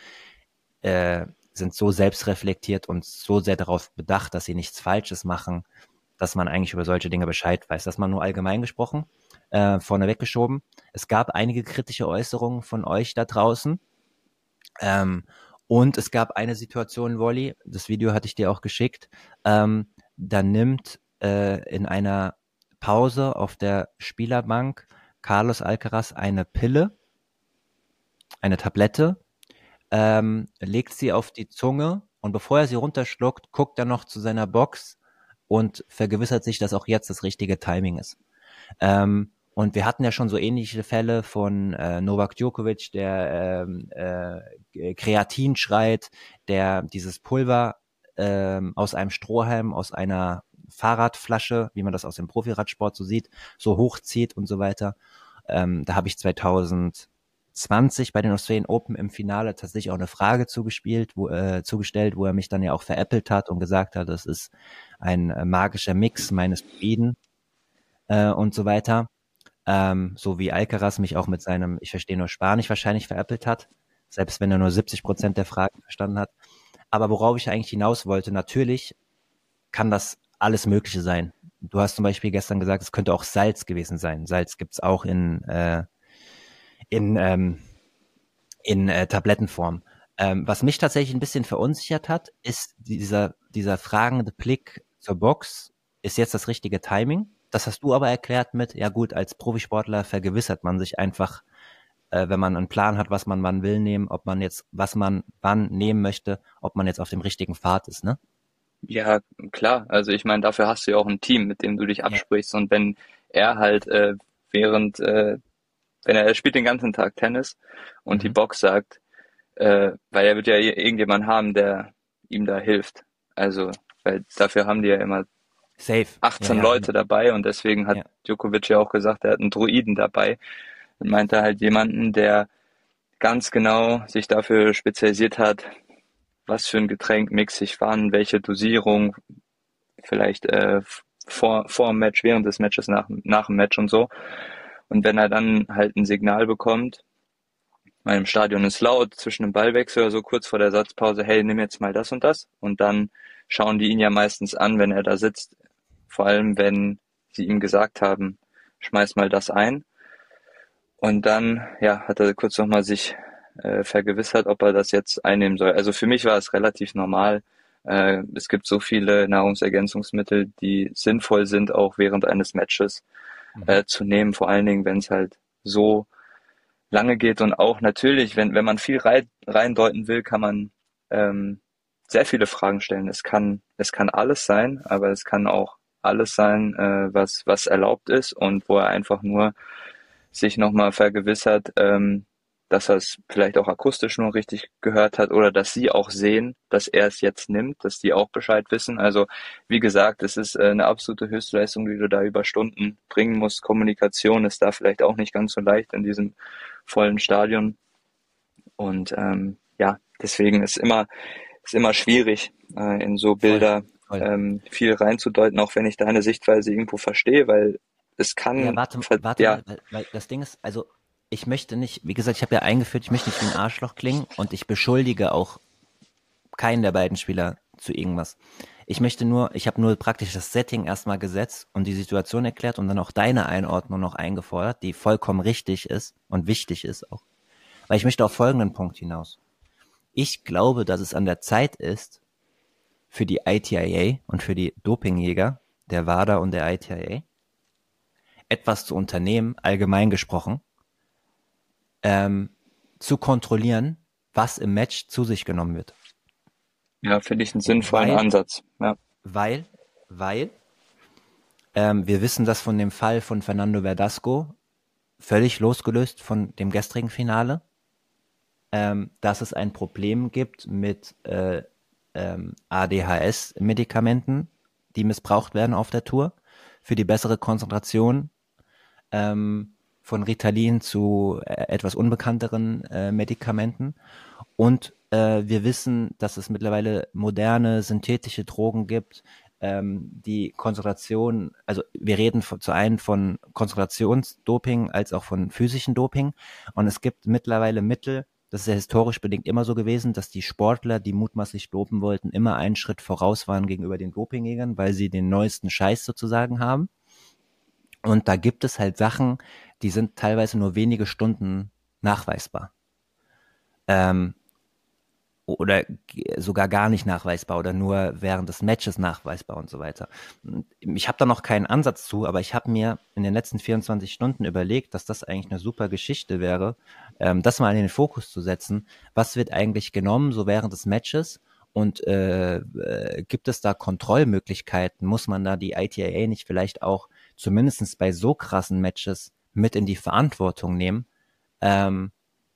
S1: äh, sind so selbstreflektiert und so sehr darauf bedacht, dass sie nichts Falsches machen, dass man eigentlich über solche Dinge Bescheid weiß. Das mal nur allgemein gesprochen, äh, vorneweg geschoben. Es gab einige kritische Äußerungen von euch da draußen. Ähm, und es gab eine Situation, Wolli, das Video hatte ich dir auch geschickt, ähm, da nimmt äh, in einer Pause auf der Spielerbank Carlos Alcaraz eine Pille, eine Tablette, ähm, legt sie auf die Zunge und bevor er sie runterschluckt, guckt er noch zu seiner Box und vergewissert sich, dass auch jetzt das richtige Timing ist. Ähm, und wir hatten ja schon so ähnliche Fälle von äh, Novak Djokovic, der ähm, äh, Kreatin schreit, der dieses Pulver ähm, aus einem Strohhalm, aus einer Fahrradflasche, wie man das aus dem Profiradsport so sieht, so hochzieht und so weiter. Ähm, da habe ich zwanzig zwanzig bei den Australian Open im Finale tatsächlich auch eine Frage zugespielt, wo, äh, zugestellt, wo er mich dann ja auch veräppelt hat und gesagt hat, das ist ein äh, magischer Mix meines Druiden äh, und so weiter. Ähm, so wie Alcaraz mich auch mit seinem Ich verstehe nur Spanisch wahrscheinlich veräppelt hat, selbst wenn er nur siebzig Prozent der Fragen verstanden hat. Aber worauf ich eigentlich hinaus wollte, natürlich kann das alles Mögliche sein. Du hast zum Beispiel gestern gesagt, es könnte auch Salz gewesen sein. Salz gibt's auch in, äh, in, ähm, in äh, Tablettenform. Ähm, was mich tatsächlich ein bisschen verunsichert hat, ist dieser, dieser fragende Blick zur Box. Ist jetzt das richtige Timing? Das hast du aber erklärt mit, ja gut, als Profisportler vergewissert man sich einfach, äh, wenn man einen Plan hat, was man wann will nehmen, ob man jetzt, was man wann nehmen möchte, ob man jetzt auf dem richtigen Pfad ist, ne?
S2: Ja, klar. Also ich meine, dafür hast du ja auch ein Team, mit dem du dich
S1: Ja.
S2: absprichst. Und wenn er halt äh, während, äh, wenn er, er spielt den ganzen Tag Tennis und die
S1: Mhm.
S2: Box sagt, äh, weil er wird ja irgendjemand haben, der ihm da hilft. Also, weil dafür haben die ja immer
S1: Safe. Ja,
S2: achtzehn
S1: ja, genau.
S2: Leute dabei und deswegen hat
S1: Ja.
S2: Djokovic ja auch gesagt, er hat einen Druiden dabei und meinte halt jemanden, der ganz genau sich dafür spezialisiert hat, was für ein Getränk mixe ich wann, welche Dosierung, vielleicht äh, vor, vor dem Match, während des Matches, nach, nach dem Match und so. Und wenn er dann halt ein Signal bekommt, weil im Stadion ist laut, zwischen dem Ballwechsel oder so kurz vor der Satzpause, hey, nimm jetzt mal das und das. Und dann schauen die ihn ja meistens an, wenn er da sitzt. Vor allem, wenn sie ihm gesagt haben, schmeiß mal das ein. Und dann, ja, hat er kurz nochmal sich äh, vergewissert, ob er das jetzt einnehmen soll. Also für mich war es relativ normal. Äh, es gibt so viele Nahrungsergänzungsmittel, die sinnvoll sind, auch während eines Matches
S1: Mhm.
S2: äh, zu nehmen. Vor allen Dingen, wenn es halt so lange geht und auch natürlich, wenn, wenn man viel rein, reindeuten will, kann man ähm, sehr viele Fragen stellen. Es kann, es kann alles sein, aber es kann auch alles sein, äh, was, was erlaubt ist und wo er einfach nur sich nochmal vergewissert, ähm, dass er es vielleicht auch akustisch nur richtig gehört hat oder dass sie auch sehen, dass er es jetzt nimmt, dass die auch Bescheid wissen. Also wie gesagt, es ist äh, eine absolute Höchstleistung, die du da über Stunden bringen musst. Kommunikation ist da vielleicht auch nicht ganz so leicht in diesem vollen Stadion. Und ähm, ja, deswegen ist immer ist immer schwierig, äh, in so
S1: Voll,
S2: Bilder
S1: voll.
S2: ähm, viel reinzudeuten, auch wenn ich deine Sichtweise irgendwo verstehe, weil es
S1: Ja,
S2: kann,
S1: warte,
S2: ver-
S1: warte
S2: ja,
S1: mal, weil, weil das Ding ist, also ich möchte nicht, wie gesagt, ich habe ja eingeführt, ich möchte nicht wie ein Arschloch klingen und ich beschuldige auch keinen der beiden Spieler zu irgendwas. Ich möchte nur, ich habe nur praktisch das Setting erstmal gesetzt und die Situation erklärt und dann auch deine Einordnung noch eingefordert, die vollkommen richtig ist und wichtig ist auch. Weil ich möchte auf folgenden Punkt hinaus. Ich glaube, dass es an der Zeit ist, für die I T I A und für die Dopingjäger, der WADA und der I T I A, etwas zu unternehmen, allgemein gesprochen, ähm, zu kontrollieren, was im Match zu sich genommen wird.
S2: ja, finde ich einen sinnvollen
S1: Weil,
S2: Ansatz. Ja,
S1: weil, weil, ähm, wir wissen das von dem Fall von Fernando Verdasco, völlig losgelöst von dem gestrigen Finale, ähm, dass es ein Problem gibt mit äh, ähm, A D H S-Medikamenten, die missbraucht werden auf der Tour für die bessere Konzentration ähm, von Ritalin zu äh, etwas unbekannteren äh, Medikamenten. Und äh, wir wissen, dass es mittlerweile moderne synthetische Drogen gibt, ähm, die Konzentration, also wir reden von, zu einen von Konzentrationsdoping als auch von physischen Doping. Und es gibt mittlerweile Mittel, das ist ja historisch bedingt immer so gewesen, dass die Sportler, die mutmaßlich dopen wollten, immer einen Schritt voraus waren gegenüber den Dopingjägern, weil sie den neuesten Scheiß sozusagen haben. Und da gibt es halt Sachen, die sind teilweise nur wenige Stunden nachweisbar. Ähm, oder sogar gar nicht nachweisbar oder nur während des Matches nachweisbar und so weiter. Ich habe da noch keinen Ansatz zu, aber ich habe mir in den letzten vierundzwanzig Stunden überlegt, dass das eigentlich eine super Geschichte wäre, ähm, das mal in den Fokus zu setzen. Was wird eigentlich genommen so während des Matches und äh, äh, gibt es da Kontrollmöglichkeiten? Muss man da die I T A A nicht vielleicht auch zumindest bei so krassen Matches mit in die Verantwortung nehmen, ähm,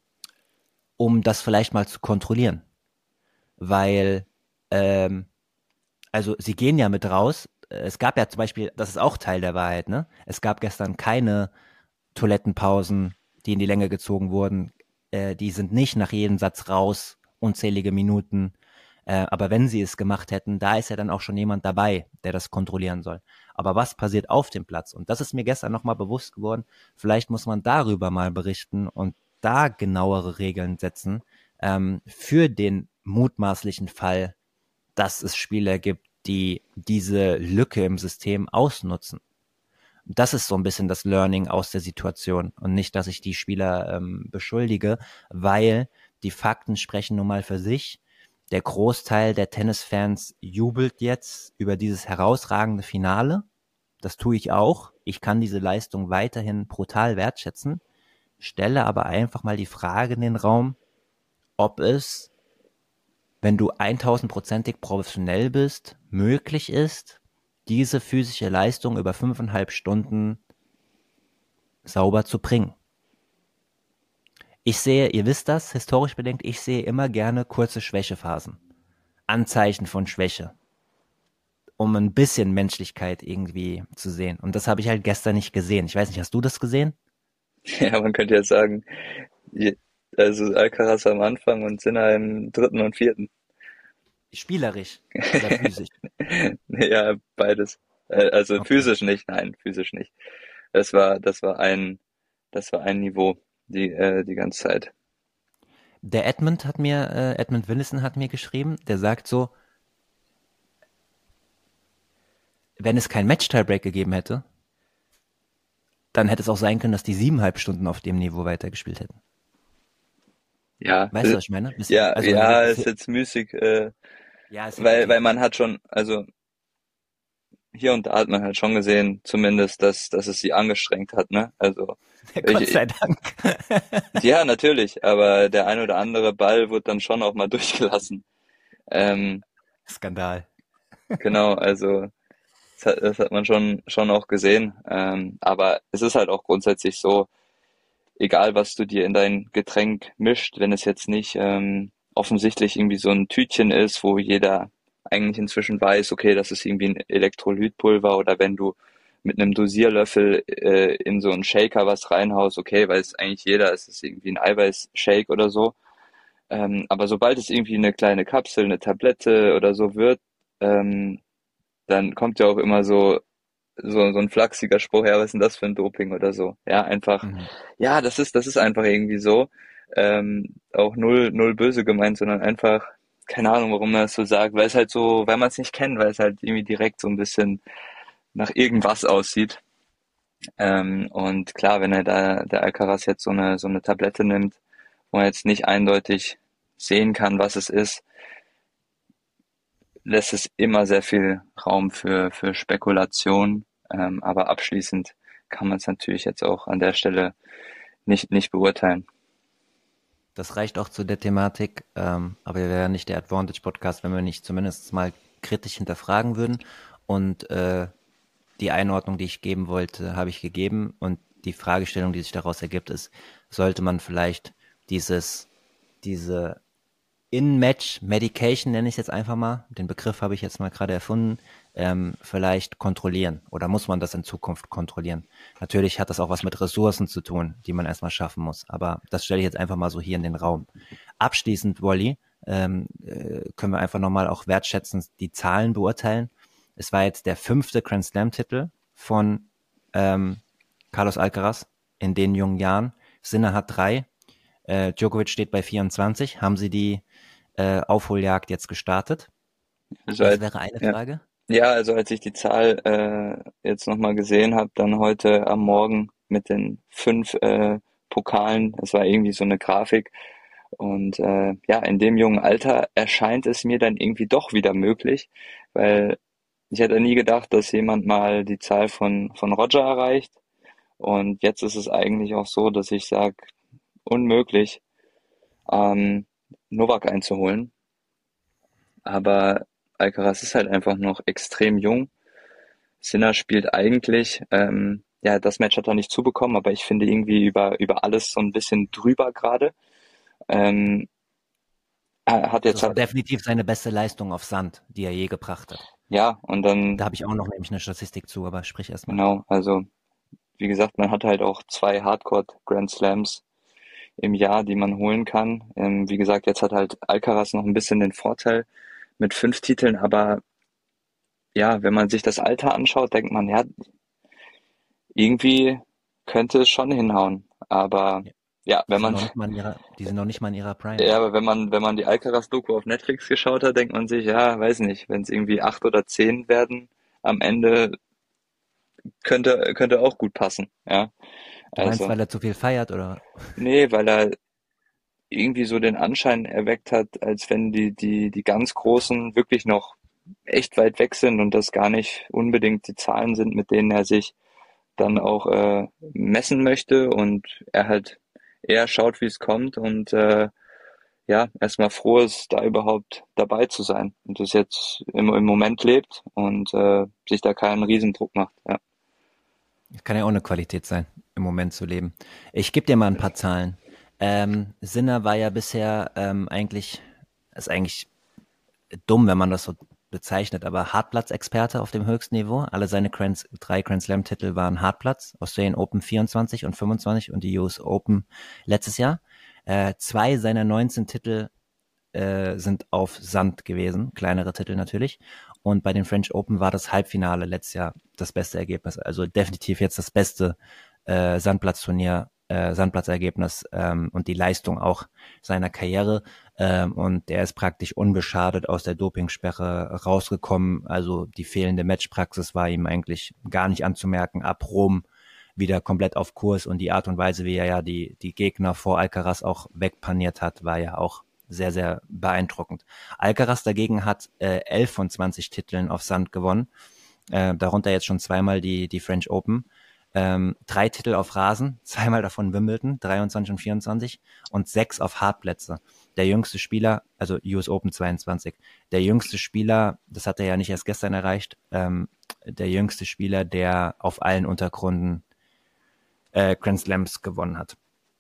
S1: um das vielleicht mal zu kontrollieren? Weil, ähm, also sie gehen ja mit raus. Es gab ja zum Beispiel, das ist auch Teil der Wahrheit, ne? Es gab gestern keine Toilettenpausen, die in die Länge gezogen wurden. Äh, die sind nicht nach jedem Satz raus, unzählige Minuten. Äh, aber wenn sie es gemacht hätten, da ist ja dann auch schon jemand dabei, der das kontrollieren soll. Aber was passiert auf dem Platz? Und das ist mir gestern nochmal bewusst geworden. Vielleicht muss man darüber mal berichten und da genauere Regeln setzen, ähm, für den mutmaßlichen Fall, dass es Spieler gibt, die diese Lücke im System ausnutzen. Das ist so ein bisschen das Learning aus der Situation und nicht, dass ich die Spieler ähm, beschuldige, weil die Fakten sprechen nun mal für sich. Der Großteil der Tennisfans jubelt jetzt über dieses herausragende Finale. Das tue ich auch. Ich kann diese Leistung weiterhin brutal wertschätzen, stelle aber einfach mal die Frage in den Raum, ob es, wenn du tausendprozentig professionell bist, möglich ist, diese physische Leistung über fünfeinhalb Stunden sauber zu bringen. Ich sehe, ihr wisst das, historisch bedingt, ich sehe immer gerne kurze Schwächephasen. Anzeichen von Schwäche. Um ein bisschen Menschlichkeit irgendwie zu sehen. Und das habe ich halt gestern nicht gesehen. Ich weiß nicht, hast du das gesehen?
S2: Ja, man könnte ja sagen, je- also Alcaraz am Anfang und Sinner im dritten und vierten.
S1: Spielerisch oder physisch?
S2: Ja, beides. Äh, Also
S1: Okay.
S2: physisch nicht, nein, physisch nicht. Das war, das war ein, das war ein Niveau, die, äh, die ganze Zeit.
S1: Der Edmund hat mir, äh, Edmund Willison hat mir geschrieben, der sagt so, wenn es kein Match-Tiebreak gegeben hätte, dann hätte es auch sein können, dass die siebeneinhalb Stunden auf dem Niveau weitergespielt hätten.
S2: Ja,
S1: Weißt du,
S2: äh,
S1: was ich meine? Bisschen,
S2: ja,
S1: also,
S2: ja, ist jetzt müßig, äh,
S1: ja, ist
S2: weil, weil
S1: subjektiv.
S2: man hat schon, also hier und da hat man halt schon gesehen, zumindest, dass, dass es sie angestrengt hat, ne? Also,
S1: Gott
S2: ich,
S1: sei Dank.
S2: ja, natürlich, aber der ein oder andere Ball wird dann schon auch mal durchgelassen. Ähm,
S1: Skandal.
S2: genau, also das hat, das hat man schon, schon auch gesehen. Ähm, aber es ist halt auch grundsätzlich so, egal was du dir in dein Getränk mischt, wenn es jetzt nicht ähm, offensichtlich irgendwie so ein Tütchen ist, wo jeder eigentlich inzwischen weiß, okay, das ist irgendwie ein Elektrolytpulver, oder wenn du mit einem Dosierlöffel äh, in so einen Shaker was reinhaust, okay, weiß eigentlich jeder, es ist irgendwie ein Eiweißshake oder so. Ähm, aber sobald es irgendwie eine kleine Kapsel, eine Tablette oder so wird, ähm, dann kommt ja auch immer so so, so ein flachsiger Spruch, ja, was ist denn das für ein Doping oder so. Ja, einfach,
S1: Mhm.
S2: ja, das ist, das ist einfach irgendwie so. Ähm, auch null, null böse gemeint, sondern einfach, keine Ahnung, warum man das so sagt, weil es halt so, weil man es nicht kennt, weil es halt irgendwie direkt so ein bisschen nach irgendwas aussieht. Ähm, und klar, wenn er da, der Alcaraz jetzt so eine, so eine Tablette nimmt, wo er jetzt nicht eindeutig sehen kann, was es ist, lässt es immer sehr viel Raum für, für Spekulation. Ähm, aber abschließend kann man es natürlich jetzt auch an der Stelle nicht, nicht beurteilen.
S1: Das reicht auch zu der Thematik, ähm, aber wir wären nicht der Advantage-Podcast, wenn wir nicht zumindest mal kritisch hinterfragen würden. Und äh, die Einordnung, die ich geben wollte, habe ich gegeben. Und die Fragestellung, die sich daraus ergibt, ist, sollte man vielleicht dieses, diese In-Match-Medication, nenne ich es jetzt einfach mal, den Begriff habe ich jetzt mal gerade erfunden, ähm, vielleicht kontrollieren oder muss man das in Zukunft kontrollieren? Natürlich hat das auch was mit Ressourcen zu tun, die man erstmal schaffen muss, aber das stelle ich jetzt einfach mal so hier in den Raum. Abschließend, Wolli, ähm, äh, können wir einfach nochmal auch wertschätzend die Zahlen beurteilen. Es war jetzt der fünfte Grand Slam-Titel von ähm, Carlos Alcaraz in den jungen Jahren. Sinner hat drei, äh, Djokovic steht bei vierundzwanzig. Haben Sie die äh, Aufholjagd jetzt gestartet?
S2: Also
S1: Das
S2: als,
S1: wäre eine
S2: ja.
S1: Frage.
S2: Ja, also als ich die Zahl äh, jetzt nochmal gesehen habe, dann heute am Morgen mit den fünf äh, Pokalen, das war irgendwie so eine Grafik, Und äh, ja, in dem jungen Alter erscheint es mir dann irgendwie doch wieder möglich, weil ich hätte nie gedacht, dass jemand mal die Zahl von, von Roger erreicht. Und jetzt ist es eigentlich auch so, dass ich sage, unmöglich, ähm, Novak einzuholen. Aber Alcaraz ist halt einfach noch extrem jung. Sinner spielt eigentlich, ähm, ja, das Match hat er nicht zubekommen, aber ich finde irgendwie über, über alles so ein bisschen drüber gerade. Ähm, er hat
S1: Also
S2: jetzt
S1: es war
S2: halt,
S1: definitiv seine beste Leistung auf Sand, die er je gebracht hat.
S2: ja, und dann,
S1: Da habe ich auch noch nämlich eine Statistik zu, aber sprich erst mal.
S2: genau, also wie gesagt, man hat halt auch zwei Hardcore Grand Slams im Jahr, die man holen kann. Ähm, wie gesagt, jetzt hat halt Alcaraz noch ein bisschen den Vorteil mit fünf Titeln, aber ja, wenn man sich das Alter anschaut, denkt man, ja, irgendwie könnte es schon hinhauen. Aber
S1: Ja.
S2: ja,
S1: Die
S2: wenn
S1: sind
S2: man,
S1: noch nicht mal in ihrer, die sind noch nicht mal in ihrer Prime.
S2: ja, aber wenn man, wenn man die Alcaraz-Doku auf Netflix geschaut hat, denkt man sich, ja, weiß nicht, wenn es irgendwie acht oder zehn werden, am Ende könnte, könnte auch gut passen, ja.
S1: Du meinst,
S2: Also,
S1: weil er zu viel feiert oder?
S2: nee, weil er irgendwie so den Anschein erweckt hat, als wenn die, die, die ganz Großen wirklich noch echt weit weg sind und das gar nicht unbedingt die Zahlen sind, mit denen er sich dann auch äh, messen möchte und er halt eher schaut, wie es kommt und äh, ja, erstmal froh ist, da überhaupt dabei zu sein und das jetzt im, im Moment lebt und äh, sich da keinen Riesendruck macht. Ja.
S1: Kann ja auch eine Qualität sein, im Moment zu leben. Ich gebe dir mal ein paar Zahlen. Ähm, Sinner war ja bisher ähm, eigentlich, ist eigentlich dumm, wenn man das so bezeichnet, aber Hartplatz-Experte auf dem höchsten Niveau. Alle seine Grand, drei Grand Slam-Titel waren Hartplatz, Australian Open vierundzwanzig und fünfundzwanzig und die U S Open letztes Jahr. Äh, zwei seiner neunzehn Titel äh, sind auf Sand gewesen, kleinere Titel natürlich. Und bei den French Open war das Halbfinale letztes Jahr das beste Ergebnis. Also definitiv jetzt das beste äh, Sandplatzturnier, äh, Sandplatzergebnis ähm, und die Leistung auch seiner Karriere. Ähm, und der ist praktisch unbeschadet aus der Dopingsperre rausgekommen. Also die fehlende Matchpraxis war ihm eigentlich gar nicht anzumerken. Ab Rom wieder komplett auf Kurs und die Art und Weise, wie er ja die, die Gegner vor Alcaraz auch wegpaniert hat, war ja auch sehr, sehr beeindruckend. Alcaraz dagegen hat äh, elf von zwanzig Titeln auf Sand gewonnen, äh, darunter jetzt schon zweimal die, die French Open, ähm, drei Titel auf Rasen, zweimal davon Wimbledon, dreiundzwanzig und vierundzwanzig und sechs auf Hartplätze. Der jüngste Spieler, also U S Open zweiundzwanzig, der jüngste Spieler, das hat er ja nicht erst gestern erreicht, ähm, der jüngste Spieler, der auf allen Untergründen äh, Grand Slams gewonnen hat.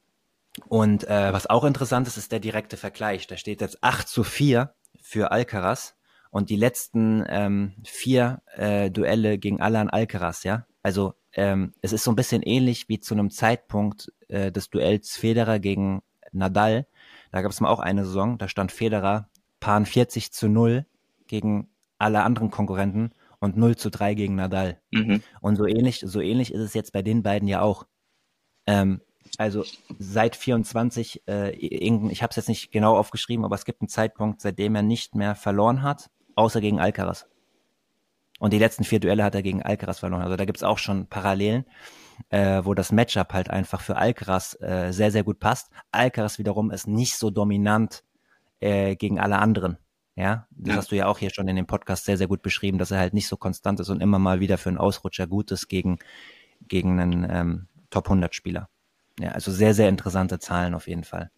S1: Und äh, was auch interessant ist, ist der direkte Vergleich. Da steht jetzt acht zu vier für Alcaraz und die letzten ähm, vier äh, Duelle gegen Alan Alcaraz, ja. Also ähm, es ist so ein bisschen ähnlich wie zu einem Zeitpunkt äh, des Duells Federer gegen Nadal. Da gab es mal auch eine Saison, da stand Federer Paar vierzig zu null gegen alle anderen Konkurrenten und null zu drei gegen Nadal.
S2: Mhm.
S1: Und so ähnlich, so ähnlich ist es jetzt bei den beiden ja auch. Ähm, also seit vierundzwanzig, äh, ich habe es jetzt nicht genau aufgeschrieben, aber es gibt einen Zeitpunkt, seitdem er nicht mehr verloren hat, außer gegen Alcaraz. Und die letzten vier Duelle hat er gegen Alcaraz verloren. Also da gibt es auch schon Parallelen, äh, wo das Matchup halt einfach für Alcaraz äh, sehr, sehr gut passt. Alcaraz wiederum ist nicht so dominant äh, gegen alle anderen. Ja, das
S2: Ja.
S1: hast du ja auch hier schon in dem Podcast sehr, sehr gut beschrieben, dass er halt nicht so konstant ist und immer mal wieder für einen Ausrutscher gut ist gegen, gegen einen ähm, Top hundert Spieler. Ja, also sehr, sehr interessante Zahlen auf jeden Fall.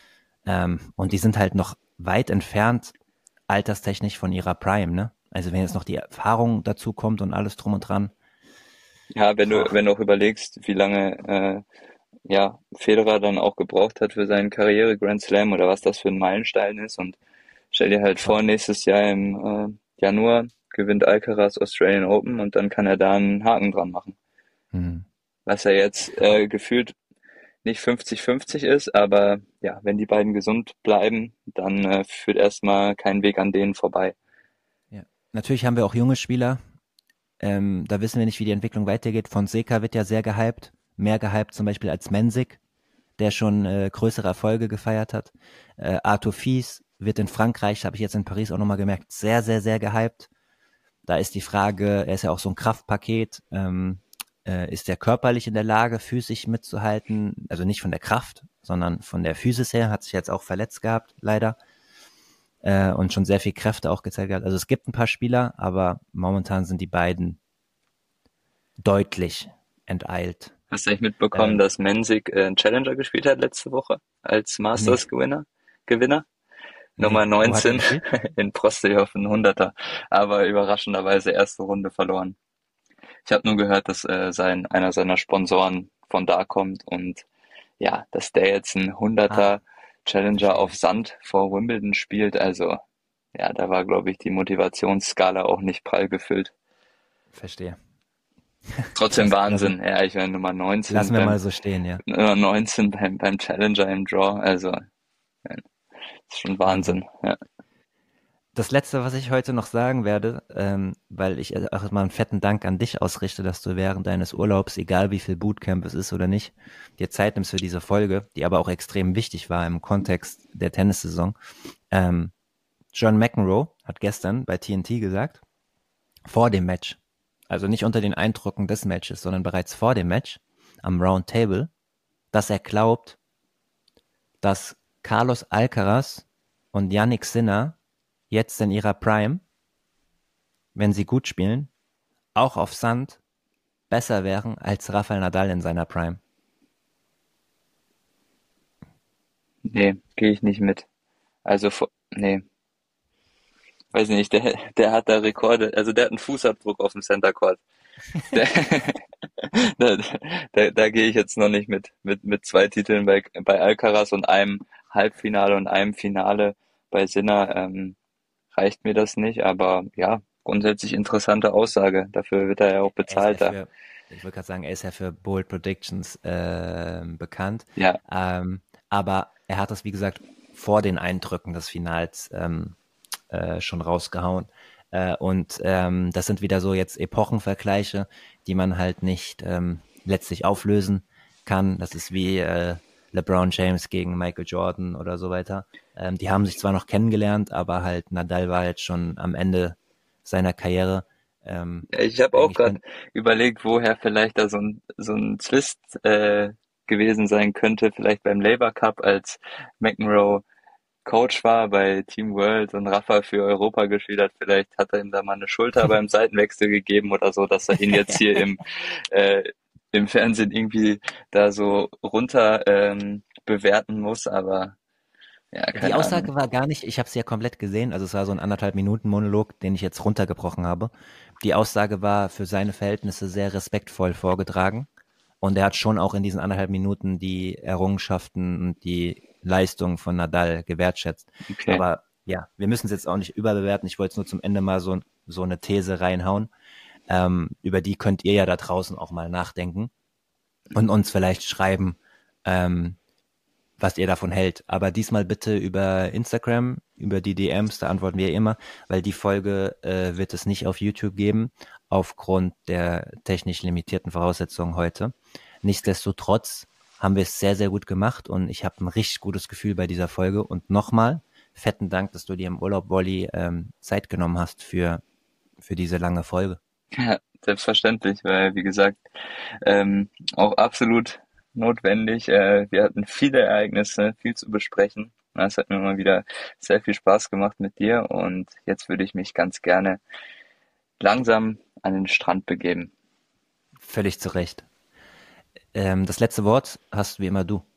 S1: Ähm, und die sind halt noch weit entfernt, alterstechnisch von ihrer Prime, ne? Also wenn jetzt noch die Erfahrung dazu kommt und alles drum und dran.
S2: Ja, wenn du,
S1: Boah.
S2: wenn du auch überlegst, wie lange äh, ja, Federer dann auch gebraucht hat für seinen Karriere Grand Slam oder was das für ein Meilenstein ist und stell dir halt vor, nächstes Jahr im äh, Januar gewinnt Alcaraz Australian Open und dann kann er da einen Haken dran machen.
S1: Hm.
S2: Was ja jetzt äh, gefühlt nicht fünfzig fünfzig ist, aber ja, wenn die beiden gesund bleiben, dann äh, führt erstmal kein Weg an denen vorbei.
S1: Ja. Natürlich haben wir auch junge Spieler. Ähm, da wissen wir nicht, wie die Entwicklung weitergeht. Fonseca wird ja sehr gehypt. Mehr gehypt zum Beispiel als Mensik, der schon äh, größere Erfolge gefeiert hat. Äh, Arthur Fies wird in Frankreich, habe ich jetzt in Paris auch nochmal gemerkt, sehr, sehr, sehr gehypt. Da ist die Frage, er ist ja auch so ein Kraftpaket, ähm, äh, ist er körperlich in der Lage, physisch mitzuhalten? Also nicht von der Kraft, sondern von der Physis her, hat sich jetzt auch verletzt gehabt, leider. Äh, und schon sehr viel Kräfte auch gezeigt gehabt. Also es gibt ein paar Spieler, aber momentan sind die beiden deutlich enteilt.
S2: Hast du eigentlich mitbekommen,
S1: Ähm,
S2: dass Mensik äh, einen Challenger gespielt hat letzte Woche als
S1: nee,
S2: Masters-Gewinner? Gewinner? Nummer
S1: nee. Wo hat er
S2: neunzehn
S1: gespielt?
S2: in Prostejov, ein Hunderter, aber überraschenderweise erste Runde verloren. Ich habe nur gehört, dass äh, sein einer seiner Sponsoren von da kommt und ja, dass der jetzt ein
S1: Ah,
S2: Hunderter Challenger
S1: verstehe,
S2: auf Sand vor Wimbledon spielt, also ja, da war, glaube ich, die Motivationsskala auch nicht prall gefüllt.
S1: verstehe.
S2: Trotzdem
S1: Das lassen,
S2: Wahnsinn, ja, ich meine Nummer neunzehn
S1: lassen wir mal
S2: beim
S1: so stehen, ja.
S2: Nummer neunzehn beim beim Challenger im Draw, also ja, ist schon
S1: Wahnsinn.
S2: Wahnsinn, ja.
S1: Das Letzte, was ich heute noch sagen werde, ähm, weil ich auch mal einen fetten Dank an dich ausrichte, dass du während deines Urlaubs, egal wie viel Bootcamp es ist oder nicht, dir Zeit nimmst für diese Folge, die aber auch extrem wichtig war im Kontext der Tennissaison. Ähm, John McEnroe hat gestern bei T N T gesagt, vor dem Match, also nicht unter den Eindrücken des Matches, sondern bereits vor dem Match am Round Table, dass er glaubt, dass Carlos Alcaraz und Yannick Sinner jetzt in ihrer Prime, wenn sie gut spielen, auch auf Sand besser wären als Rafael Nadal in seiner Prime.
S2: Ne, gehe ich nicht mit. Also vo ne, weiß nicht, der der hat da Rekorde, also der hat einen Fußabdruck auf dem Center Court. Der, da, da, da gehe ich jetzt noch nicht mit. Mit, mit zwei Titeln bei, bei Alcaraz und einem Halbfinale und einem Finale bei Sinner ähm, reicht mir das nicht, aber ja, grundsätzlich interessante Aussage. Dafür wird er ja auch
S1: Er ist ja
S2: bezahlt da.
S1: für, ich wollte gerade sagen, er ist ja für Bold Predictions äh, bekannt.
S2: Ja,
S1: Ähm, aber er hat das, wie gesagt, vor den Eindrücken des Finals ähm, äh, schon rausgehauen. Äh, und ähm, das sind wieder so jetzt Epochenvergleiche, die man halt nicht ähm, letztlich auflösen kann. Das ist wie äh, LeBron James gegen Michael Jordan oder so weiter. Ähm, die haben sich zwar noch kennengelernt, aber halt Nadal war jetzt schon am Ende seiner Karriere. Ähm,
S2: ich habe auch
S1: eigentlich
S2: gerade
S1: bin,
S2: überlegt, woher vielleicht da so ein, so ein Twist äh, gewesen sein könnte. Vielleicht beim Labour Cup, als McEnroe Coach war bei Team World und Rafa für Europa gespielt hat. Vielleicht hat er ihm da mal eine Schulter beim Seitenwechsel gegeben oder so, dass er ihn jetzt hier im, äh, im Fernsehen irgendwie da so runter ähm, bewerten muss. Aber ja,
S1: Die
S2: keine Ahnung.
S1: Aussage war gar nicht, ich habe sie ja komplett gesehen, also es war so ein anderthalb Minuten Monolog, den ich jetzt runtergebrochen habe. Die Aussage war für seine Verhältnisse sehr respektvoll vorgetragen und er hat schon auch in diesen anderthalb Minuten die Errungenschaften und die Leistung von Nadal gewertschätzt.
S2: Okay.
S1: Aber ja, wir müssen es jetzt auch nicht überbewerten. Ich wollte nur zum Ende mal so, so eine These reinhauen. Ähm, über die könnt ihr ja da draußen auch mal nachdenken und uns vielleicht schreiben, ähm, was ihr davon hält. Aber diesmal bitte über Instagram, über die D Ms, da antworten wir immer, weil die Folge äh, wird es nicht auf YouTube geben, aufgrund der technisch limitierten Voraussetzungen heute. Nichtsdestotrotz haben wir es sehr, sehr gut gemacht und ich habe ein richtig gutes Gefühl bei dieser Folge. Und nochmal, fetten Dank, dass du dir im Urlaub, Wolli, ähm, Zeit genommen hast für, für diese lange Folge.
S2: Ja, selbstverständlich, weil wie gesagt, ähm, auch absolut notwendig. Äh, wir hatten viele Ereignisse, viel zu besprechen. Es hat mir mal wieder sehr viel Spaß gemacht mit dir und jetzt würde ich mich ganz gerne langsam an den Strand begeben.
S1: Völlig zu Recht. Ähm, das letzte Wort hast wie immer du.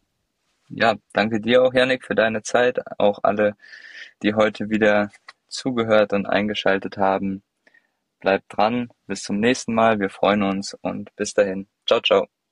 S2: Ja, danke dir auch, Yannick, für deine Zeit. Auch alle, die heute wieder zugehört und eingeschaltet haben. Bleibt dran. Bis zum nächsten Mal. Wir freuen uns und bis dahin. Ciao, ciao.